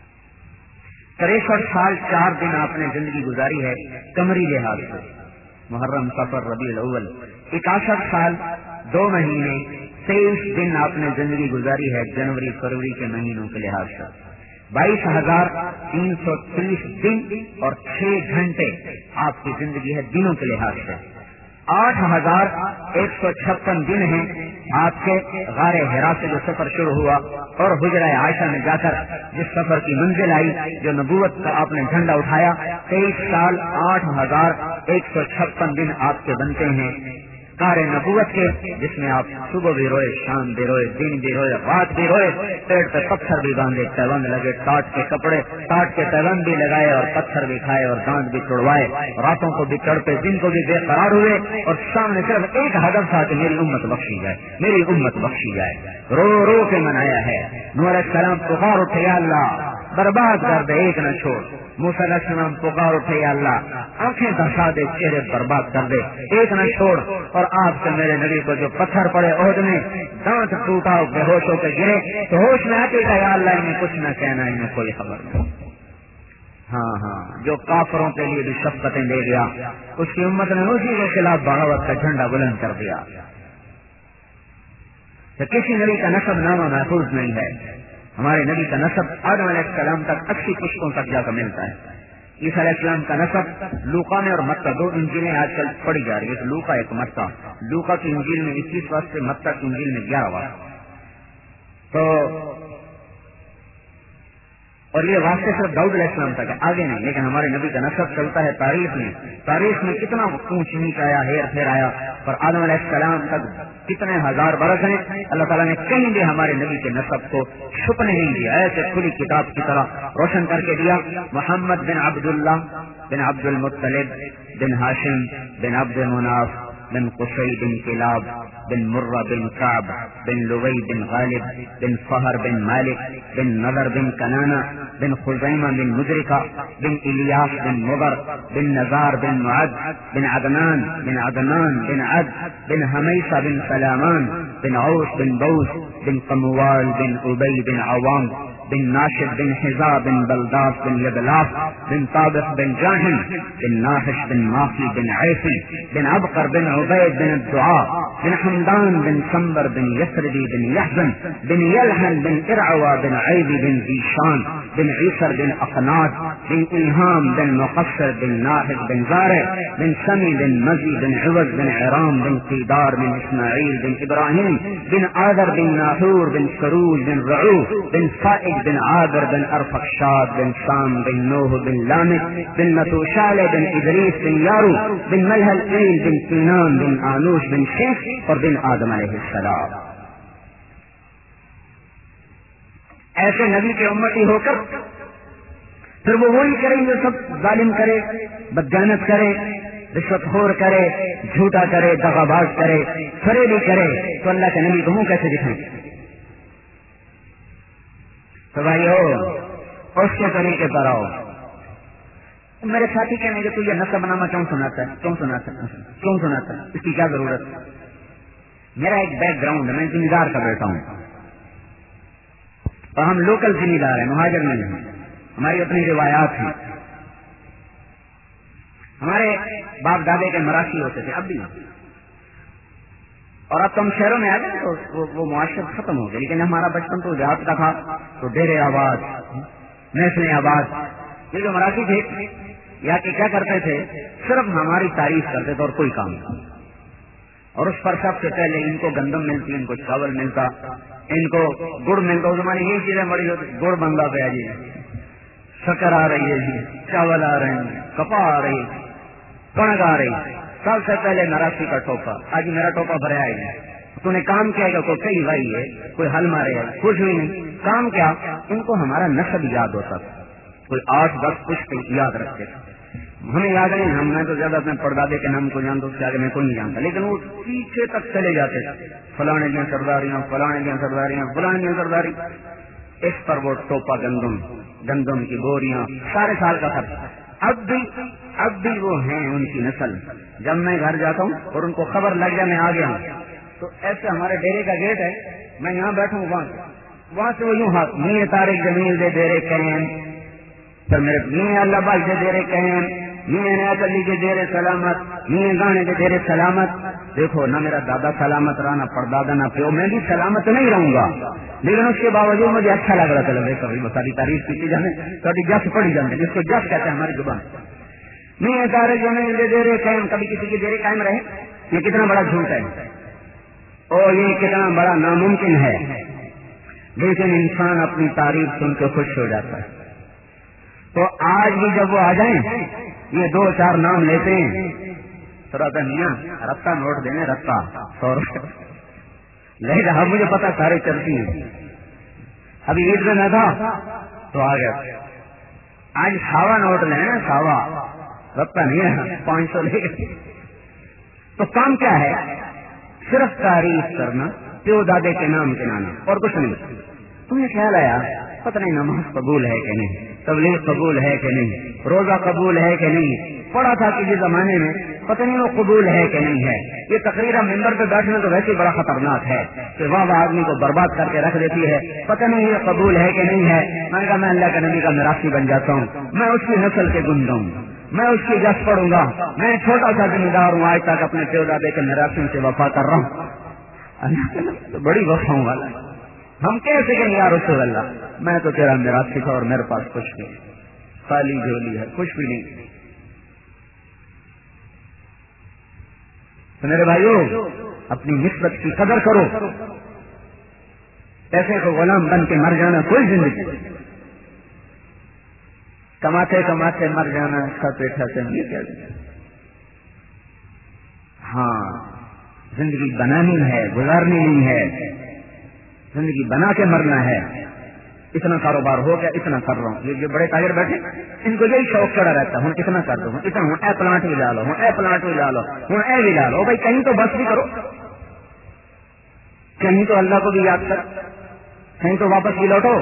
تریسٹھ سال چار دن آپ نے زندگی گزاری ہے قمری لحاظ سے، محرم، صفر، ربیع الاول۔ اکاسٹھ سال دو مہینے تیئیس دن آپ نے زندگی گزاری ہے جنوری فروری کے مہینوں کے لحاظ سے۔ بائیس ہزار تین سو تیس دن اور چھ گھنٹے آپ کی زندگی ہے دنوں کے لحاظ سے۔ آٹھ ہزار ایک سو چھپن دن ہیں آپ کے غار حرا سے جو سفر شروع ہوا اور حجرہ عائشہ میں جا کر جس سفر کی منزل آئی، جو نبوت کا آپ نے جھنڈا اٹھایا۔ تیئیس سال آٹھ ہزار ایک سو چھپن دن آپ کے بنتے ہیں کار نبوت کے، جس میں آپ صبح بھی روئے، شام بھی روئے، دن بھی روئے، رات بھی روئے، پیڑ پہ پتھر بھی باندھے، تیوند لگے، ٹاٹ کے کپڑے ٹاٹ کے تیوند بھی لگائے اور پتھر بھی کھائے اور دانت بھی توڑوائے، راتوں کو بھی تڑپے، دن کو بھی بے قرار ہوئے اور سامنے صرف ایک ہدف تھا کہ میری امت بخشی جائے، میری امت بخشی جائے۔ رو رو کے منایا ہے۔ نوح علیہ السلام پکار اٹھے، یا اللہ برباد کر دے، ایک نہ چھوڑ۔ موسیٰ علیہ السلام پکار اٹھے، یا اللہ آنکھیں دھسا دے، چہرے برباد کر دے، ایک نہ چھوڑ۔ اور آپ سے میرے نبی کو جو پتھر پڑے عہد میں، دانت ٹوٹا، بے ہوش ہو کے گرے تو ہوش میں آتے گا، یا اللہ انہیں کچھ نہ کہنا، انہیں کوئی خبر نہیں۔ ہاں ہاں جو کافروں کے لیے بھی شفقتیں دے گیا، اس کی امت نے اسی کے خلاف بغاوت کا جھنڈا بلند کر دیا۔ تو کسی نبی کا نسب نامہ محفوظ نہیں ہے۔ ہمارے نبی کا نسب آدم علیہ السلام تک اسی پشتوں تک جا کر ملتا ہے۔ عیسیٰ علیہ السلام کا نسب لوقا میں اور متی، دو انجیلیں آج کل پڑھی جا رہی ہے، ایک لوقا ایک متی۔ لوقا کی انجیل میں اکیس واسطے، متی کی انجیل میں گیارہ واسطے، تو اور یہ واسطے صرف داؤد علیہ السلام تک ہے، آگے نہیں۔ لیکن ہمارے نبی کا نسب چلتا ہے تاریخ میں، تاریخ میں کتنا اونچ نیچ آیا، ہیر پھیر آیا، اور آدم علیہ السلام تک کتنے ہزار برس ہیں۔ اللہ تعالیٰ نے کہیں بھی ہمارے نبی کے نسب کو چھپنے نہیں دیا، ایسے کھلی کتاب کی طرح روشن کر کے دیا۔ محمد بن عبداللہ بن عبد المطلب بن ہاشم بن عبد مناف بن قصی بن کلاب بن مرہ بن کعب بن لوی بن غالب بن فہر بن مالک بن نضر بن کنانہ بن خزیمہ بن مدرکہ بن الیاس بن مضر بن نزار بن معد بن عدنان بن عدنان بن عد بن حمیسہ بن سلامان بن عوس بن بوس بن قموال بن ابی بن عوام بن ناشد بن حزا بن بلداس بن یدلاف بن طابق بن جاہن بن ناحش بن ماخی بن عیسی بن عبقر بن عبید بن الدعاء بن حمدان بن سمبر بن یسربی بن یحزن بن یلحن بن ارعوا بن عیبی بن ذیشان بن عیسر بن اقناد بن الہام بن مقصر بن ناحد بن زارع بن سمی بن مزی بن عوض بن عرام بن قیدار بن اسماعیل بن ابراہیم بن آذر بن ناحور بن سروج بن رعو بن فائق بن عابر بن ارفخشاد بن سام بن نوح بن لامک بن متوشال بن ادریس بن یارو بن ملحل ایل بن سینان بن آنوش بن شیخ اور بن آدم علیہ السلام۔ ایسے نبی کے امتی ہو کر پھر وہ وہی کریں جو سب ظالم کرے، بدجانت کرے، رشوت خور کرے، جھوٹا کرے، دغاباز کرے، فریبی کرے تو اللہ کے نبی کو منہ کیسے دکھائیں؟ تو بھائیو اس کے طریقے پر آؤ. میرے ساتھی کہنے کہ تو یہ نصب نامہ کیوں سناتا ہے کیوں سناتا ہے کیوں سناتا ہے اس کی کیا ضرورت ہے؟ میرا ایک بیک گراؤنڈ ہے، میں ذمہ دار کا بیٹھا ہوں اور ہم لوکل ذمہ دار ہیں، مہاجر نہیں ہیں. ہماری اپنی روایات ہیں. ہمارے باپ دادے کے مراسی ہوتے تھے، اب بھی اور اب تو ہم شہروں میں آ گئے تو وہ, وہ معاشرت ختم ہو گیا. لیکن ہمارا بچپن تو دیہات کا تھا، تو ڈیرے آباد، محفلیں آباد. یہ جو مراسی تھے یا کہ کیا کرتے تھے، صرف ہماری تعریف کرتے تھے اور کوئی کام نہیں. اور اس پر سب سے پہلے ان کو گندم ملتی، ان کو چاول ملتا، ان کو گڑ ملتا. اس زمانے یہی چیزیں بڑی ہوتی، گڑ بنتا پہ جی، شکر آ رہی ہے جی، چاول آ رہے ہیں، کپا آ رہی ہے، کنگ آ رہی ہے. سب سے پہلے نراسی کا ٹوپا، آج میرا ٹوپا بھرا ہے. تو نے کام کیا کہ کوئی کئی بھائی ہے، کوئی ہل مارے ہے، کچھ بھی نہیں. کام کیا، ان کو ہمارا نسب یاد ہوتا تھا. کوئی آٹھ دس کچھ یاد رکھتے تھے. ہمیں یاد نہیں، ہم نے تو زیادہ اپنے پردادے کے نام کو جانتا، اس کے آگے میں کوئی نہیں جانتا. لیکن وہ پیچھے تک چلے جاتے تھے، فلانے دن سرداریاں، فلانے دن سرداریاں، فلانے دن سرداری. اس پر وہ ٹوپا، گندم گندم کی بوریاں، سارے سال کا خرچ. اب بھی اب بھی وہ ہیں ان کی نسل. جب میں گھر جاتا ہوں اور ان کو خبر لگ جائے میں آ گیا ہوں، تو ایسے ہمارے ڈیرے کا گیٹ ہے، میں یہاں بیٹھا ہوں، وہاں وہاں سے وہ یوں ہاتھ، میرے تارک جمیل دے دے رے کہیں، پھر میرے میرے اللہ بھائی دے دے رے کہیں، میرے نیت علی کے دے رے سلامت، میرے گانے کے دے رے سلامت. دیکھو نہ میرا دادا سلامت رہا، نہ پردادا، نہ پیو، میں بھی سلامت نہیں رہوں گا. لیکن اس کے باوجود مجھے اچھا لگ رہا تھا. کبھی بساری تعریف کی جانے، کبھی جس پڑی جانے، جس کو جس کہتے ہیں ہماری زبان. میرے سارے جمیل دے دے رے قائم، کبھی کسی کی دے رے قائم رہے. یہ کتنا بڑا جھوٹ ہے اور یہ کتنا بڑا ناممکن ہے. لیکن انسان اپنی تعریف سن کے خوش ہو جاتا ہے. تو آج بھی جب وہ آ جائیں، یہ دو چار نام لیتے ہیں، تھوڑا سا میاں رتا نوٹ دینے، رتا سو روپے لے رہا. مجھے پتا سارے چلتی ہیں. ابھی عید میں نہ تھا تو آ گیا. آج ساوا نوٹ لیں، ساوا رتا نہیں ہے، پانچ سو لے گئے. تو کام کیا ہے؟ صرف تعریف کرنا، پیو دادے کے نام کے نانا، اور کچھ نہیں. تمہیں خیال آیا پتہ نہیں نماز قبول ہے کہ نہیں، تبلیغ قبول ہے کہ نہیں، روزہ قبول ہے کہ نہیں. پڑھا تھا کسی زمانے میں، پتہ نہیں وہ قبول ہے کہ نہیں ہے. یہ تقریرا ممبر پہ بیٹھنا تو ویسے بڑا خطرناک ہے کہ واہ واہ آدمی کو برباد کر کے رکھ دیتی ہے. پتہ نہیں یہ قبول ہے کہ نہیں ہے. میں نے کہا میں اللہ کے نبی کا میراثی بن جاتا ہوں، میں اس کی نسل کے گندا ہوں، میں اس کی جس پڑھوں گا. میں چھوٹا سا ذمہ دار ہوں، آج تک اپنے پیو دادے کے میراثیوں سے وفا کر رہا ہوں. تو بڑی وفاؤں والا. ہم کیسے کہ یا رسول اللہ، میں تو تیرا میراثی تھا اور میرے پاس کچھ نہیں، خالی جھولی ہے، کچھ بھی نہیں. تو میرے بھائیو اپنی نسبت کی قدر کرو. پیسے کو غلام بن کے مر جانا کوئی زندگی، کماتے کماتے مر جانا سب پیٹھا سے نہیں کیا. ہاں زندگی بنانی ہے، گزارنی نہیں ہے. زندگی بنا کے مرنا ہے. اتنا کاروبار ہو گیا، اتنا کر رہا ہوں. یہ بڑے تاجر بیٹھے، ان کو یہی شوق چڑھا رہتا ہے، ہوں اتنا کر دوں، اتنا ہوں اے پلانٹ بھی لا لو، ہوں اے پلانٹ بھی لا لو، ہوں اے بھی لا لو. بھائی کہیں تو بس بھی کرو، کہیں تو اللہ کو بھی یاد کر، کہیں تو واپس بھی لوٹو.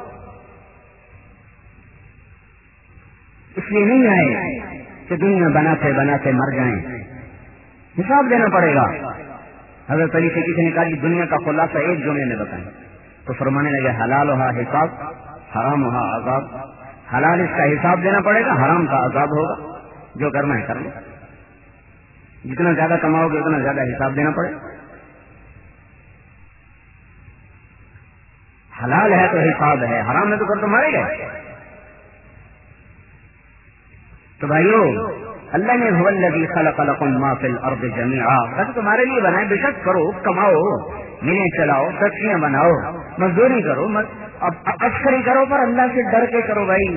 اس لیے نہیں آئے کہ دنیا بناتے بناتے مر جائیں. حساب دینا پڑے گا. حضرت علی سے کسی نے کہا کہ دنیا کا خلاصہ ایک جملے میں بتائیں، تو فرمانے لگے حلال ہوا حساب، حرام ہوا عذاب. حلال اس کا حساب دینا پڑے گا، حرام کا عذاب ہوگا. جو کرنا ہے کر لو. جتنا زیادہ کماؤ گے اتنا زیادہ حساب دینا پڑے گا. حلال ہے تو حساب ہے، حرام ہے تو پھر تو مارے گئے. تو بھائیو اللہ نے هو الذی خلق لکم ما فی الارض جمیعا، بس تمہارے لیے بنائے. بے شک کرو، کماؤ، ملیں چلاؤ، فیکٹریاں بناؤ، مزدوری کرو، عسکری کرو، پر اللہ سے ڈر کے کرو. بھائی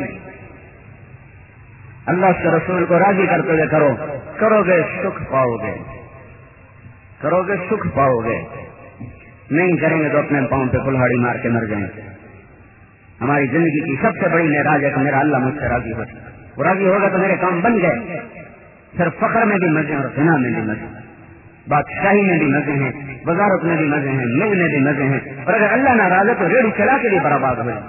اللہ کے رسول کو راضی کرتے ہوئے کرو. کرو گے سکھ پاؤ گے، کرو گے سکھ پاؤ گے. نہیں کریں گے تو اپنے پاؤں پہ کلہاڑی مار کے مر جائیں. ہماری زندگی کی سب سے بڑی معراج ہے کہ میرا اللہ مجھ سے راضی ہو. وہ راضی ہوگا تو میرے کام بن گئے. پھر فخر میں بھی مزے اور غنا میں بھی مزے، بادشاہی میں بھی مزے ہیں، وزارت میں بھی مزے ہیں، مل میں بھی مزے ہیں، اور اگر اللہ ناراض ہے تو ریڑھی چلا کے بھی برباد ہوئے۔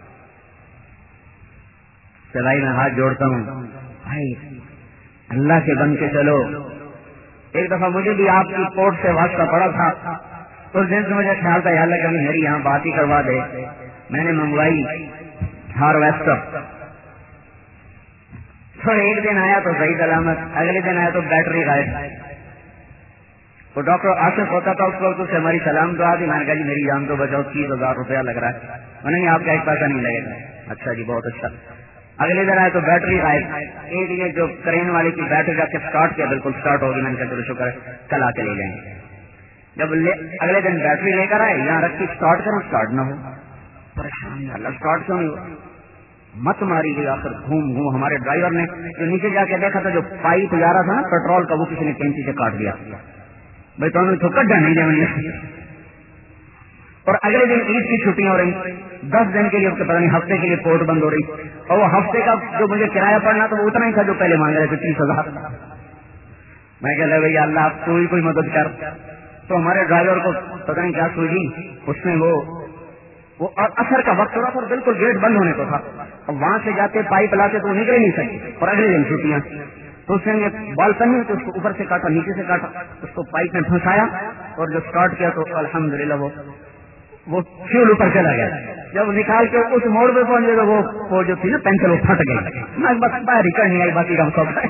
بھائی میں ہاتھ جوڑتا ہوں، بھائی اللہ کے بن کے چلو۔ ایک دفعہ مجھے بھی آپ کی کوٹ سے واسطہ پڑا تھا، اس دن سے مجھے خیال تھا اللہ کبھی میری یہاں بات ہی کروا دے۔ میں نے منگوائی ہارویسٹر، تھوڑا ایک دن آیا تو صحیح سلامت، اگلے دن آیا تو بیٹری غائب۔ وہ ڈاکٹر آصف ہوتا تھا اس وقت، اسے ہماری سلام دعا دی، میں نے کہا جی میری جان تو بچاؤ، تیس ہزار روپیہ لگ رہا ہے۔ میں نہیں، آپ کا ایک پیسہ نہیں لگے گا۔ اچھا جی بہت اچھا۔ اگلے دن آئے تو بیٹری غائب، ایک یہ جو کرین والی کی بیٹری جا کے اسٹارٹ کیا، بالکل اسٹارٹ ہوگی۔ میں نے کہا چلو شکر ہے، کل آ کے لے جائیں گے۔ جب اگلے دن بیٹری لے کر آئے، یہاں رکھ کے اسٹارٹ کروں، اسٹارٹ نہ ہو، پریشان، اللہ اسٹارٹ کیوں نہیں ہوا؟ مت ماری گئی آخر گھوم گھوم۔ ہمارے ڈرائیور نے جو نیچے جا کے دیکھا تھا، جو پائپ جا رہا تھا نا پیٹرول کا، وہ کسی نے کینچی سے کاٹ دیا۔ بھائی تو تو کٹ نہیں دیں۔ اور اگلے دن عید کی چھٹیاں ہو رہی، دس دن کے لیے پتہ نہیں ہفتے کے لیے پورٹ بند ہو رہی، اور وہ ہفتے کا جو مجھے کرایہ پڑنا تو وہ اتنا ہی تھا جو پہلے مانگ رہے تھے، تیس ہزار۔ میں کہہ رہا بھیا اللہ آپ کوئی کوئی مدد کر۔ تو ہمارے ڈرائیور کو پتہ نہیں کیا سوچی، اس میں وہ وہ اثر کا وقت ہو رہا تھا، بالکل گیٹ بند ہونے کو تھا، اور وہاں سے جاتے پائپ لاتے تو وہ نکل نہیں سکتے، اور اگلے دن چھٹیاں۔ تو اس نے بال کرنی تو اس کو اوپر سے کاٹا، نیچے سے کاٹا، اس کو پائپ میں پھنسایا، اور جو اسٹارٹ کیا تو الحمدللہ وہ وہ فیول اوپر چلا گیا۔ جب نکال کے اس موڑ پہ پہنچے تو وہ وہ جو تھی نا پینسل، وہ پھٹ گئی۔ میں بس باہر نکل نہیں آئی، باقی کام سب ہے۔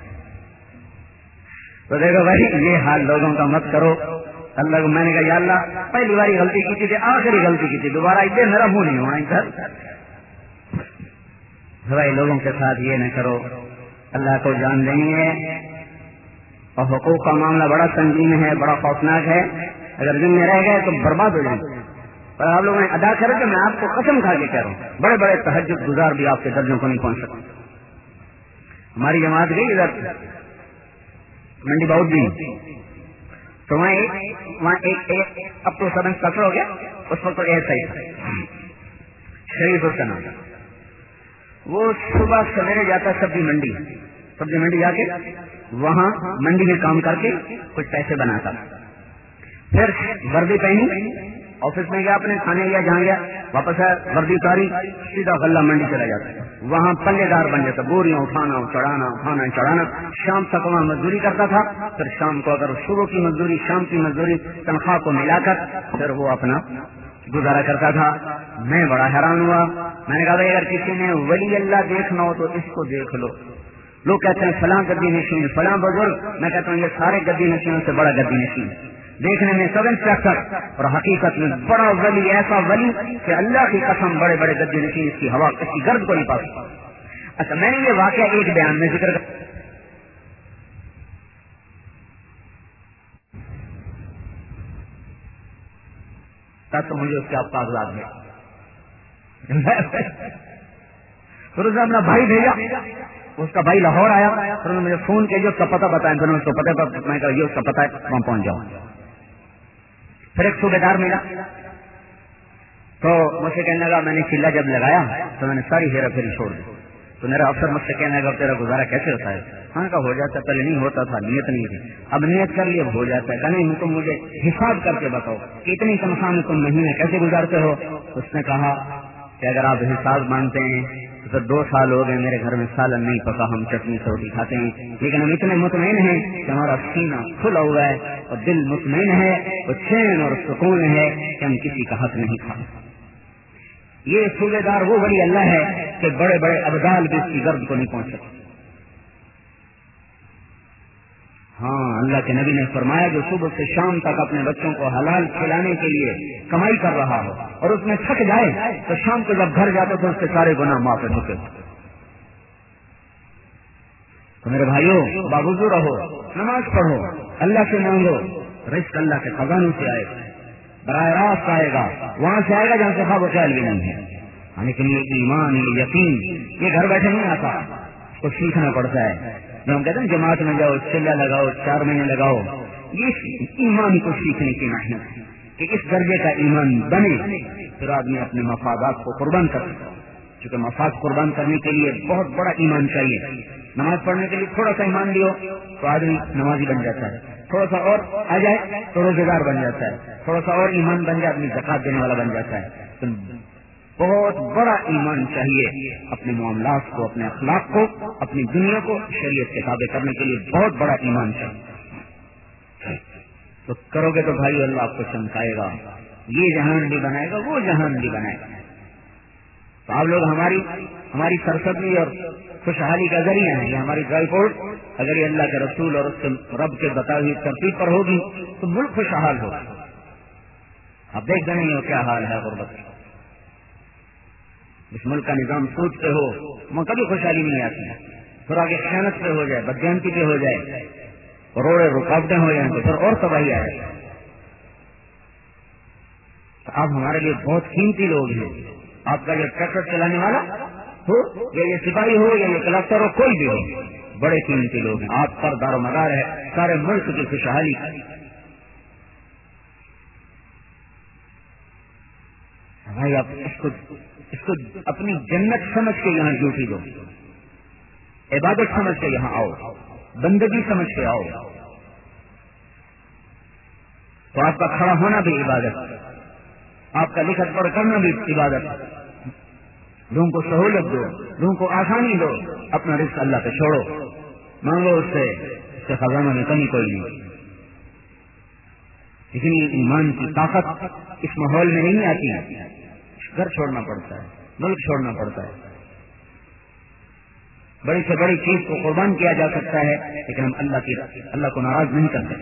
تو دیکھو بھائی یہ حال لوگوں کا مت کرو۔ اللہ کو میں نے کہا یا اللہ پہلی باری غلطی کی تھی، آخری غلطی کی تھی، دوبارہ ادھر میرا منہ نہیں ہونا ادھر۔ بھائی لوگوں کے ساتھ یہ نہ کرو، اللہ کو جان دینی ہے، اور حقوق کا معاملہ بڑا سنگین ہے، بڑا خوفناک ہے۔ اگر دن میں رہ گئے تو برباد ہو جائیں گے۔ اور آپ لوگوں نے ادا کرے کہ میں آپ کو قسم کھا کے کہہ رہا ہوں، بڑے بڑے تہجد گزار بھی آپ کے درجوں کو نہیں پہنچ سکتے۔ ہماری جماعت گئی ادھر منڈی باؤد بھی، تو وہاں ایک وہاں ایک ایک اب تو سب انسپیکٹر ہو گیا، اس وقت ایس آئی شریف اس کا نام تھا۔ وہ صبح سویرے جاتا سبزی منڈی، سبزی منڈی جا کے وہاں منڈی میں کام کر کے کچھ پیسے بناتا، پھر وردی پہنی، آفس میں گیا، اپنے کھانے گیا، جہاں گیا واپس آیا، وردی اتاری، سیدھا غلہ منڈی چلا جاتا، وہاں پلے دار بن جاتا، بوریاں اٹھانا چڑھانا اٹھانا چڑھانا، شام تک وہاں مزدوری کرتا تھا۔ پھر شام کو اگر صبح کی مزدوری شام کی مزدوری تنخواہ کو ملا کر پھر وہ اپنا گزارا کرتا تھا۔ میں بڑا حیران ہوا، میں نے کہا بھائی اگر کسی نے ولی اللہ دیکھنا ہو تو اس کو دیکھ لو۔ لوگ کہتے ہیں فلاں گدی نشین فلاں بزرگ، میں کہتا ہوں یہ سارے گدی نشینوں سے بڑا گدی نشین، دیکھنے میں سب انسپیکٹر اور حقیقت میں بڑا ولی، ایسا ولی کہ اللہ کی قسم بڑے بڑے گدی نشین اس کی ہوا اس کی گرد کو نہیں پا سکتا۔ اچھا میں نے یہ واقعہ ایک بیان میں ذکر کر تو مجھے اس کے آپ کاغذات میں پھر اس نے اپنا بھائی بھیجا، اس کا بھائی لاہور آیا، پھر انہوں نے مجھے فون کیا جو اس کا پتہ بتایا، پھر اس کو پتہ پر میں کہا یہ اس کا پتہ ہے، وہاں پہنچ جاؤ۔ پھر ایک صوبے دار ملا تو مجھ سے کہنے لگا، میں نے چلا جب لگایا تو میں نے ساری ہیرا پھیری چھوڑ دی، تو میرا افسر مجھ سے کہنے لگا تیرا گزارا کیسے ہوتا ہے؟ ہاں کہا ہو جاتا ہے، پہلے نہیں ہوتا تھا، نیت نہیں تھی، اب نیت کر لی اب ہو جاتا ہے۔ کہ نہیں تم مجھے حساب کر کے بتاؤ کہ اتنی تنخواہ میں تم مہینے کیسے گزارتے ہو؟ اس نے کہا کہ اگر آپ حساب مانتے ہیں تو پھر دو سال ہو گئے میرے گھر میں سالن نہیں پکا، ہم چٹنی سے روٹی کھاتے ہیں، لیکن ہم اتنے مطمئن ہیں کہ ہمارا سینہ کھلا ہوا ہے اور دل مطمئن ہے اور چین اور سکون ہے کہ ہم کسی کا حق نہیں کھاتے۔ یہ صوبے دار وہ ولی اللہ ہے کہ بڑے بڑے ابدال بھی اس کی گرد کو نہیں پہنچ سکتے۔ ہاں اللہ کے نبی نے فرمایا جو صبح سے شام تک اپنے بچوں کو حلال کھلانے کے لیے کمائی کر رہا ہو اور اس میں تھک جائے تو شام کو جب گھر جاتے تو اس کے سارے گناہ معاف ہو چکے۔ تو میرے بھائیوں باوضو رہو، نماز پڑھو، اللہ سے مانگو، رزق اللہ کے خزانوں سے آئے گا، براہ راست آئے گا، وہاں سے آئے گا جہاں سے خواب و خیال بھی نہیں ہے۔ لیکن یہ ایمان یہ یقین یہ گھر بیٹھے نہیں آتا، اس کو سیکھنا پڑتا ہے۔ جو ہم کہتے ہیں جماعت میں جاؤ، چلا لگاؤ، چار مہینے لگاؤ، یہ ایمان کو سیکھنے کی محنت ہے کہ اس درجے کا ایمان بنے پھر آدمی اپنے مفادات کو قربان کر سکتا ہے، چونکہ مفاد قربان کرنے کے لیے بہت بڑا ایمان چاہیے۔ نماز پڑھنے کے لیے تھوڑا سا ایمان بھی ہو تو آدمی نمازی بن جاتا ہے، تھوڑا سا اور آ جائے تو روزے دار بن جاتا ہے، تھوڑا سا اور ایمان بن جائے آدمی زکات دینے والا بن جاتا ہے. تو بہت بڑا ایمان چاہیے اپنے معاملات کو، اپنے اخلاق کو، اپنی دنیا کو شریعت کے تابع کرنے کے لیے بہت بڑا ایمان چاہیے. تو کرو گے تو بھائی اللہ آپ کو چمکائے گا، یہ جہان بھی بنائے گا، وہ جہان بھی بنائے گا. تو آپ لوگ ہماری ہماری سرسبزی اور خوشحالی کا ذریعہ ہے. یہ ہماری ڈرائی فروٹ اگر یہ اللہ کے رسول اور اس کے رب کے بتائی ہوئی ترتیب پر ہوگی تو ملک خوشحال ہوگا. آپ دیکھ رہے ہیں کیا حال ہے غربت کا. اس ملک کا نظام سوچتے ہو وہاں کبھی خوشحالی نہیں آتی ہے. پھر آگے خیانت پہ ہو جائے، بدجانتی پہ ہو جائے، روڑے رکاوٹیں ہو جائیں تو پھر اور تباہی آ جائے. تو آپ ہمارے لیے بہت قیمتی لوگ ہیں. آپ کا یہ ٹریکٹر چلانے والا ہو یا یہ سپاہی ہو یا یہ کلکٹر ہو، کوئی بھی ہو، بڑے قیمتی لوگ ہیں. آپ پر دار و مدار ہے سارے ملک کی خوشحالی. بھائی آپ اس کو اس کو اپنی جنت سمجھ کے یہاں ڈیوٹی دو، عبادت سمجھ کے یہاں آؤ، بندگی سمجھ کے آؤ. تو آپ کا کھڑا ہونا بھی عبادت، آپ کا لکھت پڑھ کرنا بھی عبادت. لوگوں کو سہولت دو، لوگوں کو آسانی دو، اپنا رزق اللہ پہ چھوڑو، مانگو اس سے، اس کے خزانوں میں کمی کوئی نہیں. اتنی ایمان کی طاقت اس ماحول میں نہیں آتی. گھر چھوڑنا پڑتا ہے، ملک چھوڑنا پڑتا ہے. بڑی سے بڑی چیز کو قربان کیا جا سکتا ہے لیکن ہم اللہ کی اللہ کو ناراض نہیں کرتے.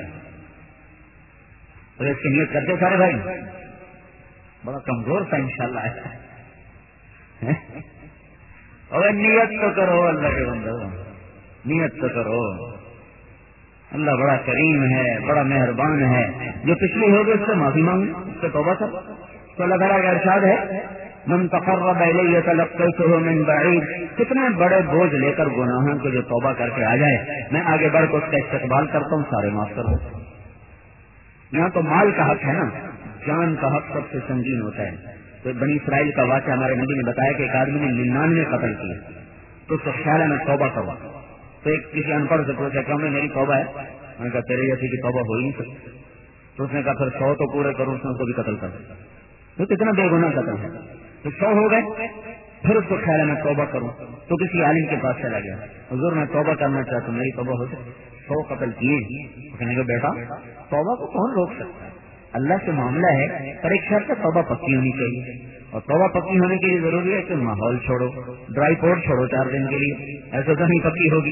تو اس کی نیت کرتے سارے بھائی، بڑا کمزور تھا انشاءاللہ ہے. اور نیت تو کرو اللہ کے بندو، نیت تو کرو. اللہ بڑا کریم ہے، بڑا مہربان ہے. جو پچھلی ہوگی اس سے معافی مانگو، اس سے توبہ کرو. تو اللہ تعالیٰ کا ارشاد ہے من تقرب الی تلقیتہ من بعید. کتنے بڑے بوجھ لے کر گناہوں کو جو توبہ کر کے آ جائے میں آگے بڑھ کر اس کا استقبال کرتا ہوں، سارے معاف کر دو. یہاں تو مال کا حق ہے نا، جان کا حق سب سے سنگین ہوتا ہے. تو بنی اسرائیل کا واقعہ ہمارے نبی نے بتایا کہ ایک آدمی نے ننانوے قتل کیے تو اس کو خیال ہے میں توبہ کروا. تو ایک کسی ان پڑھ سے پوچھا کہ ہمیں میری توبہ ہے. میں نے کہا تیرے جیسی کی توبہ ہو ہی نہیں سکتی. تو اس نے کہا پھر سو تو پورے کروں، اس نے اس کو بھی قتل کر دیا. تو کتنا بے گناہ قتل ہے. تو سو ہو گئے، پھر اس کو خیال ہے میں توبہ کروں. تو کسی عالم کے پاس چلا گیا، حضور میں توبہ کرنا چاہتا ہوں، میری توبہ ہو سکتی. سو قتل کیے. کہنے کا بیٹا توبہ کو کون روک سکتا ہے؟ اللہ سے معاملہ ہے، پر ایک شرط توبہ پکی ہونی چاہیے. اور توبہ پکی ہونے کے لیے ضروری ہے کہ ماحول چھوڑو، ڈرائی پورٹ چھوڑو چار دن کے لیے. ایسے تو نہیں پکی ہوگی.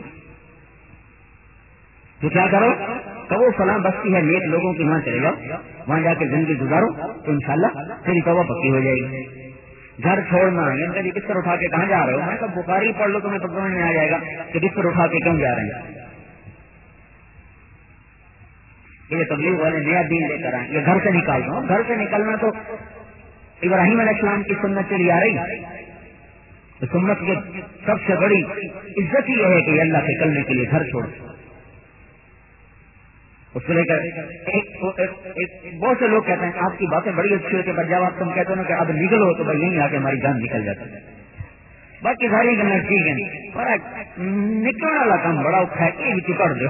تو کیا کرو کہ وہ فلاں بستی ہے نیک لوگوں کے وہاں چلے جاؤ، وہاں جا کے زندگی گزارو تو انشاءاللہ تیری توبہ پکی ہو جائے گی. گھر چھوڑنا یعنی بستر اٹھا کے کہاں جا رہے ہو؟ میں تو بخاری پڑھ لو تمہیں پکڑنے میں آ جائے گا کہ بستر اٹھا کے کیوں جا رہے ہیں. یہ تبلیغ والے نیا دین لے کر آئیں، یہ گھر سے نکال دو. گھر سے نکلنا تو ابراہیم علیہ السلام کی سنت چلی آ رہی. تو سنت کی سب سے بڑی عزت یہ ہے کہ اللہ سے نکلنے کے لیے گھر چھوڑ. اس کو لے کر بہت سے لوگ کہتے ہیں آپ کی باتیں بڑی اچھی ہوتی ہے، پر جب آپ تم کہتے ہو کہ اب نکلو تو بھائی یہیں آ کے ہماری جان نکل جاتی ہے. باقی ساری گلیں ٹھیک ہیں، پر نکلنے والا کام بڑا اوکھا ہے کہ چکڑ دو.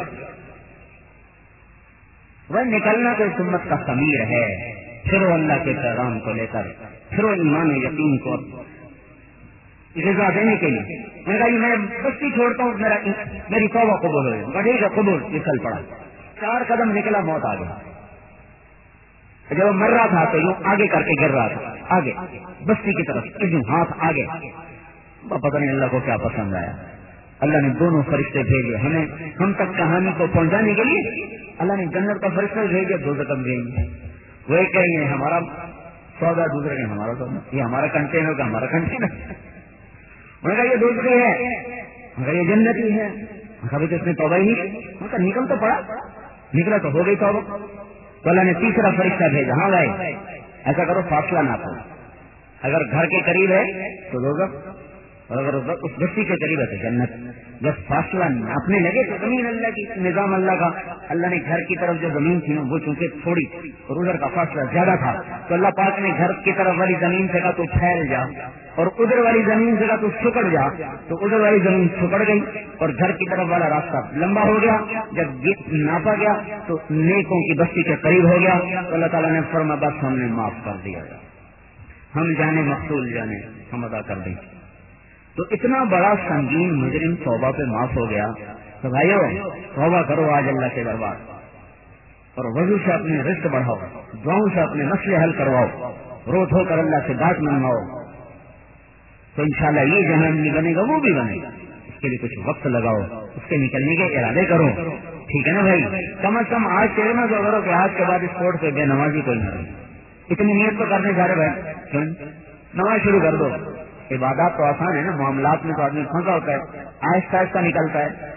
وہ نکلنا تو سنت کا خمیر ہے. پھر وہ اللہ کے پیغام کو لے کر، پھر وہ ایمان و یقین کو رضا دینے کے لیے میں کہا میں بستی چھوڑتا ہوں، میرا میری توبہ قبول ہو جائے. ٹھیک ہے قبول. نکل پڑا، چار قدم نکلا موت آ گیا. جب وہ مر رہا تھا تو یوں آگے کر کے گر رہا تھا، آگے بستی کی طرف یوں ہاتھ آگے. پتہ نہیں اللہ کو کیا پسند آیا. اللہ نے دونوں فرشتے بھیجے ہمیں ہم تک کہانی کو پہنچانے کے لیے. اللہ نے جنت کا فرشتہ بھیجے، دو رقم بھیجے. وہ ایک کہیں گے ہمارا سودا، دوسرے کہیں ہمارا سودا. یہ ہمارا کنٹینر کا ہمارا کنٹینر. میں نے کہا یہ دوسری ہے، مگر یہ جنتی ہے. کبھی تو اس نے توبہ ہی نہیں. میں کہا نکل تو پڑا. نکلا تو ہو گئی توبہ. تو اللہ نے تیسرا فرشتہ بھیجا. ہاں بھائی ایسا کرو فاصلہ نہ کرو، اگر گھر کے قریب ہے تو دوزخ، اور اگر اس بستی کے قریب ہے تو جنت. جب فاصلہ ناپنے لگے تو زمین اللہ کی نظام اللہ کا. اللہ نے گھر کی طرف جو زمین تھی وہ چونکہ تھوڑی اور ادھر کا فاصلہ زیادہ تھا تو اللہ پاک نے گھر کی طرف والی زمین سے کہا تو پھیل جا, اور ادھر والی زمین سے کہا تو سکڑ جا. تو ادھر والی زمین سکڑ گئی اور گھر کی طرف والا راستہ لمبا ہو گیا. جب ناپا گیا تو نیکوں کی بستی کے قریب ہو گیا تو اللہ تعالیٰ نے فرمایا بس ہم نے معاف کر دیا, ہم جانے مقصول جانے ہم ادا کر دیں. تو اتنا بڑا سنگین مجرم توبہ پہ معاف ہو گیا. تو بھائیو توبہ کرو آج اللہ کے دربار, اور وضو سے اپنے رزق بڑھاؤ, دعاؤں سے اپنے مسئلے حل کرواؤ, رو دھو کر اللہ سے بات منواؤ, تو انشاءاللہ یہ جہان نہیں بنے گا وہ بھی بنے گا. اس کے لیے کچھ وقت لگاؤ, اس کے نکلنے کے ارادے کرو, ٹھیک ہے نا بھائی. کم از کم آج سے نا تو کرو کہ آج کے بعد اس کوٹ پہ بے نمازی کوئی نہ رہے. اتنی نیت تو کرنے جا رہے بھائی, نماز شروع کر دو. عبادات تو آسان ہے نا, معاملات میں تو آدمی پھنسا ہوتا ہے, آہستہ آہستہ نکلتا ہے,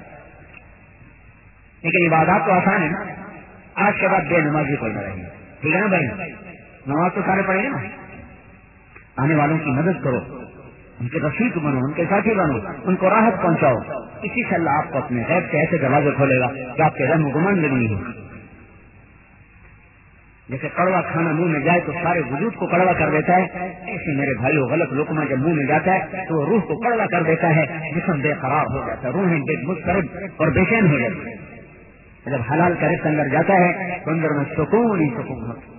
لیکن عبادات تو آسان ہے نا. آج کے بعد بے نمازی کوئی نہ رہے, ٹھیک ہے نا بھائی. نماز تو سارے پڑھیں گے نا. آنے والوں کی مدد کرو, ان کے رفیق بنو, ان کے ساتھی بنو, ان کو راحت پہنچاؤ. اسی سے اللہ آپ کو اپنے غیب سے ایسے دروازے کھولے گا کہ آپ کے رحم و گمان نہیں ہو. جیسے کڑوا کھانا منہ میں جائے تو سارے وجود کو کڑوا کر دیتا ہے, ایسے میرے بھائیو غلط لقمہ جب منہ میں جاتا ہے تو وہ روح کو کڑوا کر دیتا ہے, جسم بے قرار ہو جاتا ہے, روحیں بے مضطرب اور بے چین ہو جاتی ہے. جب حلال کا رزق اندر جاتا ہے تو اندر میں سکون ہی سکون ہوتا.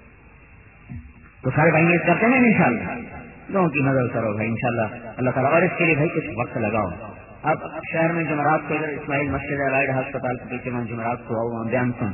تو سارے بھائی یہ کرتے ہیں انشاءاللہ, لوگوں کی مدد کرو بھائی انشاءاللہ اللہ تعالیٰ. اور اس کے لیے بھائی کچھ وقت لگاؤ. اب شہر میں جمعرات کو ادھر اسماعیل مسجد رائڈ ہسپتال کے پیچھے میں جمعرات کو آؤ, بیان سن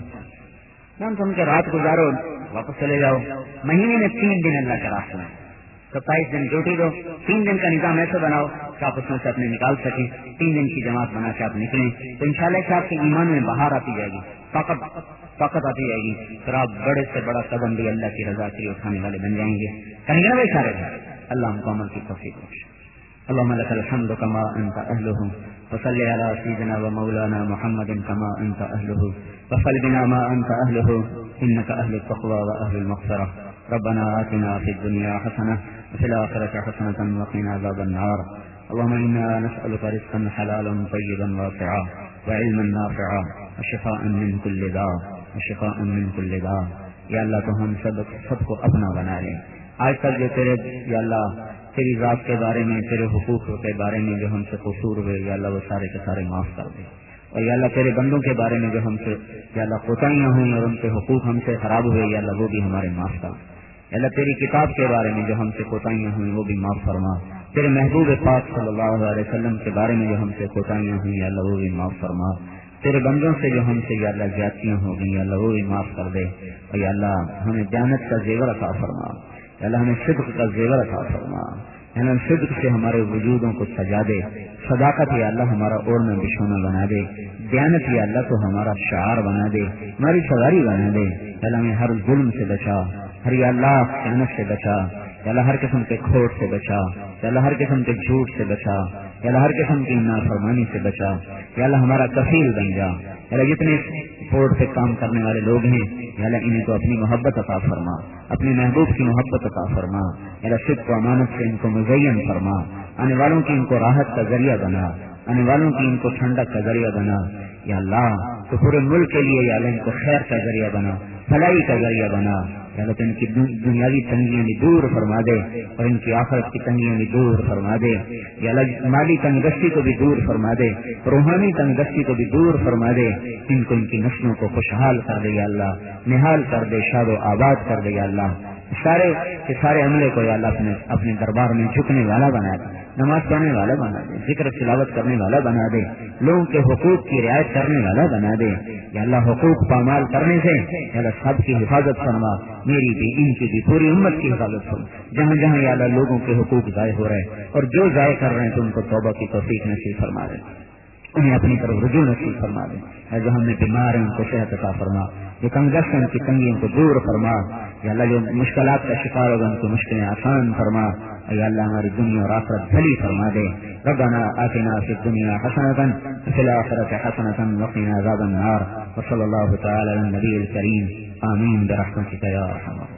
بیان سن کے رات گزارو, واپس چلے جاؤ. مہینے میں تین دن اللہ کا راستہ ہے, ستائیس دن ڈیوٹی دو, تین دن کا نظام ایسے بناؤ کہ آپ اس میں سے اپنے نکال سکیں. تین دن کی جماعت بنا کے آپ نکلیں تو انشاءاللہ کہ آپ کے ایمان میں بہار آتی جائے گی, طاقت طاقت آتی جائے گی, پھر آپ بڑے سے بڑا قدم بھی اللہ کی رضا کے لیے اٹھانے والے بن جائیں گے. کہیں گے نا بھائی سارے بھائی. اللہ ہم کو عمل کی توفیق بخشے. اللهم لك الحمد كما أنت أهله, وصل على سيدنا ومولانا محمد كما أنت أهله, وصل بنا ما أنت أهله, إنك أهل التقوى وأهل المغفرة. ربنا آتنا في الدنيا حسنة وفي الآخرة حسنة وقنا عذاب النار. اللهم إنا نسألك رزقا حلالا طيبا واسعا, وعلما نافعا, وشفاء من كل داء, وشفاء من كل داء. یا اللہ تو ہم سب سب کو اپنا بنا لیں. آج تک جو تیرے یا اللہ تیری ذات کے بارے میں, تیرے حقوق کے بارے میں جو ہم سے قصور ہوئے یا اللہ وہ سارے کے سارے معاف کر دے. اور یا اللہ تیرے بندوں کے بارے میں جو ہم سے یا اللہ کوتاہیاں ہوئی اور ان کے حقوق ہم سے خراب ہوئے یا اللہ وہ بھی ہمارے معاف کر. یا اللہ تیری کتاب کے بارے میں جو ہم سے کوتاہیاں ہوئی وہ بھی معاف فرما. تیرے محبوب پاک صلی اللہ علیہ وسلم کے بارے میں جو ہم سے کوتاہیاں ہوئی یا اللہ وہ بھی معاف فرما. تیرے بندوں سے جو ہم سے یا اللہ زیادتیاں ہو گئی یا اللہ وہ بھی معاف کر دے. اور یا اللہ ہمیں دیانت کا زیور عطا فرما, یا اللہ ہمیں صدق کا زیور عطا فرما. اللہ صدق سے ہمارے وجودوں کو سجا دے, صداقت یا اللہ ہمارا اوڑھنا بچھونا بنا دے, دیانت یا اللہ تو ہمارا شعار بنا دے, ہماری سواری بنا دے. اللہ ہمیں ہر ظلم سے بچا, ہر یا اللہ خیانت سے بچا, یا اللہ ہر قسم کے کھوٹ سے بچا, یا اللہ ہر قسم کے جھوٹ سے بچا, یا اللہ ہر قسم کی نافرمانی سے بچا. یا اللہ ہمارا کفیل بن جا. یا اللہ جتنے بورڈ پہ کام کرنے والے لوگ ہیں یا اللہ انہیں تو اپنی محبت عطا فرما, اپنے محبوب کی محبت عطا فرما. یا اللہ صدق و امانت سے ان کو مزین فرما, آنے والوں کی ان کو راحت کا ذریعہ بنا, آنے والوں کی ان کو ٹھنڈک کا ذریعہ بنا. یا اللہ تو پورے ملک کے لیے یا اللہ ان کو خیر کا ذریعہ بنا, بھلائی کا ذریعہ بنا. یا اللہ تو ان کی دنیاوی تنگیاں بھی دور فرما دے اور ان کی آخرت کی تنگیاں بھی دور فرما دے. یا اللہ مالی تنگ دستی کو بھی دور فرما دے, روحانی تنگ دستی کو بھی دور فرما دے. ان کو ان کی نسلوں کو خوشحال کر دے یا اللہ, نہال کر دے, شاد و آباد کر دے یا اللہ. سارے کے سارے عملے کو یا اللہ اپنے اپنے دربار میں جھکنے والا بنا دے, نماز پڑھنے والا بنا دے, ذکر تلاوت کرنے والا بنا دے, لوگوں کے حقوق کی رعایت کرنے والا بنا دے. یا اللہ حقوق پامال کرنے سے یا اللہ سب کی حفاظت فرما, میری بھی ان کی بھی پوری امت کی حفاظت فرما. جہاں جہاں یا اللہ لوگوں کے حقوق ضائع ہو رہے اور جو ضائع کر رہے ہیں تو ان کو توبہ کی توفیق نصیب فرما دے, انہیں اپنی طرف رجوع نصیب فرما دے. جو ہم نے بیمار ہیں ان کو صحت عطا فرما, جو تنگست ہیں ان کی تنگیوں کو دور فرما. یا اللہ جو مشکلات کا شکار ہوگا ان کی مشکلیں آسان فرما. یا اللہ ہماری دنیا اور آخرت بھلی فرما دے. ربنا آتنا فی الدنیا حسنۃ وفی الآخرۃ حسنۃ وقنا عذاب النار. وصلی اللہ تعالی علی النبی الکریم. آمین برحمتک یا ارحم الراحمین.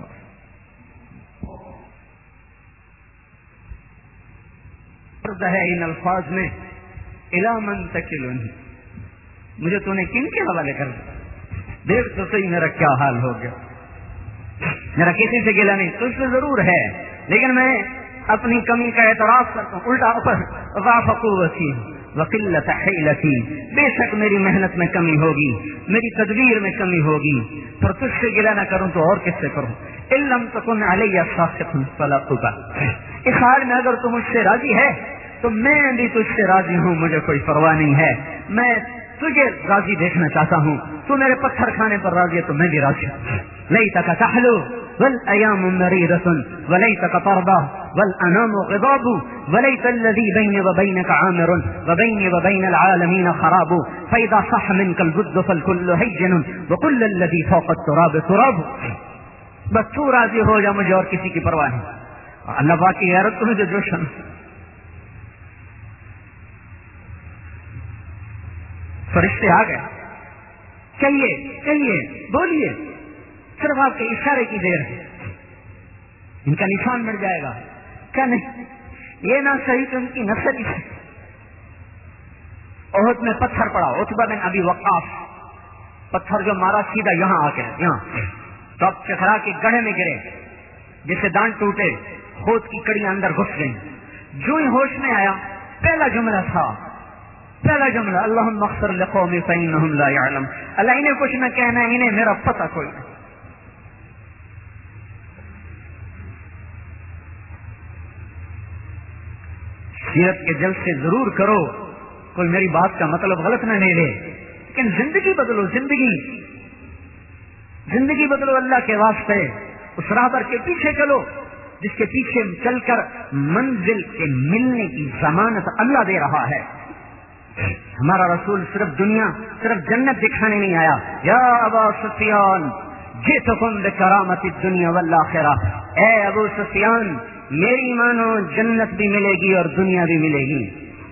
درد ہے ان الفاظ میں الی من تکلنی، مجھے تو نے کن کے حوالے کر دیا؟ دیکھ تو صحیح میرا کیا حال ہو گیا، میرا کسی سے گلا نہیں، تجھ سے ضرور ہے لیکن میں اپنی کمی کا اعتراف کرتا ہوں، الٹا اوپر ضعف قوتی وقلت حیلتی، بے شک میری محنت میں کمی ہوگی، میری تدبیر میں کمی ہوگی، پر تجھ سے گلا نہ کروں تو اور کس سے کروں؟ ان لم تکن علی ساخط فلا ابالي، اس حال میں اگر تو مجھ سے راضی ہے تو میں بھی تجھ سے راضی ہوں، مجھے کوئی پرواہ نہیں ہے، میں تجھے راضی دیکھنا چاہتا ہوں، تو میرے پتھر کھانے پر راضی ہے تو میں بھی راضی ہوں۔ لیتک تحلو والایام مریضۃ ولیتک ترضى والانام غضاب وليت الذي بيني وبينك عامر وبيني وبين العالمين خراب فاذا صح منك البد فالكل هين وكل الذي فوق التراب تراب، بس تو راضی ہو جا، مجھے اور کسی کی پرواہ نہیں۔ اللہ پاک کی غیرت تو مجھے جوش ہے۔ فرشتے آ گئے، کہیے کہیے بولیے، صرف آپ کے اشارے کی دیر ہے، ان کا نشان مل جائے گا۔ کیا نہیں، یہ نہ صحیح تو ان کی نسل ہی ہے۔ احد میں پتھر پڑا، عتبہ بن ابی وقاص، پتھر جو مارا سیدھا یہاں آ کے یہاں تو اب چکرا کے گڑھے میں گرے، جسے دانت ٹوٹے، خود کی کڑیاں اندر گھس گئیں۔ جو ہی ہوش میں آیا پہلا جملہ تھا، پہلا جملہ اللہم اغفر لقومی فانہم لا یعلم، اللہ انہیں کچھ نہ کہنا، انہیں میرا پتہ کوئی نہیں۔ سیرت کے جلسے ضرور کرو، کوئی میری بات کا مطلب غلط نہ لے لے، لیکن زندگی بدلو، زندگی زندگی بدلو اللہ کے واسطے، اس راہبر کے پیچھے چلو جس کے پیچھے چل کر منزل کے ملنے کی ضمانت اللہ دے رہا ہے۔ ہمارا رسول صرف دنیا صرف جنت دکھانے نہیں آیا، یا ابا سفیان جئتکم بکرامت الدنیا والآخرہ، اے ابو سفیان میری مانو جنت بھی ملے گی اور دنیا بھی ملے گی۔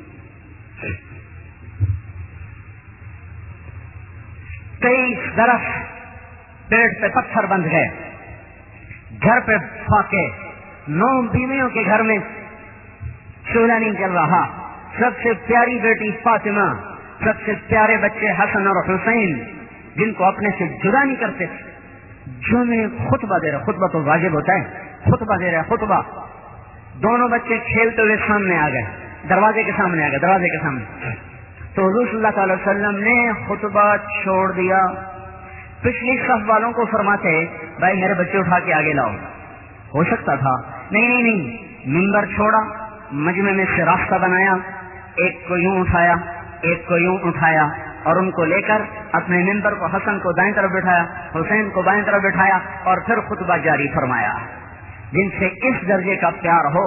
تیئیس درخت پیٹ پہ پتھر بندھ گئے، گھر پہ فاقے، نو بیویوں کے گھر میں چولہا نہیں چل رہا، سب سے پیاری بیٹی فاطمہ، سب سے پیارے بچے حسن اور حسین جن کو اپنے سے جدا نہیں کرتے، جو میں خطبہ دے رہا، خطبہ تو واجب ہوتا ہے، خطبہ دے رہا خطبہ، دونوں بچے کھیلتے ہوئے سامنے آ گئے، دروازے کے سامنے آ گئے، دروازے کے سامنے تو حضور صلی اللہ علیہ وسلم نے خطبہ چھوڑ دیا۔ پچھلی صف والوں کو فرماتے بھائی میرے بچے اٹھا کے آگے لاؤ، ہو سکتا تھا نہیں نہیں نہیں، منبر چھوڑا، مجمع میں سے راستہ بنایا، ایک کو یوں اٹھایا ایک کو یوں اٹھایا اور ان کو لے کر اپنے منبر کو حسن کو دائیں طرف بٹھایا، حسین کو بائیں طرف بٹھایا اور پھر خطبہ جاری فرمایا۔ جن سے اس درجے کا پیار ہو،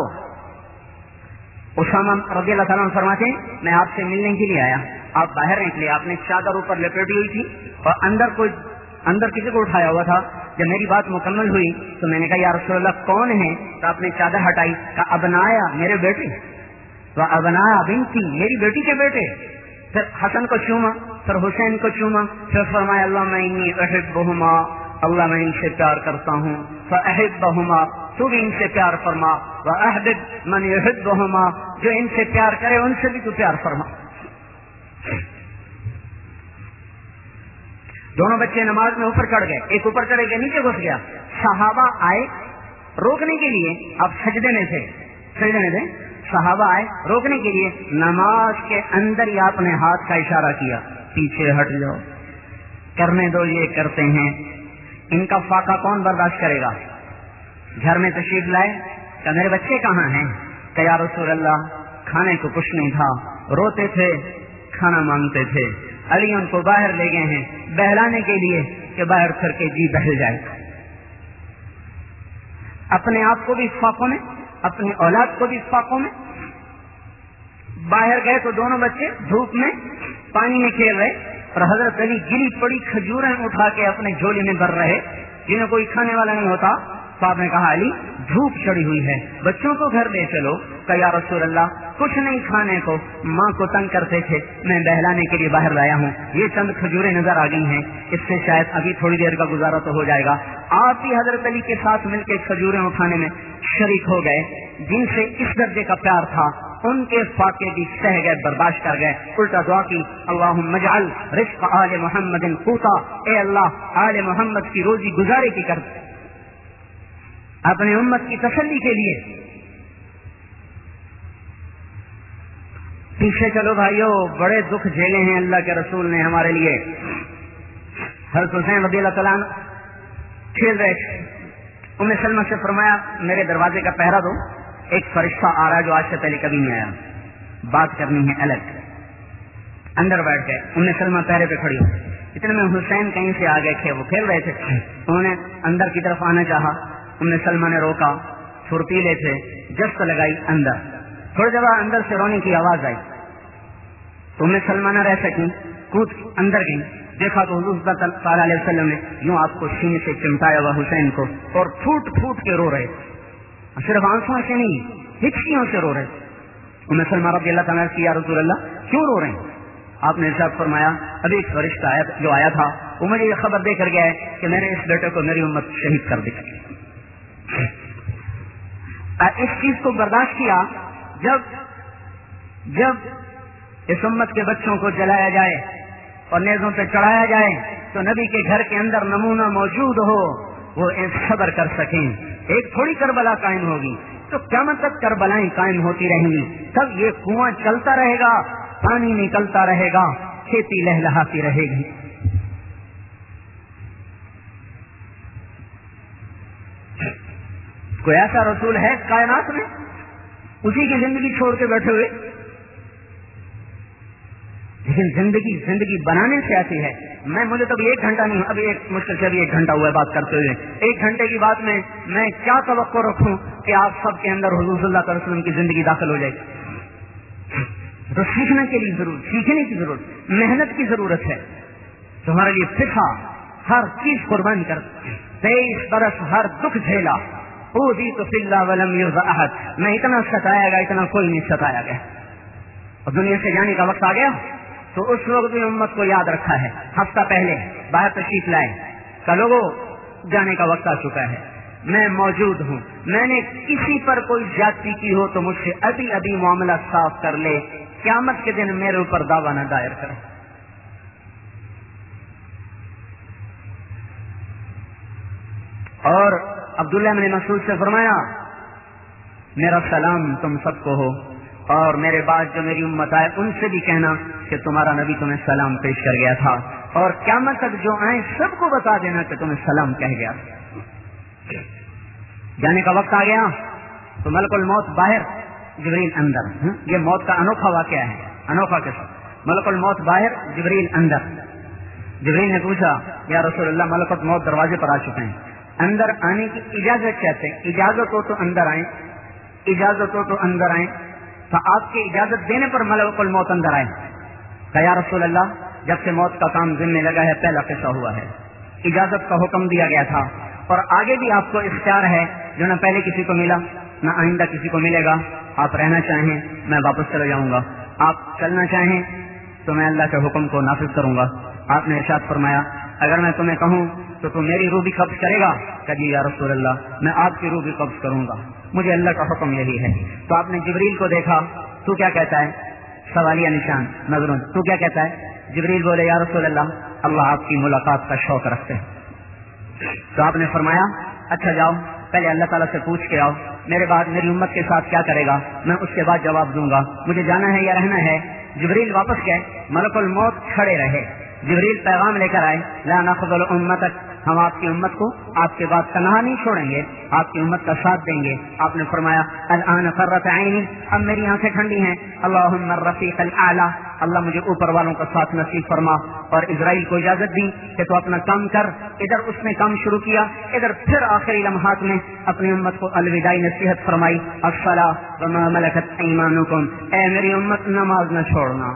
اسامہ رضی اللہ تعالیٰ عنہ فرماتے ہیں میں آپ سے ملنے کے لیے آیا، آپ باہر نکلے، آپ نے چادر اوپر لپیٹی ہوئی تھی اور اندر کوئی اندر کسی کو اٹھایا ہوا تھا۔ جب میری بات مکمل ہوئی تو میں نے کہا یا رسول اللہ کون ہے؟ تو آپ نے چادر ہٹائی، کہا ابنایا میرے بیٹے، تو ابنایا بنتی میری بیٹی کے بیٹے۔ پھر حسن کو چوما، پھر حسین کو چوما، پھر فرمایا اللہ میں انی احبہما، اللہ میں ان سے پیار کرتا ہوں، فاحبہما تو بھی ان سے پیار فرما، واحبب من یحبہما جو ان سے پیار کرے ان سے بھی تو پیار فرما۔ دونوں بچے نماز میں اوپر چڑھ گئے، ایک اوپر چڑھے گئے نیچے گھس گیا، صحابہ آئے روکنے کے لیے، اب سجدے میں تھے، سجدے میں تھے، صحابہ آئے روکنے کے لیے، نماز کے اندر ہی آپ نے ہاتھ کا اشارہ کیا پیچھے ہٹ جاؤ، کرنے دو یہ کرتے ہیں، ان کا فاقہ کون برداشت کرے گا؟ گھر میں تشریف لائے کہ میرے بچے کہاں ہیں؟ کہ یا رسول اللہ کھانے کو کچھ نہیں تھا، روتے تھے، کھانا مانگتے تھے، علی ان کو باہر لے گئے ہیں بہلانے کے لیے کہ باہر کر کے جی بہل جائے۔ اپنے آپ کو بھی فاقوں میں، اپنی اولاد کو بھی فاقوں میں، باہر گئے تو دونوں بچے دھوپ میں پانی میں کھیل رہے اور حضرت علی گری پڑی کھجوریں اٹھا کے اپنے جھولے میں بھر رہے، جنہیں کوئی کھانے والا نہیں ہوتا۔ تو آپ نے کہا علی دھوپ چڑھی ہوئی ہے، بچوں کو گھر لے چلو۔ کہ یا رسول اللہ کچھ نہیں کھانے کو، ماں کو تنگ کرتے تھے، میں بہلانے کے لیے باہر لایا ہوں، یہ چند کھجوریں نظر آ گئی ہیں، اس سے شاید ابھی تھوڑی دیر کا گزارا تو ہو جائے گا۔ آپ بھی حضرت علی کے ساتھ مل کے کھجوریں اٹھانے میں شریک ہو گئے۔ جن سے اس درجے کا پیار تھا ان کے فاقے بھی سہ گئے، برداشت کر گئے، الٹا دعا کی اللہم اجعل رزق آل محمد قوتا، اے اللہ آل محمد کی روزی گزارے کی کر اپنے امت کی تسلی کے لیے۔ پیچھے چلو بھائیو، بڑے دکھ جھیلے ہیں اللہ کے رسول نے ہمارے لیے۔ حضرت حسین رضی اللہ تعالیٰ عنہ کھیل رہے تھے، ام سلمہ سے فرمایا میرے دروازے کا پہرا دو، ایک فرشتہ آ رہا ہے جو آج سے پہلے کبھی نہیں آیا، بات کرنی ہے الگ۔ اندر بیٹھ گئے، ام سلمہ پہرے پہ کھڑی ہو، اتنے میں حسین کہیں سے آ گئے تھے، وہ کھیل رہے تھے، انہوں نے اندر کی طرف آنا چاہا، ام سلمہ نے روکا، پھرتیلے تھے، جست لگائی اندر، تھوڑی جگہ اندر سے رونے کی آواز آئی تو ام سلمہ نہ رہ سکی، کود اندر گئی، دیکھا تو حضور صلی اللہ علیہ وسلم نے یوں آپ کو سینے سے چمٹایا ہوا حسین کو اور پھوٹ پھوٹ کے رو رہے، صرف آنسوں سے نہیں ہچکیوں سے رو رہے۔ ام سلمہ رضی اللہ تعالیٰ کی یا رسول اللہ کیوں رو رہے ہیں؟ آپ نے ارشاد فرمایا ابھی ایک فرشتہ آیا جو آیا تھا وہ مجھے یہ خبر دے کر گیا ہے کہ میں نے اس بیٹے کو میری امت شہید کر دی۔ اس چیز کو برداشت کیا، جب جب اس امت کے بچوں کو جلایا جائے اور نیزوں پہ چڑھایا جائے تو نبی کے گھر کے اندر نمونہ موجود ہو، وہ صبر کر سکیں۔ ایک تھوڑی کربلا قائم ہوگی تو قیامت تک کربلائیں قائم ہوتی رہیں گی، تب یہ کنواں چلتا رہے گا، پانی نکلتا رہے گا، کھیتی لہلہاتی رہے گی۔ کوئی ایسا رسول ہے کائنات میں اسی کی زندگی چھوڑ کے بیٹھے ہوئے؟ لیکن زندگی زندگی بنانے سے آتی ہے۔ میں مجھے تو ایک گھنٹہ نہیں، ابھی ایک مشکل سے ابھی ایک گھنٹہ ہوا ہے بات کرتے ہوئے، ایک گھنٹے کی بات میں میں کیا توقع رکھوں کہ آپ سب کے اندر حضور صلی اللہ علیہ وسلم کی زندگی داخل ہو جائے؟ تو سیکھنے کے لیے ضرورت سیکھنے کی ضرورت محنت کی ضرورت ہے۔ تمہارے لیے سکھا، ہر چیز قربان کر، تیئیس برس ہر دکھ جھیلا، اوذیت فی اللہ ولم یؤذ احد، میں اتنا ستایا گیا اتنا کوئی نہیں ستایا گیا، اور دنیا سے جانے کا وقت آ گیا تو اس وقت بھی امت کو یاد رکھا ہے۔ ہفتہ پہلے باہر تشریف لائے کہ لوگوں جانے کا وقت آ چکا ہے، میں موجود ہوں، میں نے کسی پر کوئی زیادتی کی ہو تو مجھ سے ابھی ابھی معاملہ صاف کر لے، قیامت کے دن میرے اوپر دعویٰ نہ دائر کرے۔ اور عبداللہ بن مسعود سے فرمایا میرا سلام تم سب کو ہو، اور میرے بعد جو میری امت آئے ان سے بھی کہنا کہ تمہارا نبی تمہیں سلام پیش کر گیا تھا، اور قیامت تک جو آئے سب کو بتا دینا کہ تمہیں سلام کہہ گیا۔ جانے کا وقت آ گیا تو ملک الموت باہر، جبریل اندر۔ یہ موت کا انوکھا واقعہ ہے، انوکھا کے ساتھ ملک الموت باہر، جبریل اندر۔ جبریل نے پوچھا یا رسول اللہ ملک الموت دروازے پر آ چکے ہیں، اندر آنے کی اجازت چاہتے ہیں، اجازت ہو تو اندر آئیں، اجازت ہو تو اندر آئیں۔ تو آپ کی اجازت دینے پر ملک الموت اندر آئے۔ کہ یا رسول اللہ جب سے موت کا کام ذمہ لگا ہے پہلا قصہ ہوا ہے، اجازت کا حکم دیا گیا تھا، اور آگے بھی آپ کو اختیار ہے جو نہ پہلے کسی کو ملا نہ آئندہ کسی کو ملے گا۔ آپ رہنا چاہیں میں واپس چلا جاؤں گا، آپ چلنا چاہیں تو میں اللہ کے حکم کو نافذ کروں گا۔ آپ نے ارشاد فرمایا اگر میں تمہیں کہوں تو تم میری روح بھی قبض کرے گا؟ کہ جی یا رسول اللہ میں آپ کی روح بھی قبض کروں گا، مجھے اللہ کا حکم یہی ہے۔ تو آپ نے جبریل کو دیکھا، تو کیا کہتا ہے؟ سوالیہ نشان نظروں، تو کیا کہتا ہے؟ جبریل بولے یا رسول اللہ اللہ آپ کی ملاقات کا شوق رکھتے ہیں۔ تو آپ نے فرمایا اچھا جاؤ پہلے اللہ تعالیٰ سے پوچھ کے آؤ میرے بعد میری امت کے ساتھ کیا کرے گا، میں اس کے بعد جواب دوں گا، مجھے جانا ہے یا رہنا ہے۔ جبریل واپس گئے، ملک الموت کھڑے رہے، جبریل پیغام لے کر آئے لا نخذل امتک، ہم آپ کی امت کو آپ کے بعد تنہا نہیں چھوڑیں گے، آپ کی امت کا ساتھ دیں گے۔ آپ نے فرمایا الآن فرت عینی، اب میری آنکھیں ٹھنڈی ہیں، اللہم الرفیق الاعلی، اللہ مجھے اوپر والوں کا ساتھ نصیب فرما۔ اور اسرائیل کو اجازت دی کہ تو اپنا کام کر، ادھر اس نے کام شروع کیا، ادھر پھر آخری لمحات میں اپنی امت کو الوداعی نصیحت فرمائی الصلاۃ وما ملکت ایمانکم، اے میری امت نماز نہ چھوڑنا۔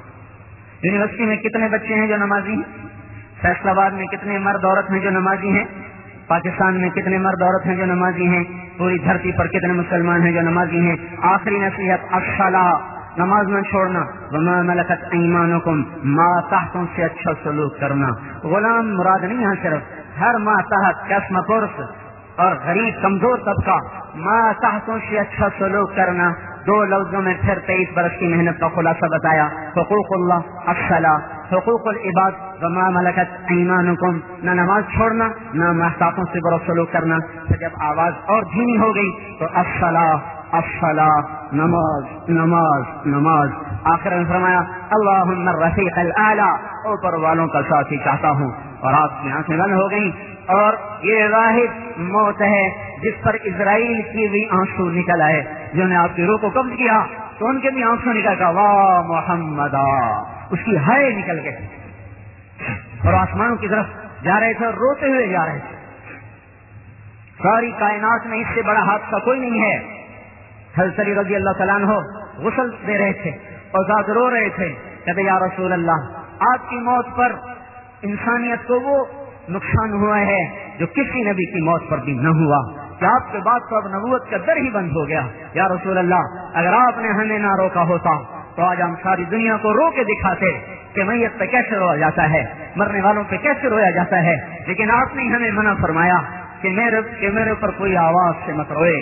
یونیورسٹی میں کتنے بچے ہیں جو نمازی ہیں؟ فیصل آباد میں کتنے مرد عورت ہیں جو نمازی ہیں؟ پاکستان میں کتنے مرد عورت ہیں جو نمازی ہیں؟ پوری دھرتی پر کتنے مسلمان ہیں جو نمازی ہیں؟ آخری نصیحت الصلاۃ، نماز نہ چھوڑنا، وما ملکت ایمانکم، ماتحتوں سے اچھا سلوک کرنا۔ غلام مراد نہیں یہاں صرف، ہر ماتحت قسم پرس اور غریب کمزور طبقہ، ماتحتوں سے اچھا سلوک کرنا۔ دو لفظوں میں پھر تیئیس برس کی محنت کا خلاصہ بتایا. حقوق اللہ الصلاۃ، حقوق العباد وما ملکت ایمانکم، نہ نماز چھوڑنا نہ محتاطوں سے برا سلوک کرنا. پھر جب آواز اور دھیمی ہو گئی تو الصلاۃ الصلاۃ، نماز نماز نماز. آخر میں فرمایا اللہم الرفیق الاعلی، اوپر والوں کا ساتھی چاہتا ہوں. اور آپ کی آنکھیں بند ہو گئیں. اور یہ واحد موت ہے جس پر اسرائیل کی بھی آنسو نکل آئے. جنہوں نے آپ کی روح کو قبض کیا تو ان کے بھی آنسو نکل گیا، واہ محمدا، اس کی ہائے نکل گئے اور آسمانوں کی طرف جا رہے تھے اور روتے ہوئے جا رہے تھے. ساری کائنات میں اس سے بڑا حادثہ کوئی نہیں ہے. حضرت علی رضی اللہ تعالیٰ عنہ غسل دے رہے تھے اور ذات رو رہے تھے، کہتے یا رسول اللہ، آپ کی موت پر انسانیت کو وہ نقصان ہوا ہے جو کسی نبی کی موت پر بھی نہ ہوا، کہ آپ کے بعد تو اب نبوت کا در ہی بند ہو گیا. یا رسول اللہ، اگر آپ نے ہمیں نہ روکا ہوتا تو آج ہم ساری دنیا کو رو کے دکھاتے کہ میت پہ کیسے رویا جاتا ہے، مرنے والوں پہ کیسے رویا جاتا ہے. لیکن آپ نے ہمیں منع فرمایا کہ میرے کہ میرے اوپر کوئی آواز سے مت روئے.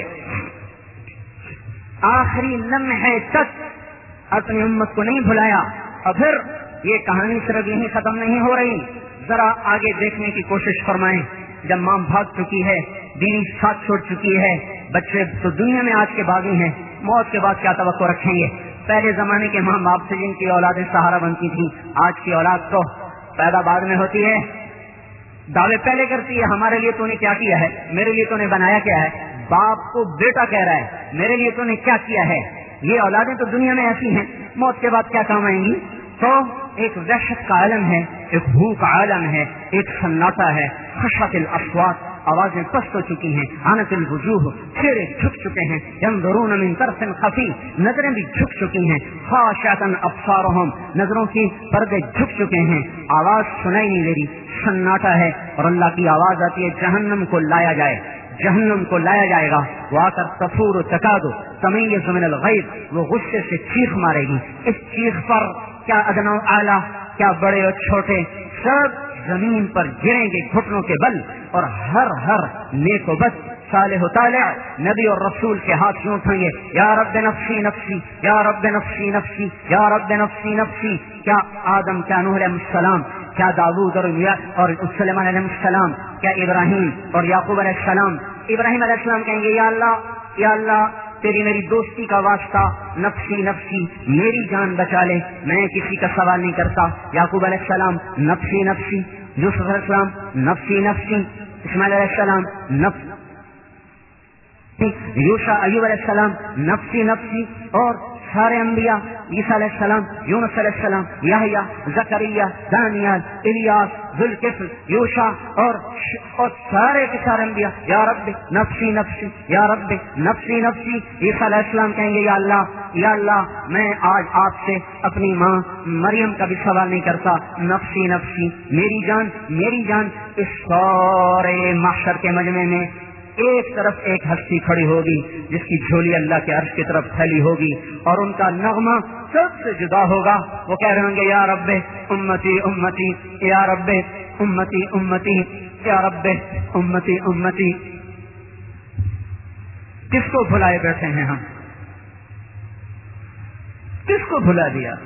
آخری لمحے تک اپنی امت کو نہیں بھلایا. اور پھر یہ کہانی صرف یہیں ختم نہیں ہو رہی، ذرا آگے دیکھنے کی کوشش فرمائیں. جب ماں بھاگ چکی ہے، بیوی ساتھ چھوڑ چکی ہے، بچے تو دنیا میں آج کے باغی ہیں، موت کے بعد کیا توقع رکھیں گے؟ پہلے زمانے کے ماں باپ سے جن کی اولادیں سہارا بنتی تھی، آج کی اولاد تو پیدا بعد میں ہوتی ہے، دعوے پہلے کرتی ہے ہمارے لیے تو نے کیا کیا ہے، میرے لیے تو نے بنایا کیا ہے. باپ کو بیٹا کہہ رہا ہے میرے لیے تو نے کیا کیا ہے. یہ اولادیں تو دنیا میں ایسی ہیں، موت کے بعد کیا کام آئیں گی؟ تو ایک وحشت کا عالم ہے، ایک بھوک کا عالم ہے، ایک سناٹا ہے. خشعت الاصوات، آوازیں پست ہو چکی ہیں. عنت الوجوہ، چہرے جھک چکے ہیں. ينظرون من طرف خفی، نظریں بھی جھک چکی ہیں. خاشعۃ ابصارهم، نظروں کی پردے جھک چکے ہیں. آواز سنائی نہیں دے رہی، سناٹا ہے. اور اللہ کی آواز آتی ہے جہنم کو لایا جائے، جہنم کو لایا جائے گا. وہ آ کر تفور تکاد تمیز من الغیظ، وہ غصے سے چیخ مارے گی. اس چیخ پر کیا ادنا و اعلیٰ، کیا بڑے اور چھوٹے، سب زمین پر گریں گے گھٹنوں کے بل. اور ہر ہر نیک و بد، صالح و طالع، نبی اور رسول کے ہاتھ یوں اٹھیں گے، یا رب نفسی نفسی، یا رب نفسی نفسی، یا رب نفسی نفسی. کیا آدم، کیا نوح علیہ السلام، کیا داؤد اور اور سلیمان علیہ السلام، کیا ابراہیم اور یعقوب علیہ السلام. ابراہیم علیہ السلام کہیں گے یا اللہ یا اللہ تیری میری دوستی کا واسطہ، نفسی نفسی، میری جان بچا لے، میں کسی کا سوال نہیں کرتا. یعقوب علیہ السلام نفسی نفسی، یوسف علیہ السلام نفسی نفسی، اسماعیل علیہ السلام نفسی، یوشع ایوب علیہ السلام نفسی نفسی. اور سارے انبیاء، عیسیٰ علیہ السلام، یونس علیہ السلام، یحییٰ، زکریا، دانیال، الیاس، ذوالکفل، یوشع اور اور سارے کے سارے انبیاء یا رب نفسی نفسی، یا رب نفسی نفسی. عیسیٰ علیہ السلام کہیں گے یا اللہ یا اللہ میں آج آپ سے اپنی ماں مریم کا بھی سوال نہیں کرتا، نفسی نفسی، میری جان میری جان. اس سارے محشر کے مجمع میں ایک طرف ایک ہستی کھڑی ہوگی جس کی جھولی اللہ کے عرش کی طرف پھیلی ہوگی، اور ان کا نغمہ سب سے جدا ہوگا. وہ کہہ رہے ہوں گے یا رب امتی امتی، یا رب امتی امتی، یا رب امتی امتی. کس کو بھلائے بیٹھے ہیں ہم؟ کس کو بھلا دیا؟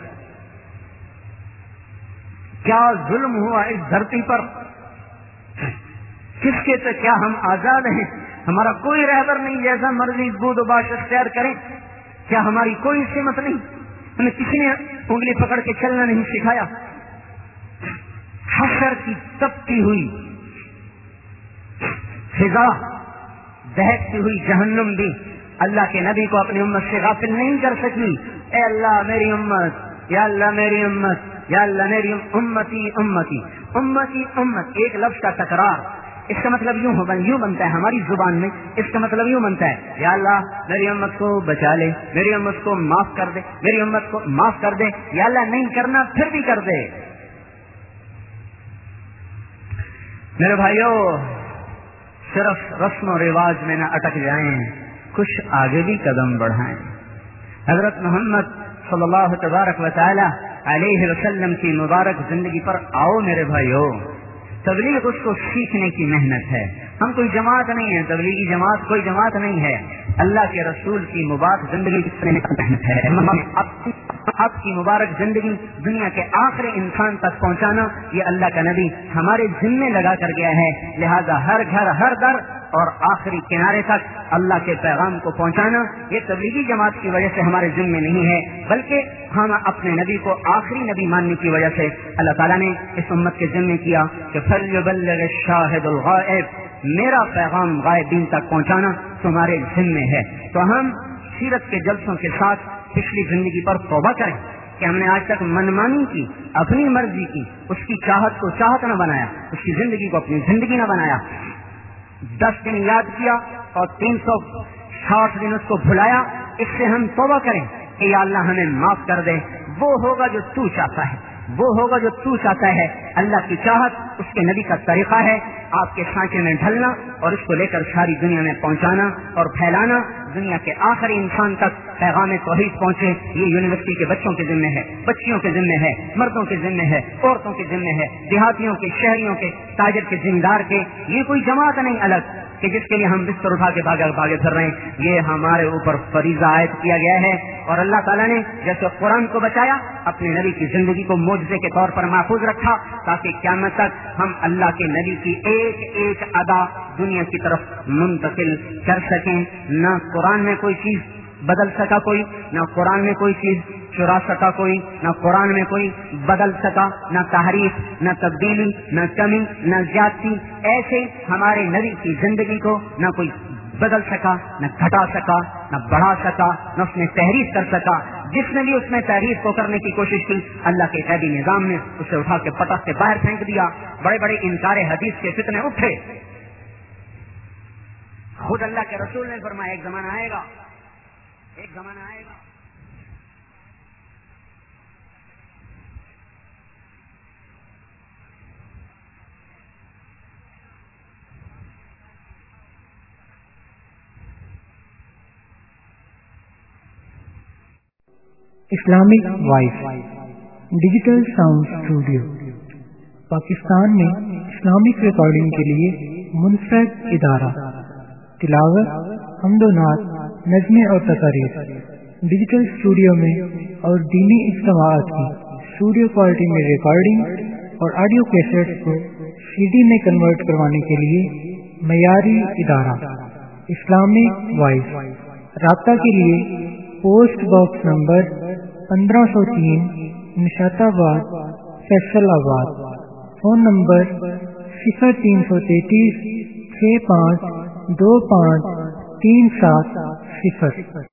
کیا ظلم ہوا اس دھرتی پر؟ کس کے تو کیا ہم آزاد ہیں؟ ہمارا کوئی رہبر نہیں، جیسا مرضی بود و باش اختیار کریں. کیا ہماری کوئی سمت نہیں؟ ہمیں کسی نے انگلی پکڑ کے چلنا نہیں سکھایا. حشر کی تپتی ہوئی فضا، دہتی ہوئی جہنم بھی اللہ کے نبی کو اپنی امت سے غافل نہیں کر سکی. اے اللہ میری امت، یا اللہ میری امت، یا اللہ میری امتی امتی امتی امت. ایک لفظ کا تکرار، اس کا مطلب یوں ہو یوں بنتا ہے ہماری زبان میں، اس کا مطلب یوں بنتا ہے یا اللہ میری امت کو بچا لے، میری امت کو معاف کر دے، میری امت کو معاف کر دے. یا اللہ نہیں کرنا پھر بھی کر دے. میرے بھائیو، صرف رسم و رواج میں نہ اٹک جائیں، کچھ آگے بھی قدم بڑھائیں. حضرت محمد صلی اللہ تبارک و تعالی علیہ وسلم کی مبارک زندگی پر آؤ میرے بھائیو. تبلیغ اس کو سیکھنے کی محنت ہے. ہم کوئی جماعت نہیں ہے، تبلیغی جماعت کوئی جماعت نہیں ہے. اللہ کے رسول کی مبارک زندگی ہے، آپ کی مبارک زندگی دنیا کے آخری انسان تک پہنچانا یہ اللہ کا نبی ہمارے ذمے لگا کر گیا ہے. لہذا ہر گھر ہر در اور آخری کنارے تک اللہ کے پیغام کو پہنچانا یہ تبلیغی جماعت کی وجہ سے ہمارے ذمے نہیں ہے، بلکہ ہم اپنے نبی کو آخری نبی ماننے کی وجہ سے اللہ تعالیٰ نے اس امت کے ذمے کیا کہ فَلْيُبَلِّغِ الشَّاهِدُ الْغَائِبُ، میرا پیغام غائبین تک پہنچانا تمہارے ذمے ہے. تو ہم سیرت کے جلسوں کے ساتھ پچھلی زندگی پر توبہ کریں کہ ہم نے آج تک منمانی کی، اپنی مرضی کی، اس کی چاہت کو چاہت نہ بنایا، اس کی زندگی کو اپنی زندگی نہ بنایا. دس دن یاد کیا اور تین سو ساٹھ دن اس کو بھلایا. اس سے ہم توبہ کریں کہ یا اللہ ہمیں معاف کر دے. وہ ہوگا جو تو چاہتا ہے، وہ ہوگا جو تو چاہتا ہے. اللہ کی چاہت اس کے نبی کا طریقہ ہے، آپ کے سانچے میں ڈھلنا اور اس کو لے کر ساری دنیا میں پہنچانا اور پھیلانا. دنیا کے آخری انسان تک پیغام توحید پہنچے. یہ یونیورسٹی کے بچوں کے ذمے ہے، بچیوں کے ذمے ہے، مردوں کے ذمے ہے، عورتوں کے ذمے ہے، دیہاتیوں کے، شہریوں کے، تاجر کے، زمیندار کے. یہ کوئی جماعت نہیں الگ کہ جس کے لیے ہم بستر اٹھا کے بھاگے بھاگے پھر رہے ہیں. یہ ہمارے اوپر فریضہ عائد کیا گیا ہے اور اللہ تعالیٰ نے جیسے قرآن کو بچایا اپنے نبی کی زندگی کو معجزے کے طور پر محفوظ رکھا تاکہ قیامت تک ہم اللہ کے نبی کی ایک ایک ادا دنیا کی طرف منتقل کر سکیں. نہ قرآن میں کوئی چیز بدل سکا کوئی، نہ قرآن میں کوئی چیز چرا سکا کوئی، نہ قرآن میں کوئی بدل سکا، نہ تحریف، نہ تبدیلی، نہ کمی، نہ زیادتی. ایسے ہمارے نبی کی زندگی کو نہ کوئی بدل سکا، نہ گھٹا سکا، نہ بڑھا سکا، نہ اس نے تحریف کر سکا. جس نے بھی اس میں تحریف کو کرنے کی کوشش کی اللہ کے قیدی نظام نے اسے اٹھا کے پٹک کے باہر پھینک دیا. بڑے بڑے انکار حدیث کے فتنے اٹھے. خود اللہ کے رسول نے فرمایا ایک زمانہ آئے گا، ایک زمانہ آئے گا Islamic Voice Digital Sound Studio Pakistan میں اسلامک ریکارڈنگ کے لیے منفرد ادارہ. تلاوت، حمد و نعت، نظمیں اور تقاریر ڈیجیٹل اسٹوڈیو میں اور دینی اجتماعات کی اسٹوڈیو کوالٹی میں ریکارڈنگ اور آڈیو کیسٹس کو سی ڈی میں کنورٹ کروانے کے لیے معیاری ادارہ اسلامک وائس. رابطہ کے لیے پوسٹ باکس نمبر پندرہ سو تین، نشات آباد، فیصل آباد. فون نمبر صفر تین سو تینتیس چھ پانچ دو پانچ تین سات صفر.